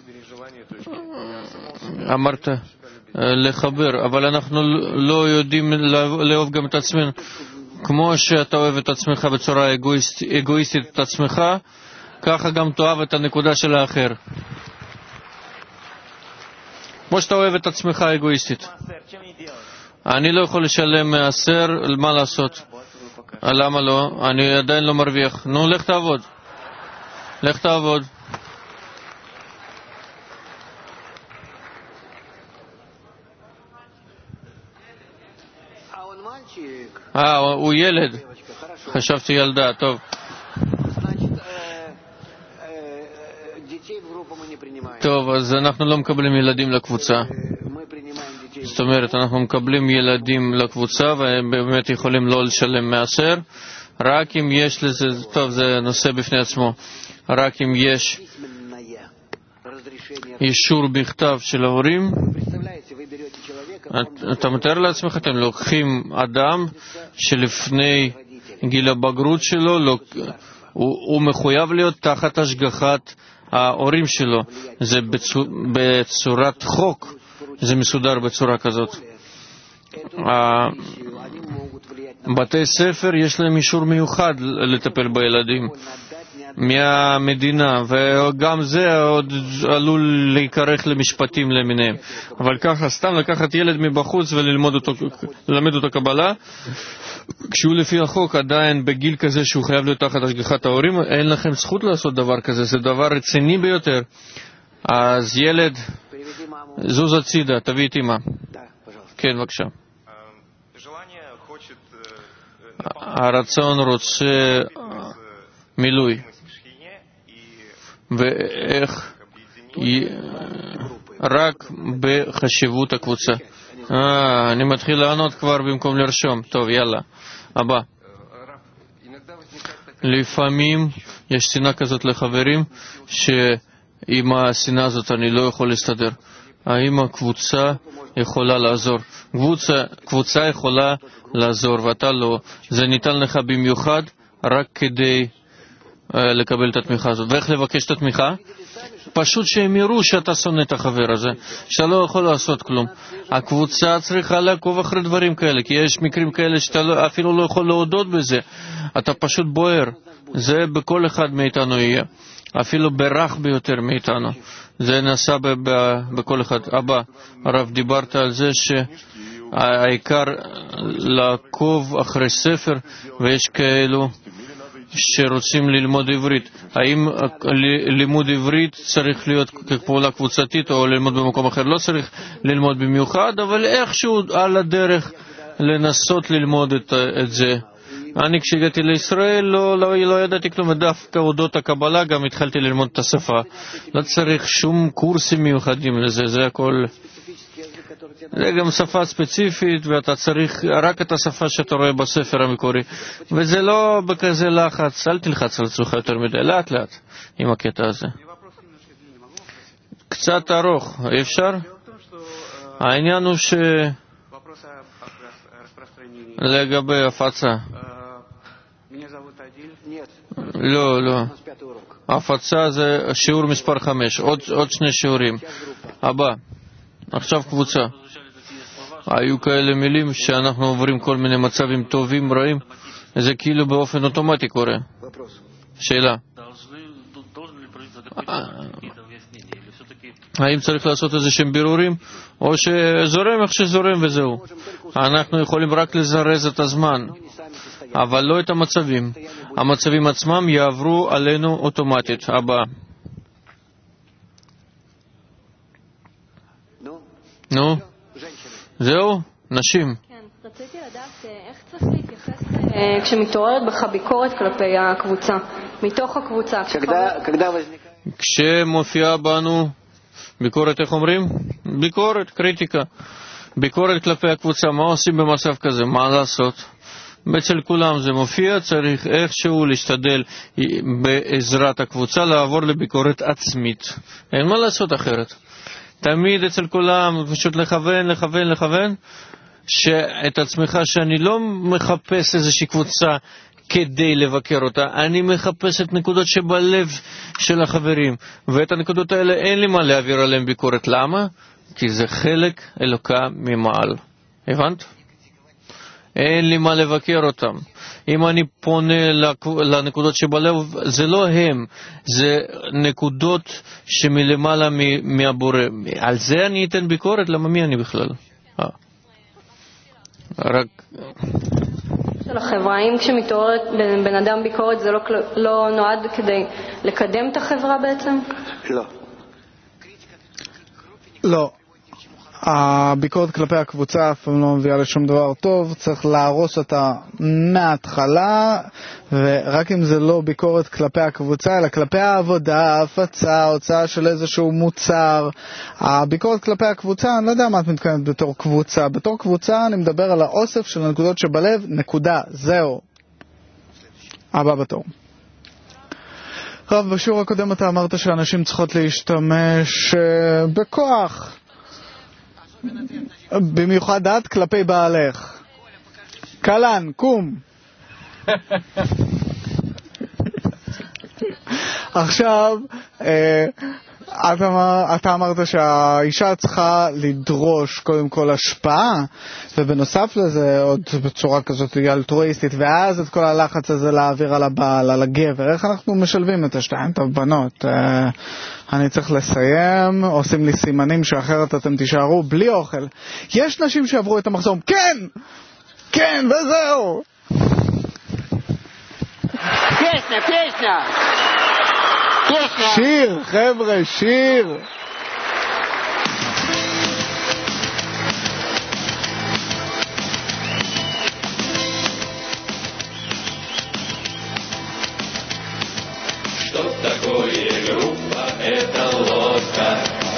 אמרת לחבר, אבל אנחנו לא יודעים לאהוב גם את עצמנו. כמו שאתה אוהב את עצמך בצורה אגואיסטית את עצמך, ככה גם תאהב את הנקודה של האחר. כמו שאתה אוהב את עצמך אגואיסטית. אני לא יכול לשלם מעשר, מה לעשות? למה לא? אני עדיין לא מרוויח. נו, לך תעבוד. לך תעבוד. אה, הוא ילד. חשבתי ילדה, טוב. טוב, אז אנחנו לא מקבלים ילדים לקבוצה. זאת אומרת, אנחנו מקבלים ילדים לקבוצה והם באמת יכולים לא לשלם מעשר, רק אם יש לזה, טוב, זה נושא בפני עצמו, רק אם יש אישור בכתב של ההורים. אתה מתאר לעצמך, אתם לוקחים אדם שלפני גיל הבגרות שלו, לא, הוא, הוא מחויב להיות תחת השגחת ההורים שלו. זה בצור, בצורת חוק, זה מסודר בצורה כזאת. בתי ספר יש להם אישור מיוחד לטפל בילדים מהמדינה, וגם זה עוד עלול להיקרח למשפטים למיניהם. אבל ככה סתם לקחת ילד מבחוץ וללמד אותו, ללמד אותו קבלה, כשהוא לפי החוק עדיין בגיל כזה שהוא חייב להיות תחת השגחת ההורים, אין לכם זכות לעשות דבר כזה, זה דבר רציני ביותר. אז ילד, זוז הצידה, תביא את אמא. כן, בבקשה. הרצון רוצה מילוי. ואיך? רק בחשיבות הקבוצה. אה, אני מתחיל לענות כבר במקום לרשום. טוב, יאללה. הבא. לפעמים יש שנאה כזאת לחברים, שעם השנאה הזאת אני לא יכול להסתדר. האם הקבוצה יכולה לעזור? קבוצה, קבוצה יכולה לעזור, ואתה לא. זה ניתן לך במיוחד רק כדי uh, לקבל את התמיכה הזאת. ואיך לבקש את התמיכה? פשוט שהם יראו שאתה שונא את החבר הזה, שאתה לא יכול לעשות כלום. הקבוצה צריכה לעקוב אחרי דברים כאלה, כי יש מקרים כאלה שאתה לא, אפילו לא יכול להודות בזה. אתה פשוט בוער. זה בכל אחד מאיתנו יהיה. אפילו ברך ביותר מאיתנו. זה נעשה ב- ב- בכל אחד. הבא, הרב, דיברת על זה שהעיקר לעקוב אחרי ספר, ויש כאלו שרוצים ללמוד עברית. האם לימוד עברית צריך להיות כפעולה קבוצתית או ללמוד במקום אחר? לא צריך ללמוד במיוחד, אבל איכשהו על הדרך לנסות ללמוד את, את זה. אני כשהגעתי לישראל לא, לא, לא ידעתי כלום, ודווקא אודות הקבלה גם התחלתי ללמוד את השפה. לא צריך שום קורסים מיוחדים לזה, זה הכל. זה גם שפה ספציפית, ואתה צריך רק את השפה שאתה רואה בספר המקורי. וזה לא בכזה לחץ, אל תלחץ על עצמך יותר מדי, לאט לאט עם הקטע הזה. קצת ארוך, אפשר? העניין הוא ש... לגבי הפצה. לא, לא. הפצה זה שיעור מספר חמש, עוד, עוד שני שיעורים. הבא, עכשיו קבוצה. היו כאלה מילים שאנחנו עוברים כל מיני מצבים טובים, רעים, זה כאילו באופן אוטומטי קורה. שאלה. האם צריך לעשות איזה שהם בירורים, או שזורם איך שזורם וזהו. אנחנו יכולים רק לזרז את הזמן, אבל לא את המצבים. המצבים עצמם יעברו עלינו אוטומטית. הבא. נו, זהו, נשים. כן, רציתי לדעת איך צריך להתייחס כשמתעוררת בך ביקורת כלפי הקבוצה, מתוך הקבוצה. כשמופיעה בנו ביקורת, איך אומרים? ביקורת, קריטיקה. ביקורת כלפי הקבוצה, מה עושים במצב כזה? מה לעשות? אצל כולם זה מופיע, צריך איכשהו להשתדל בעזרת הקבוצה לעבור לביקורת עצמית. אין מה לעשות אחרת. תמיד אצל כולם פשוט לכוון, לכוון, לכוון, שאת עצמך שאני לא מחפש איזושהי קבוצה כדי לבקר אותה, אני מחפש את נקודות שבלב של החברים, ואת הנקודות האלה אין לי מה להעביר עליהם ביקורת. למה? כי זה חלק אלוקה ממעל. הבנת? אין לי מה לבקר אותם. אם אני פונה לנקודות שבלב, זה לא הם, זה נקודות שמלמעלה מהבורא. על זה אני אתן ביקורת? למה מי אני בכלל? רק... של החברה, האם כשמתעוררת בן אדם ביקורת זה לא, לא נועד כדי לקדם את החברה בעצם? לא. לא. הביקורת כלפי הקבוצה אף פעם לא מביאה לשום דבר טוב, צריך להרוס אותה מההתחלה, ורק אם זה לא ביקורת כלפי הקבוצה, אלא כלפי העבודה, הפצה, הוצאה של איזשהו מוצר. הביקורת כלפי הקבוצה, אני לא יודע מה את מתכוונת בתור קבוצה. בתור קבוצה אני מדבר על האוסף של הנקודות שבלב, נקודה, זהו. הבא בתור. רב, בשיעור הקודם אתה אמרת שאנשים צריכות להשתמש בכוח. במיוחד את כלפי בעלך. קלן, קום. עכשיו, אתה, אמר, אתה אמרת שהאישה צריכה לדרוש קודם כל השפעה, ובנוסף לזה עוד בצורה כזאת אלטרואיסטית, ואז את כל הלחץ הזה להעביר על הבעל, על הגבר. איך אנחנו משלבים את השתיים? טוב, בנות, אני צריך לסיים, עושים לי סימנים שאחרת אתם תישארו בלי אוכל. יש נשים שעברו את המחסום, כן! כן, וזהו! פסנה, פסנה! שיר, חבר'ה, שיר. Что такое группа? Это лодка.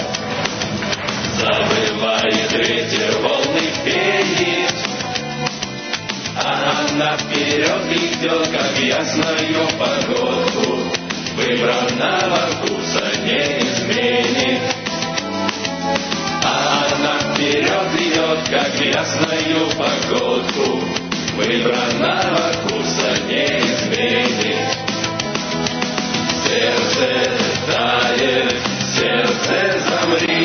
Забывает ветер, волны пенит. А она вперед идет, как ясною погодку. Выбранного курса не изменит. А она вперед идет, как ясною погодку. Выбранного курса не изменит. Сердце тает, сердце замри.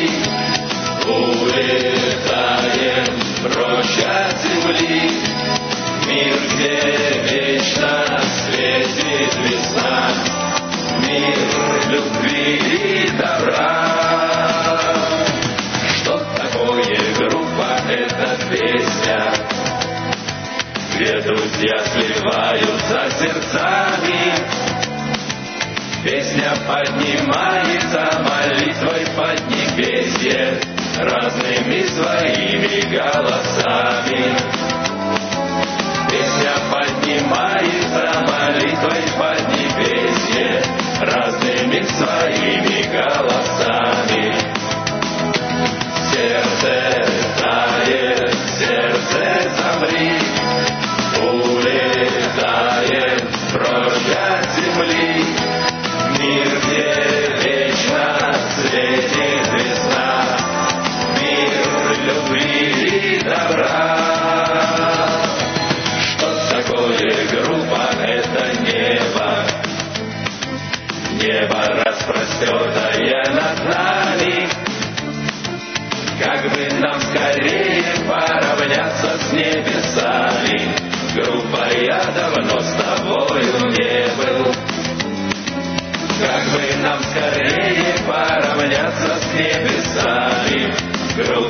Улетаем прочь от земли. Мир, где вечно светит весна. Мир любви и добра. Что такое группа? Это песня, где друзья сливаются сердцами. Песня поднимается молитвой поднебесье разными своими голосами. Песня поднимается молитвой поднебесье разными своими голосами. Сердце тает, сердце замри. Улетаем прочь от земли. Мир, где вечно светит весна. Мир любви и добра. Что такое группа? Это небо. Небо распростертое над нами. Как бы нам скорее поравняться с небесами. Группа, я давно с тобою не был. Как бы нам скорее поравняться с небесами. Группа,